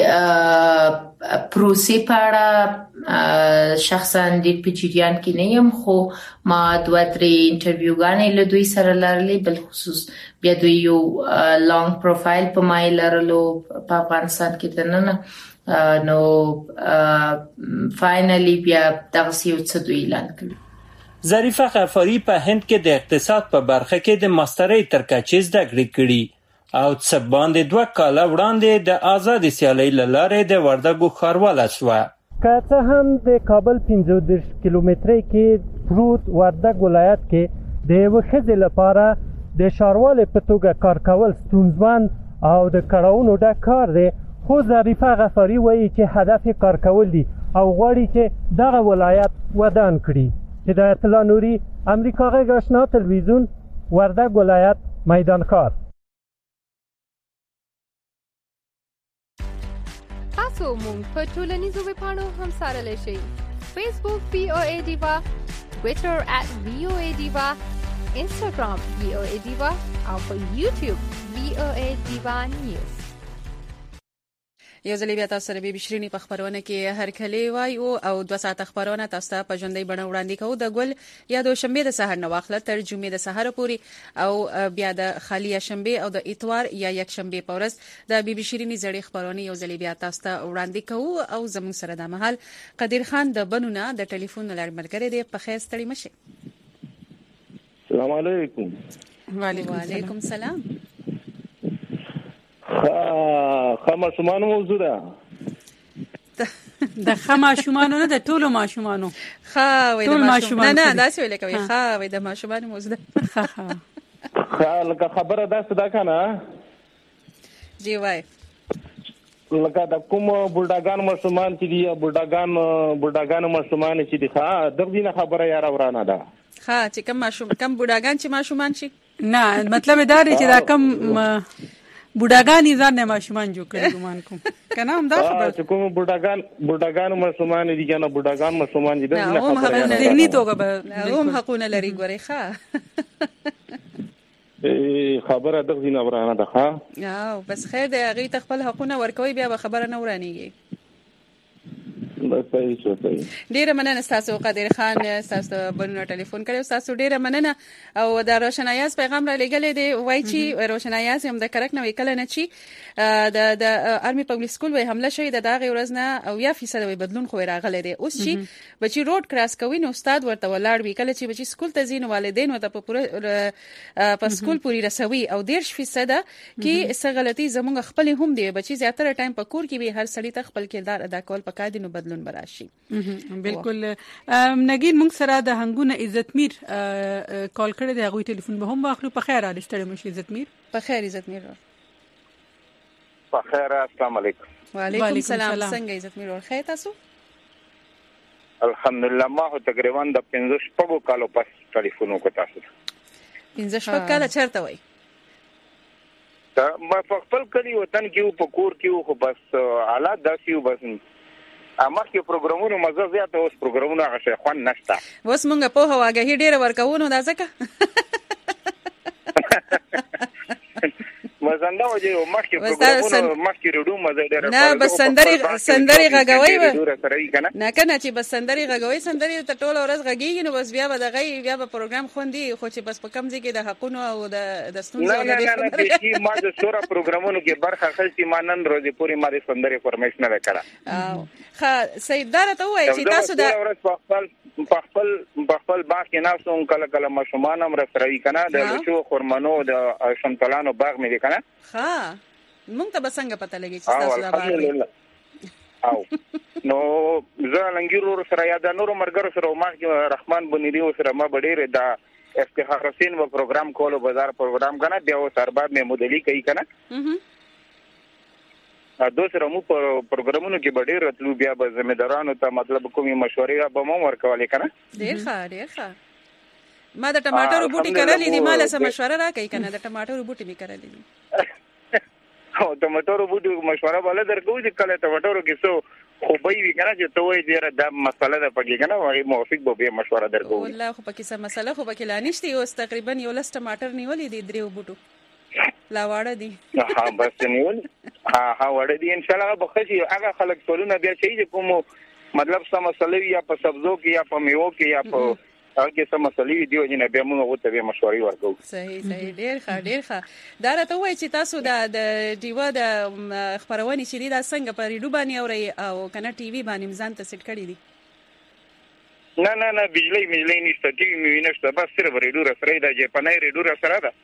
دې پروسې په اړه شخصا د پچیریان کې نه یم، خو ما 2-3 انټرویوګانې له دوی سره لرلې. بل خصوص بیا دوی یو لانګ پروفایل په ما لرلو په افغانستان کې دننه. نو فاینلی بیا دغه یو څه دوی اعلان کړ. ظریفه غفاری په هند کې د اقتصاد په برخه کې د ماسترۍ تر کچې زده کړې کړي او څه باندې 2 کاله وړاندې د آزاد سیالۍ له لارې د وردګو ښارواله شوه. که څه هم د کابل 15 کیلومترۍ کې پروت وردګ ولایت کې د یوه ښځې لپاره د ښاروالۍ په توګه کار کول ستونزمن او د کړاوونو ډک کار دی، خو ظریفه غفاری وایي چې هدف یې کار کول دي او غواړي چې دغه ولایت ودان کړي. هدایت الله نوري، امریکا غږ آشنا تلویزیون، وردګ ولایت، میدان ښار. تاسو مونږ په ټولنیزو ویبپاڼو هم سارلی شئ. فیسبوک VOA Diva، ټویټر @VOA Diva، انسټاګرام VOA Diva او په یوټیوب VOA Diva News. یو ځل بیا تاسو سره به بشرینی په خبرونه کې هر کله وایو او 2 ساعت خبرونه تاسو ته په ژوندۍ بڼه وړاندې کوو. د ګل یا د شنبه د سحر نه واخله تر جمعې د سحر پورې او بیا د خالی شنبه او د اتوار یا یک شنبه په ورځ د بشرینی زړې خبرونه یو ځل بیا تاسو ته وړاندې کوو. او زموږ سره د محل قدیر خان د بنونه د ټلیفون لړمرګری دی. په خیر ستړي مشه. السلام علیکم. وعلیکم السلام. خماشومان موضوع ده. د خماشومانو نه د ټولو ماشومانو. وای د ماشومان نه داسې ویل کوي. وای د ماشومان موضوع ده. لکه خبره داسې ده کنه جی وای لکه د کوم بلډاګان ماشومان چې دي بلډاګان ماشومان چې دي دغه دینه خبره یاره ورانه ده. ها چې کم بوډاګان چې ماشومان شي نه مطلب دا دی چې دا کم بوډاګان ځان نه ماشومان جوړ کړي ګمان کوم کنه هم دا خبره چې کوم بوډاګان ماشومان دي کنه بوډاګان ماشومان دي نه هم ذهني توګه به هم حقونه لري ګوري ښه خبره دغه نه ورانه ده ها او بس خیر دی هغه ته خپل حقونه ورکوي بیا به خبره نه ورانیږي ډیره مننه تاسو قادر خان تاسو بلنه ټلیفون کړو تاسو ډیره مننه او د روشنایاز پیغام را لګلې دی وای چې روشنایاز هم د کرک نه وکړه نه چې د آرمي پبلک سکول وې حمله شوې د داغه ورځ نه او 1% وې بدلون خو راغله دی اوس چې بچي روډ کراس کوي نو استاد ورته ولاړ وی کله چې بچي سکول ته ځین والدین ورته په سکول پوری رسوي او 10% کې څه غلطي زموږ خپل هم دی بچي زیاتره ټایم په کور کې به هر سړی ته خپل کردار ادا کول پکای دي نو بدلون براشي بالکل نګین موږ سره د هنګونه عزتمیر کال کړی دی هغه ټلیفون به هم واخلو په خیر علي ستړي مشي عزتمیر په خیر عزتمیر په خیر السلام علیکم وعلیکم السلام څنګه عزتمیر ور خیر تاسو الحمدلله ما هو تقریبا د 15 کالو پس ټلیفون وکړ تاسو 15 کال چرته وای ما خپل کلی وطن کې په کور کې خو بس حالات داسې بس اما کې پروګرامونو مزه زیاته اوس پروګرامونو هغه شي خوان نشته اوس مونږ په هواګه ډیره ورکوونو دا ځکه مزنده وځي او مخکې پروګرامونو مخکې رډو مزه ډیره نه بس سندري غږوي نه کنه چې بس سندري غږوي سندري ته ټول ورځ غږیږي نو بس بیا به دغه بیا به پروګرام خوندي خو چې بس په کم ځای کې د حقونو او د ستونزو نه ما د سورا پروګرامونو کې برخه خلسي مانن روزي پوری ما د سندري فارمیشن نه وکړه ښه سیدار ته وایي چې تاسو د په خپل باغ کې ناسو کله کله مشومان هم رسروي کنه د لچو خرمنو د شمتلانو باغ مې کنه ها مونږ ته بسنګ پته لګي چې تاسو دا باغ او نو زه لنګیرو سره یا د نورو مرګرو سره ما رحمان بنيري سره ما ډېر دا افتخار حسین و پروګرام کولو بازار پروګرام کنه بیا و سرباب مې مدلي کوي کنه دوسره مو پروګرامونو کې ډېر راتلو بیا به ځمېدارانو ته مطلب کومي مشورې به مو ورکولې کنه ډېر ښه ما د ټماټرو بوټي کړلې دي مال سم مشوره راکې کنه د ټماټرو بوټي می کړلې دي او ټماټرو بوټي مشوره ولا درکو چې کله ټماټرو کې سو خو به وی کنه چې توې ډیره د مسله ده پکې کنه وای موافق به مشوره درکو والله خو پکې سم مسله خو پکې لانشتي اوس تقریبا یو لس ټماټر نیولې دي درو بوټو لا واړه دي ها بس نیول ها وړه دي ان شاء الله به خشي هغه خلک ټولونه بیا شي کوم مطلب سم مسله یا په سبزو کې یا په میوه کې یا په هغه سم مسلې دی او نه بیا موږ ته به مشورې ورکو صحیح ډېر ښه دا راته وایي چې تاسو د ډیوا د خبرونه چې دا څنګه په ریډیو باندې اوري او کنه ټي وي باندې ځان ته سیټ کړی دي نه بجلی نشته ټي وي مې نشته بس صرف ریډیو سره دا چې پنای ریډیو سره ده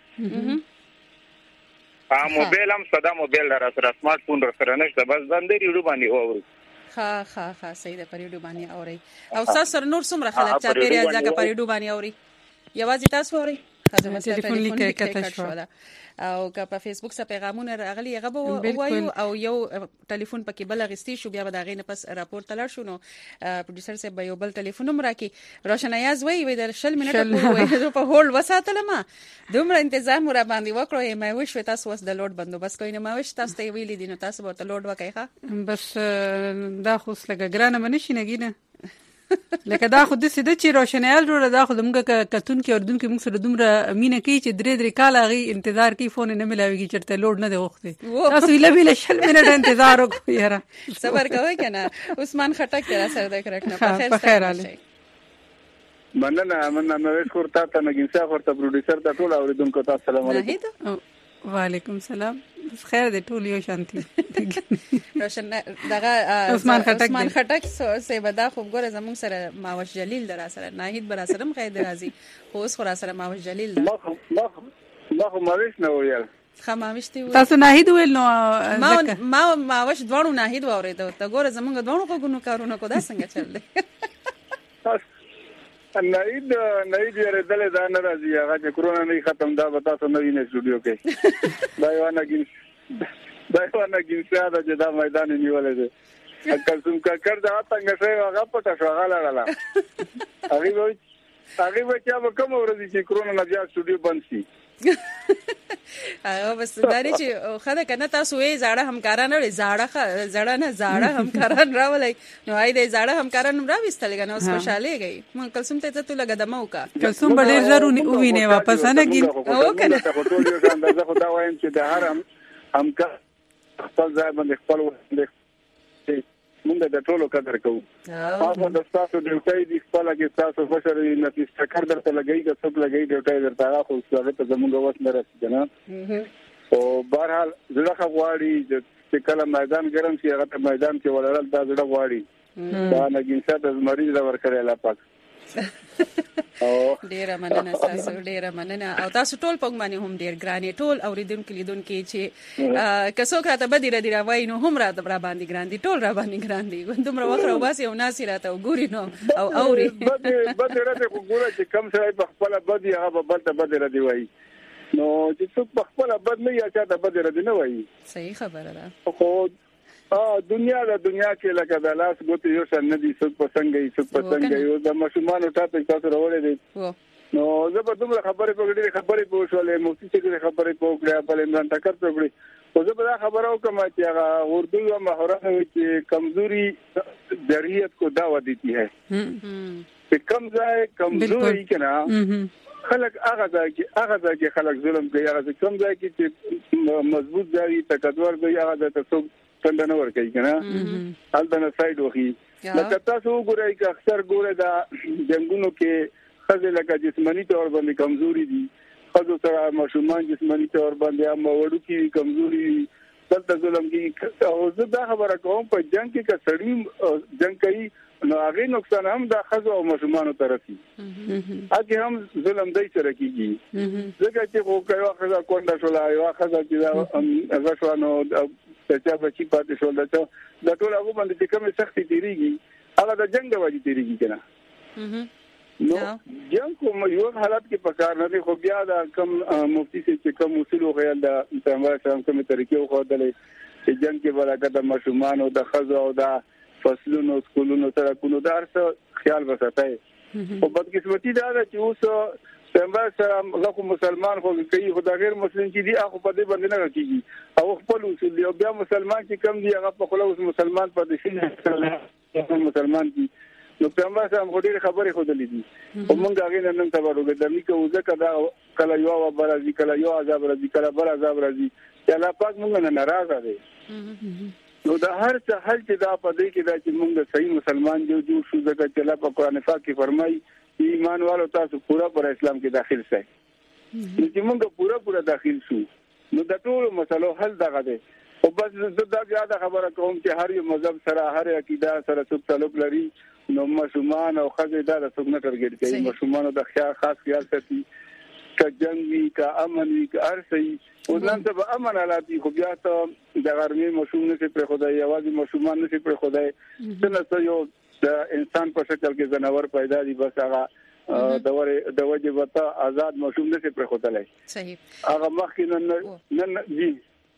موبایل هم صدا موبایل سره سمارټ فون سره نشته بس باندې ریډیو باندې اوري ښه صحیح ده پریډو باندې اوري او تاسو سره نور څومره خلک چې پیری ځکه پریډو باندې اوري یوازې تاسو اوري ټلیفون لیکه کته شو او که په فیسبوک سره پیغامونه راغلي هغه به وایو او یو ټلیفون پکې بل غستی شو بیا به دا غینه پس راپور تلل شو نو پروډوسر صاحب به یو بل ټلیفون هم راکې روشنایاز وای د 10 منټه په هولډ وساتل ما دومره انتظام را باندې وکړو مې وښ تاسو وس د لوډ بندوبست کوی نه ما وښ تاسو ته ویلې دي نو تاسو به ته لوډ وکای ښه بس دا خو لګ ګرانه منشي نګینه لکه دا خو د سیده چې روشنایل جوړه دا خو موږ کتون کې اردن کې موږ سره دومره مینه کوي چې درې کال غي انتظار کوي فون نه ملاويږي چرته لوډ نه دی وخته تاسو ویله 10 منټه انتظار وکړئ یاره صبر کوئ کنه عثمان خټک تر سره د کرکنه په خیر علي مننه مې شکر تاسو نه ګنسا ورته پروډوسر ته ټول اوریدونکو ته السلام علیکم وعلیکم السلام خیر دې ټول یو شانتي روشن دغه عثمان خټک سه بدا خوب ګوره زمون سره ماوش جلیل در سره ناهید بر سره مخې درازي خو اوس خو سره ماوش جلیل ما ماوش نه ویل خمامشتي تاسو ناهید ویل نو ما ماوش دوړو ناهید وورید ته ګوره زمونږ دوړو کو ګونو کارونه کو دا څنګه چل دی ناید یې دلې دا نه راځي هغه چې کرونا نه ختم دا به تاسو نوې نه سټوډیو کې دا یو نه ګینسا دا چې دا میدان نیولې ده اکل څوم کړ دا څنګه شي هغه پټه شو هغه لاله هغه وایي هغه بچا به کوم ورځ چې کرونا نه بیا سټوډیو بند شي بس داري چې خدای کنه تاسو یې زړه همکاران لري زړه نه زړه همکاران راولای نو آی دې زړه همکاران راوستل غنه اوس خوشاله گئی مون کلسوم ته ته لګا دمو کا کلسوم ډېر ضروري ویني واپس نه گین او کنه ته ټول یو اندازه خدا وایم چې د هر همکار خپل ځای باندې خپل وخت موږ د ټولو قدر کوو هغه د تاسو د ډیوټي د خپل کې تاسو بشري نفس ټکر درته لګي که څوک لګي ډیوټي درته خو څه ته زموږ وخت نه راځي نه او بهرحال زړه غواړي چې کله میدان ګرم شي هغه میدان کې ولرل دا زړه غواړي دا نګین څه د مریض لا ورکړی لا پاک ډیره مننه تاسو ډیره مننه او تاسو ټول په باندې هم ډیر ګرانې ټول اوریدونکو لیدونکو چې کڅو راته بدی را دی را وای نو هم راته را باندې ګران دي ټول را باندې ګران دي دومره وخت راوباسي او ناس راته وګوري نو او اوري بدی راته وګوره چې کم ځای په خپل بدی هغه بل ته بدی را دی وای نو چې څوک په خپل بد نه یا چاته بدی را دی نه وای صحیح خبره ده خو دنیا کې لکه د لاس ګوتې یو شان نه دي څوک پسنګي یو د مشمانو ټاپک تاسو راوړې دي نو زه په دومره خبرې پوښولې مفتي چې خبرې پوښړې په عمران ټکر پوښړې خو زه په دا خبرو کوم چې هغه اردو او مهارت چې کمزوري ذریعت کو دعوت دیتی ہے چې کم ځای کمزوري کنا خلک هغه ځای خلک ظلم کوي هغه کم ځای کې چې مضبوط ځای تکدور دی هغه د تاسو څنګه نه ور کوي کنه حالت نه سایډ وخی لکه تاسو ګورئ چې اکثر ګوره دا جنگونو کې خزه لکه جسمانی تور باندې کمزوري دي خزو سره مشومان جسمانی تور باندې هم وړو کې کمزوري دلته ظلم کې او زه دا خبره کوم په جنگ کې کسړی جنگ کوي نو هغه نقصان هم د خزو او مشومانو طرفي هغه هم ظلم دای سره کیږي ځکه چې خو کوي خزه کونډه شولا یو خزه چې هغه شوانو چې بچی پاتې شول دا ټول هغه باندې چې کومه سختي تیریږي هغه د جنگ د وجې تیریږي کنه نو جنگ کوم یو حالت کې پکار نه دي خو بیا دا کم مفتي چې کوم اصول خیال د پیغمبر اسلام کومه طریقې خو دلې چې جنگ کې برکت د مشومان او د خزو او د فصلونو سکولونو سره کو دار څه خیال وساتای او بدقسمتي دا چې اوس پیغمبر اسلام لکه مسلمان خو کوي خو د غیر مسلمان چې دی هغه په دې باندې نه کیږي او خپل اصول دی او بیا مسلمان چې کم دی هغه په خلاص مسلمان په دې شي مسلمان دی نو پیغمبر اسلام خو ډېر خبرې خو دلې دي او موږ هغه نن تبرګ د میکو ځکه دا کله یو برازي کله یو عذاب راځي کله بل عذاب راځي چې الله پاک موږ نه ناراضه دی نو دا هر څه حل چې دا په دې کې دا چې موږ صحیح مسلمان جوړ شو ځکه چې الله په قرآن پاک کې فرمایي ایمان والو تاسو پورا پر اسلام کې داخل شئ نو چې موږ پورا داخل شو نو د ټولو مسلو حل دغه دی او بس دا زیاده خبره کوم چې هر یو مذهب سره هر عقیده سره څوک تعلق لري نو مشومان او خزه دا څوک نه ټارګټ کوي مشومان د خاص خیال ساتي ک جنگ وی ک امن وی ک ارسي او نن ته امن حالاتي خو بیا ته د غرمې مشوم نه پر خدای یوازې مشومان نه پر خدای څنګه یو د انسان په شکل کې جناور پیدا دي بس هغه د وجه وته آزاد مشوم نه پر خدای صحیح هغه مخکې نن دي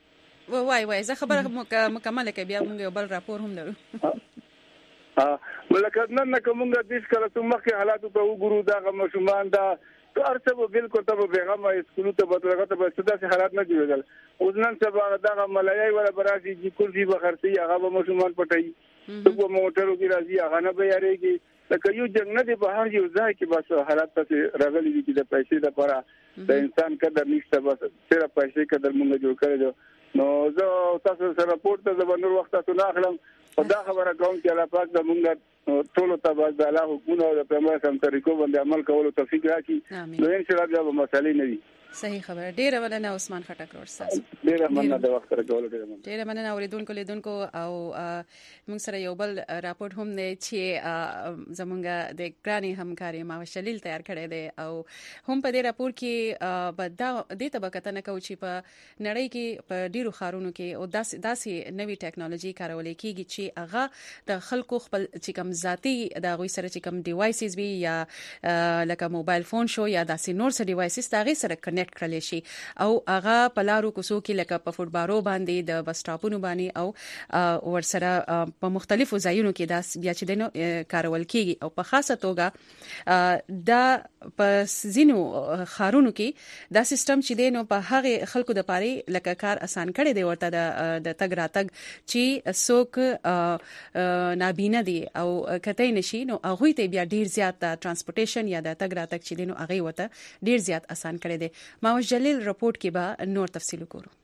وای زه خبره مکمله کې بیا موږ یو بل راپور هم لرو ولکه نن کومه د دې کله څو مخکې حالات په وګورو دا مشومان دا ارڅه به بالکل ته پیغام اسکول ته بدلغه ته ستاسو څه حالات نه جوړل اوس نن سبا دا ملایي ولا براسي چې کورسي بخرتي هغه مشومان پټي څو موټرو کې راځي هغه نه به یاريږي لکه یو جنگ نه دی په هر یو ځای کې بس حالات ته راغلي دي چې د پیسې لپاره د انسان قدر نشته بس صرف پیسې قدر مونږ جوړ کړی نو زه تاسو سره راپورټ ته زبنور وخت تاسو نه اخلم خدا خبره کوم چې الله پاک د مونږ ټول ته باز د الله حکمونو او د پیغمبر سم طریقو باندې عمل کولو توفیق راکړي نو ان شاء الله به مسالې نه وي صحیح خبره ډیره مننه عثمان خټک ورساس ډیره مننه د وخت راکول ډیره مننه اوریدونکو لیدونکو او موږ سره یو بل راپورټ هم دی چې زمونږ د ګرانی همکاري ما شلیل تیار کړی دی او هم په دې راپور کې بدا د تبکته نه کوي چې په نړۍ کې په ډیرو خارونو کې او داسې نوې ټیکنالوژي کارول کیږي چې هغه د خلکو خپل چې کوم ذاتی د غوي سره چې کوم ډیوایسز وي یا لکه موبایل فون شو یا داسې نور څه ډیوایسز تاغي سره کنیکټ کړل شي او هغه په لارو کوڅو کې لکه په فوټبارو باندې د بس سټاپونو باندې او ورسره په مختلفو ځایونو کې دا بیا چې دنو کارول کیږي او په خاصه توګه دا په زینو خارونو کې دا سیستم چې دنو په هغه خلکو د پاره لکه کار آسان کړي دی ورته د تګ راتګ چې څوک نابینا دي او کته نشي نو هغه ته بیا ډیر زیات ترانسپورټیشن یا د تګ راتګ چې دنو هغه وته ډیر زیات آسان کړي دي ما جلیل رپورت کې به نور تفصیل وکړو.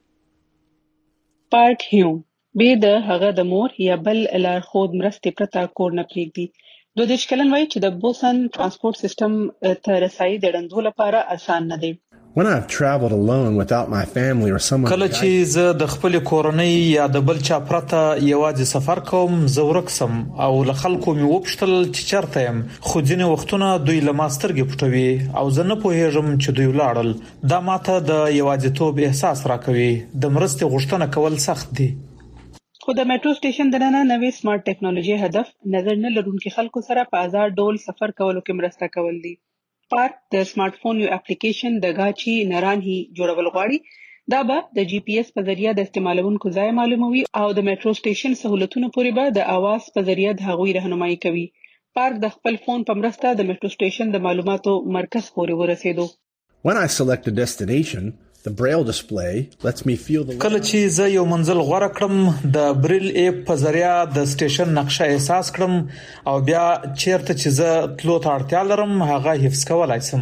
پارک هیوم به د هغه د مور یا بل لار خود مرستې پرته کور نه پریږدي. د دې شکلن وایي چې د بوسن ترانسپورت سیستم ته رسایي د ډندو لپاره آسان نه دی. When I've traveled alone without my family or someone کله چې زه د خپل کورنۍ یا د بل چا پرته یوازې سفر کوم زه ورکسم او له خلکو مې وپوښتل چې چیرته یم خو ځینې وختونه دوی له ما سترګې پټوي او زه نه پوهیږم چې دوی ولاړل دا ماته د یوازیتوب احساس راکوي د مرستې غوښتنه کول سخت دي. خو د میټرو سټیشن دننه نوې سمارټ ټیکنالوژي هدف نظر نه لرونکي خلکو سره په آزاد ډول سفر کولو کې مرسته کول دي. پارک د سمارټ فون یو اپلیکیشن د غاچی نرانهي جوړول غواړي دا به د جی پی ایس په ذریعہ د استعمالونکو ځای معلوموي او د میټرو سټیشن سہولتونو پورې به د اواز په ذریعہ د هغوی راهنمایي کوي. پارک د خپل فون په مرسته د میټرو سټیشن د معلوماتو مرکز پورې ورسېدو. When I select a destination, the braille display lets me feel the کله چې زه یو منزل غوړه کړم د بریل اپ په ذریعہ د سټیشن نقشه احساس کړم او بیا چیرته چې زه تلو ته اړتیا لرم هغه حفظ کولای شم.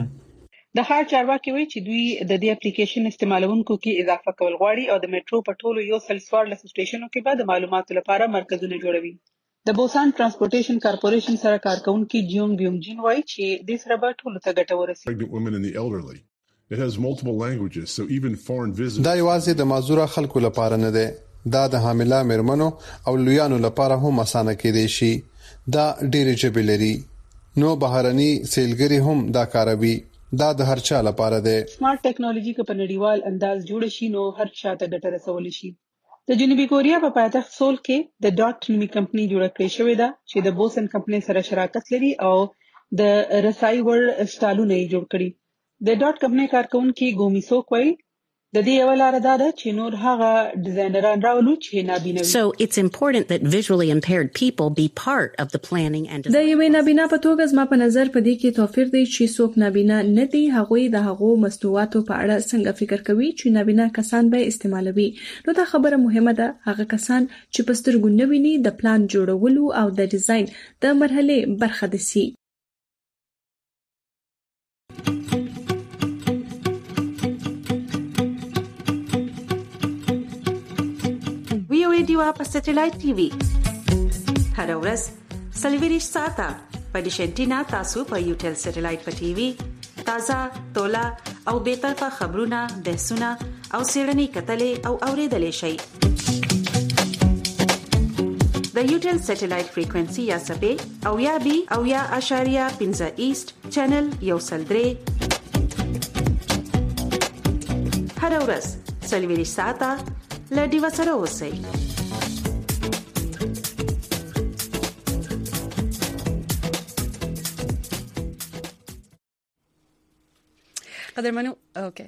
د ښار چارواکي وایي چې دوی د دې اپلیکیشن استعمالونکو کې اضافه کول غواړي او د میټرو په ټولو یو سل څوارلس سټیشنونو کې به د معلوماتو لپاره مرکزونه جوړوي. د بوسان ترانسپورټیشن کارپوریشن سره کارکونکي جیونګ بیونګجین وایي چې د سره به ټولو ته ګټه ورسي. It has multiple languages, so even foreign visitors. دا یوازې د معذوره خلکو لپاره نه دی. دا د حامله مېرمنو او لویانو لپاره هم اسانه کېدای شي. دا ډېرې ژبې لري. نو بهرني سیلګري هم دا کاروي. دا د هر چا لپاره دی. سمارټ ټیکنالوژي که په نړیوال انداز جوړ شي نو هر چا ته ګټه رسول شي. د جنوبي کوریا په پایتخت سول کې د ډاټ نومي کمپنۍ جوړه کړې شوې ده چې د بوسن کمپنۍ سره شراکت لري او د رسای وړ سټالونه یې جوړ کړي. د ډاټ کمپنۍ کارکونکي ګومیسو کوي د دې یو لار ده چې نور هغه ډیزاینران راولو چې نابینا وي. So it's important that visually impaired people be part of the planning and د یوې نابینا په توګه زما په نظر په دې کې توفیر دی چې څوک نابینا نه دي هغوی د هغو مصنوعاتو په اړه څنګه فکر کوي چې نابینا کسان به استعمالوي. نو دا خبره مهمه ده هغه کسان چې په سترګو نه ویني د پلان جوړولو او د ډیزاین د مرحله برخه دي سي. ډیوا په سټلایټ ټي وي هر ورځ سلویریش ساعته په ډیشنټینا تاسو په یوټل سټلایټ په ټي وي تازه تولا او به طرفه خبرونه بحثونه او سیړنی کتلې او اوریدلې شي د یوټل سټلایټ فریکوئنسي یا سپې او یا بي او یا اشاریه 15 ایست چینل یو سلدري هر ورځ سلویریش ساعته لډي وسره اوسئ. قدرمنو اوکے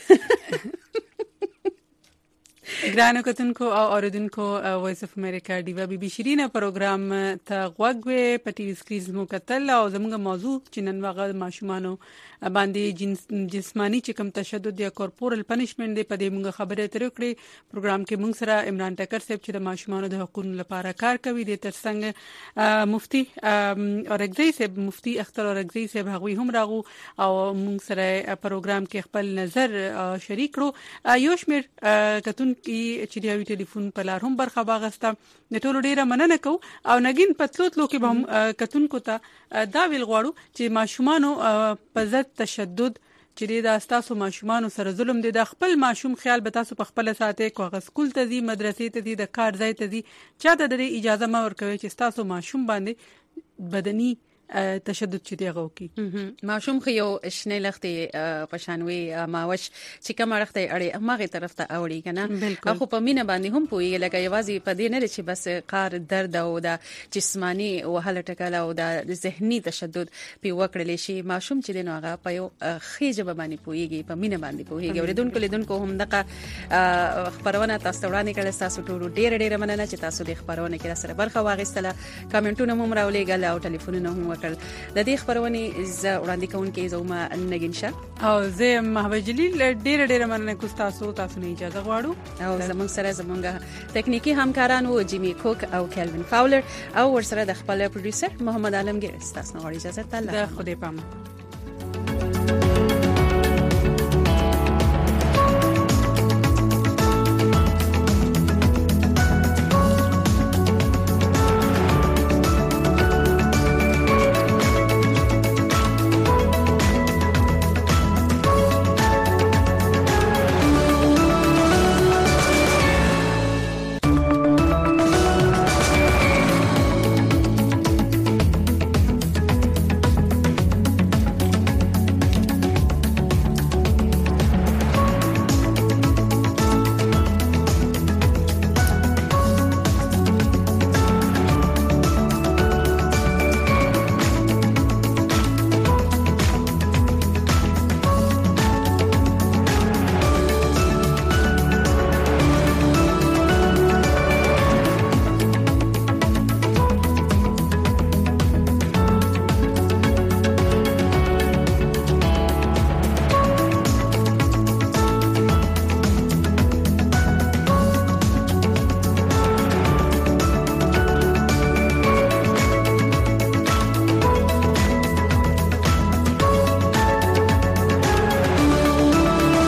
ګرانو کتونکو او اوریدونکو وایس اف امریکا ډیوا بي بي شیرینه پروګرام ته غوږ په ټي وي سکرین مو کتل او زموږ موضوع چې نن واغه ماشومانو باندې جسمانی چې کوم تشدد یا کورپورل پنیشمنت دی په دې موږ خبرې ترې کړې. پروګرام کې موږ سره عمران ټکر صاحب چې د ماشومانو د حقوقو لپاره کار کوي د ترڅنګ مفتي اورګزی صاحب مفتي اختر اورګزی صاحب هغوی هم راغو او موږ سره پروګرام کې خپل نظر شریک کړو. یو شمیر کتون چې دی ټلیفون په لار هم برخه واغسته د ټولو ډیره مننه کو او نګین پتلوتلو کې به کتونکو ته دا ویل غواړو چې ماشومانو په ضد تشدد چې دا تاسو ماشومانو سره ظلم دي د خپل ماشوم خیال به تاسو په خپل ساتي کوغه سکول ته دي مدرسې ته دي د کار ځای ته دي چاته د اجازه ما ورکوي چې تاسو ماشوم باندې بدني تشدد چې دی غوکی ماشوم خو یو شنه لختې پښانوي ماوش چې کوم لختې اړې اماغه طرف ته اوړي کنه خو په مینه باندې هم پوي لکه یوازې په دې نه چې بس قار درد او د جسمانی وهله ټکاله او د ذهني تشدد په وکړل شي ماشوم چې دنو هغه په یو خېجه باندې پويږي په مینه باندې پويږي اوریدونکو لیدونکو هم دغه خبرونه تاسو وړاندې کړل تاسو ټول ډېر مننه چې تاسو د خبرونه کې سره برخه واغستله کمنټونه هم راولېګل او ټلیفونونه هم وکړ د دې خبرونه ز وړاندې کوونکې زوما نګینشا او زه محبوب جلیل ډېر مننه کوم تاسو نه اجازه غواړو او زموږ سره زموږ تکنیکی همکاران وو جیمی کوک او کیلوین فاولر او ورسره د خپل پروډوسر محمد عالمگیر تاسو نه غواړي اجازه تعالی د خدای پامه